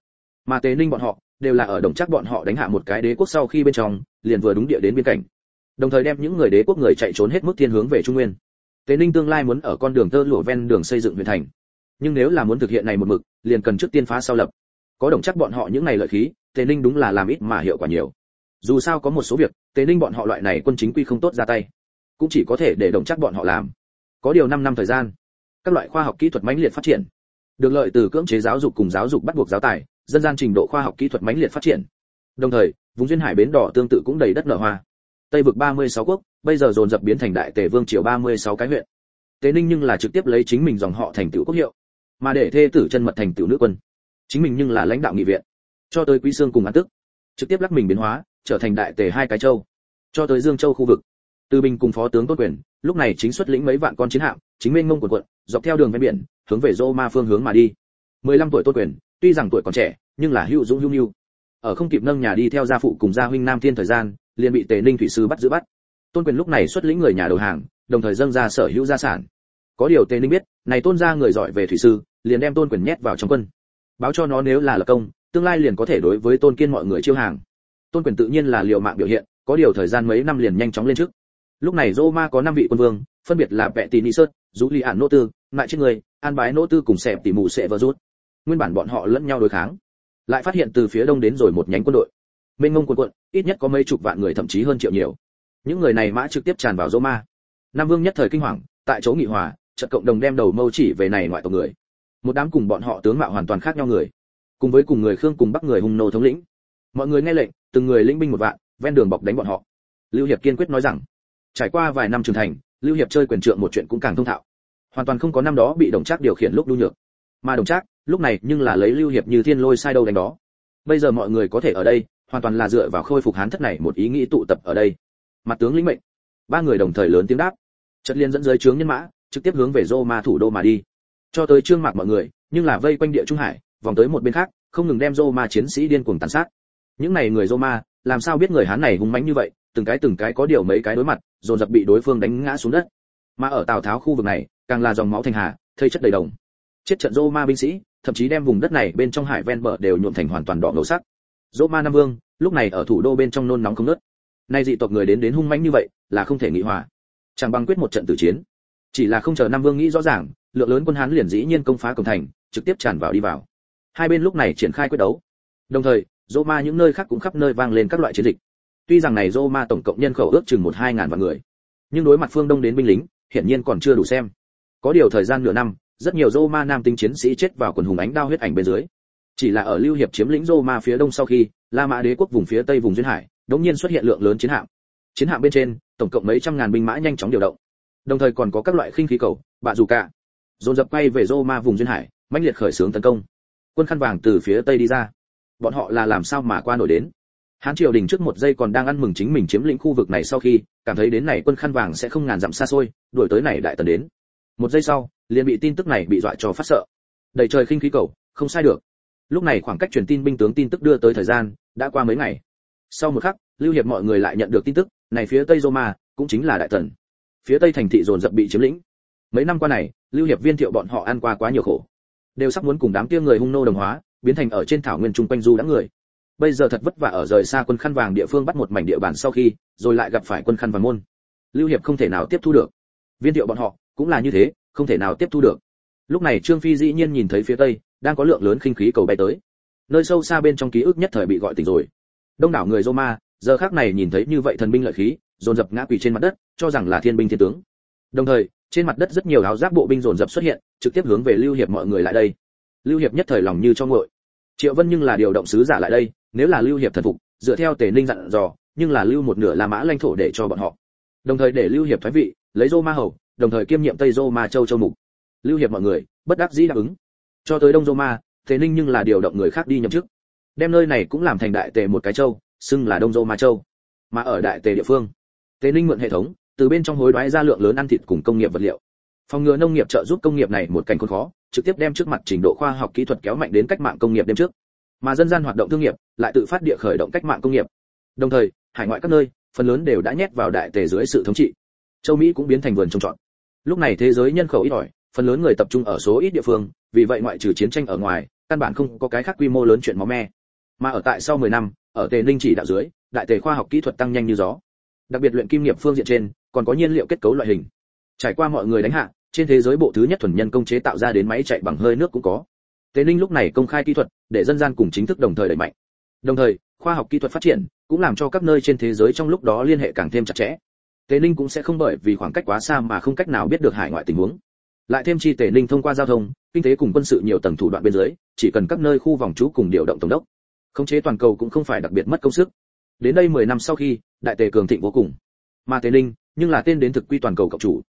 S1: Mà Tề Ninh bọn họ đều là ở Đồng Trác bọn họ đánh hạ một cái đế quốc sau khi bên trong, liền vừa đúng địa đến biên cảnh. Đồng thời đem những người đế quốc người chạy trốn hết mức thiên hướng về Trung Nguyên. Tề Ninh tương lai muốn ở con đường tơ lụa ven đường xây dựng huyện thành. Nhưng nếu là muốn thực hiện này một mực, liền cần trước tiên phá sau lập. Có Đồng Trác bọn họ những này lợi khí, Tề Ninh đúng là làm ít mà hiệu quả nhiều. Dù sao có một số việc, Tề Ninh bọn họ loại này quân chính quy không tốt ra tay, cũng chỉ có thể để Đồng Trác bọn họ làm. Có điều năm năm thời gian, các loại khoa học kỹ thuật mãnh liệt phát triển. Được lợi từ cưỡng chế giáo dục cùng giáo dục bắt buộc giáo tài, dân gian trình độ khoa học kỹ thuật mãnh liệt phát triển. Đồng thời, vùng duyên hải bến đỏ tương tự cũng đầy đất nở hoa. Tây vực ba mươi sáu quốc, bây giờ dồn dập biến thành đại tề vương triều ba mươi sáu cái huyện. Tề Ninh nhưng là trực tiếp lấy chính mình dòng họ thành tựu quốc hiệu, mà để thê tử chân mật thành tựu nữ quân. Chính mình nhưng là lãnh đạo nghị viện, cho tới Quý Xương cùng An Tức, trực tiếp lắc mình biến hóa, trở thành đại tề hai cái châu, cho tới Dương Châu khu vực. Từ Bình cùng phó tướng Tôn Quyền, lúc này chính xuất lĩnh mấy vạn con chiến hạm, chính mênh mông quần quận, dọc theo đường ven biển, hướng về Roma phương hướng mà đi. mười lăm tuổi Tôn Quyền, tuy rằng tuổi còn trẻ, nhưng là hữu dũng hữu nhu. Ở không kịp nâng nhà đi theo gia phụ cùng gia huynh Nam Thiên thời gian, liền bị Tề Ninh thủy sư bắt giữ bắt. Tôn Quyền lúc này xuất lĩnh người nhà đầu hàng, đồng thời dâng ra sở hữu gia sản. Có điều Tề Ninh biết, này Tôn gia người giỏi về thủy sư, liền đem Tôn Quyền nhét vào trong quân, báo cho nó nếu là lập công, tương lai liền có thể đối với Tôn Kiên mọi người chiêu hàng. Tôn Quyền tự nhiên là liều mạng biểu hiện, có điều thời gian mấy năm liền nhanh chóng lên trước. Lúc này Roma có năm vị quân vương, phân biệt là Vệ Tỳ Ni Sơn, Dũ Li Ản Nỗ Tư, Ngại Chết Người, An Bái Nỗ Tư cùng Sẹp Tỉ Mù Sệ Vợ Rút. Nguyên bản bọn họ lẫn nhau đối kháng, lại phát hiện từ phía đông đến rồi một nhánh quân đội. Mênh mông quân quận, ít nhất có mấy chục vạn người thậm chí hơn triệu nhiều. Những người này mã trực tiếp tràn vào Roma. Nam Vương nhất thời kinh hoàng, tại chỗ nghị hòa, trận cộng đồng đem đầu mâu chỉ về này ngoại tộc người. Một đám cùng bọn họ tướng mạo hoàn toàn khác nhau người, cùng với cùng người Khương cùng Bắc người hung nô thống lĩnh. Mọi người nghe lệnh, từng người lĩnh binh một vạn, ven đường bọc đánh bọn họ. Lưu Hiệp kiên quyết nói rằng, trải qua vài năm trưởng thành, Lưu Hiệp chơi quyền trượng một chuyện cũng càng thông thạo, hoàn toàn không có năm đó bị Đồng Trác điều khiển lúc nhu nhược. Mà Đồng Trác, lúc này nhưng là lấy Lưu Hiệp như thiên lôi sai đâu đánh đó. Bây giờ mọi người có thể ở đây, hoàn toàn là dựa vào khôi phục Hán thất này một ý nghĩ tụ tập ở đây. Mặt tướng lĩnh mệnh. Ba người đồng thời lớn tiếng đáp. Chợt liên dẫn dưới trướng nhân mã, trực tiếp hướng về Roma thủ đô mà đi. Cho tới Trương Mạc mọi người, nhưng là vây quanh địa Trung Hải, vòng tới một bên khác, không ngừng đem Roma chiến sĩ điên cuồng tàn sát. Những này người Roma, làm sao biết người Hán này hung mãnh như vậy, từng cái từng cái có điều mấy cái đối mặt, dồn dập bị đối phương đánh ngã xuống đất. Mà ở Tào Tháo khu vực này, càng là dòng máu thành hà, thây chất đầy đồng. Chết trận Roma binh sĩ, thậm chí đem vùng đất này bên trong hải ven bờ đều nhuộm thành hoàn toàn đỏ ngầu sắc. Roma Nam Vương, lúc này ở thủ đô bên trong nôn nóng không ngớt. Nay dị tộc người đến đến hung mãnh như vậy, là không thể nghị hòa. Chẳng bằng quyết một trận tử chiến. Chỉ là không chờ Nam Vương nghĩ rõ ràng, lượng lớn quân Hán liền dĩ nhiên công phá cổng thành, trực tiếp tràn vào đi vào. Hai bên lúc này triển khai quyết đấu. Đồng thời, Roma những nơi khác cũng khắp nơi vang lên các loại chiến dịch. Tuy rằng này Roma tổng cộng nhân khẩu ước chừng một hai ngàn vạn người, nhưng đối mặt phương Đông đến binh lính, hiển nhiên còn chưa đủ xem. Có điều thời gian nửa năm, rất nhiều Roma nam tinh chiến sĩ chết vào quần hùng ánh đao huyết ảnh bên dưới. Chỉ là ở Lưu Hiệp chiếm lĩnh Roma phía đông sau khi, La Mã đế quốc vùng phía tây vùng duyên hải, đột nhiên xuất hiện lượng lớn chiến hạm. Chiến hạm bên trên, tổng cộng mấy trăm ngàn binh mã nhanh chóng điều động. Đồng thời còn có các loại khinh khí cầu, bạ dù cả, dồn dập quay về Roma vùng duyên hải, mãnh liệt khởi xướng tấn công. Quân khăn vàng từ phía tây đi ra. Bọn họ là làm sao mà qua nổi đến? Hán triều đình trước một giây còn đang ăn mừng chính mình chiếm lĩnh khu vực này, sau khi cảm thấy đến này quân khăn vàng sẽ không ngàn dặm xa xôi, đuổi tới này đại tần đến. Một giây sau, liền bị tin tức này bị dọa cho phát sợ. Đầy trời khinh khí cầu, không sai được. Lúc này khoảng cách truyền tin binh tướng tin tức đưa tới thời gian đã qua mấy ngày. Sau một khắc, Lưu Hiệp mọi người lại nhận được tin tức, này phía tây Roma cũng chính là đại tần. Phía tây thành thị dồn dập bị chiếm lĩnh. Mấy năm qua này, Lưu Hiệp Viên Thiệu bọn họ ăn qua quá nhiều khổ, đều sắp muốn cùng đám kia người hung nô đồng hóa, biến thành ở trên thảo nguyên trung quanh du đã người. Bây giờ thật vất vả ở rời xa quân khăn vàng địa phương bắt một mảnh địa bàn sau khi, rồi lại gặp phải quân khăn vàng môn. Lưu Hiệp không thể nào tiếp thu được. Viên Thiệu bọn họ cũng là như thế, không thể nào tiếp thu được. Lúc này Trương Phi dĩ nhiên nhìn thấy phía tây đang có lượng lớn khinh khí cầu bay tới. Nơi sâu xa bên trong ký ức nhất thời bị gọi tỉnh rồi. Đông đảo người Roma giờ khắc này nhìn thấy như vậy thần binh lợi khí, dồn dập ngã quỳ trên mặt đất, cho rằng là thiên binh thiên tướng. Đồng thời, trên mặt đất rất nhiều áo giáp bộ binh dồn dập xuất hiện, trực tiếp hướng về Lưu Hiệp mọi người lại đây. Lưu Hiệp nhất thời lòng như cho nguội. Triệu Vân nhưng là điều động sứ giả lại đây, nếu là Lưu Hiệp thần phục, dựa theo Tề Ninh dặn dò, nhưng là lưu một nửa La Mã lãnh thổ để cho bọn họ. Đồng thời để Lưu Hiệp thoái vị, lấy Roma hầu, đồng thời kiêm nhiệm Tây Roma châu châu mục. Lưu Hiệp mọi người bất đắc dĩ đáp ứng. Cho tới Đông Roma, Tề Ninh nhưng là điều động người khác đi nhậm chức, đem nơi này cũng làm thành đại tề một cái châu, xưng là Đông Roma châu. Mà ở đại tề địa phương, Tề Ninh mượn hệ thống, từ bên trong hối đoái ra lượng lớn ăn thịt cùng công nghiệp vật liệu. Phòng ngừa nông nghiệp trợ giúp công nghiệp này một cảnh khốn khó, trực tiếp đem trước mặt trình độ khoa học kỹ thuật kéo mạnh đến cách mạng công nghiệp đêm trước. Mà dân gian hoạt động thương nghiệp lại tự phát địa khởi động cách mạng công nghiệp. Đồng thời, hải ngoại các nơi, phần lớn đều đã nhét vào đại tề dưới sự thống trị. Châu Mỹ cũng biến thành vườn trồng trọt. Lúc này thế giới nhân khẩu ít ỏi, phần lớn người tập trung ở số ít địa phương, vì vậy ngoại trừ chiến tranh ở ngoài, căn bản không có cái khác quy mô lớn chuyện máu me. Mà ở tại sau mười năm, ở Tề Ninh chỉ đạo dưới, đại tề khoa học kỹ thuật tăng nhanh như gió. Đặc biệt luyện kim nghiệp phương diện trên, còn có nhiên liệu kết cấu loại hình. Trải qua mọi người đánh hạ, trên thế giới bộ thứ nhất thuần nhân công chế tạo ra đến máy chạy bằng hơi nước cũng có. Tề Ninh lúc này công khai kỹ thuật, để dân gian cùng chính thức đồng thời đẩy mạnh. Đồng thời, khoa học kỹ thuật phát triển, cũng làm cho các nơi trên thế giới trong lúc đó liên hệ càng thêm chặt chẽ. Tề Ninh cũng sẽ không bởi vì khoảng cách quá xa mà không cách nào biết được hải ngoại tình huống. Lại thêm chi Tề Ninh thông qua giao thông, kinh tế cùng quân sự nhiều tầng thủ đoạn bên dưới, chỉ cần các nơi khu vòng trú cùng điều động tổng đốc, khống chế toàn cầu cũng không phải đặc biệt mất công sức. Đến đây mười năm sau khi, đại tề cường thịnh vô cùng. Mà Tề Ninh, nhưng là tên đến thực quy toàn cầu cộng chủ.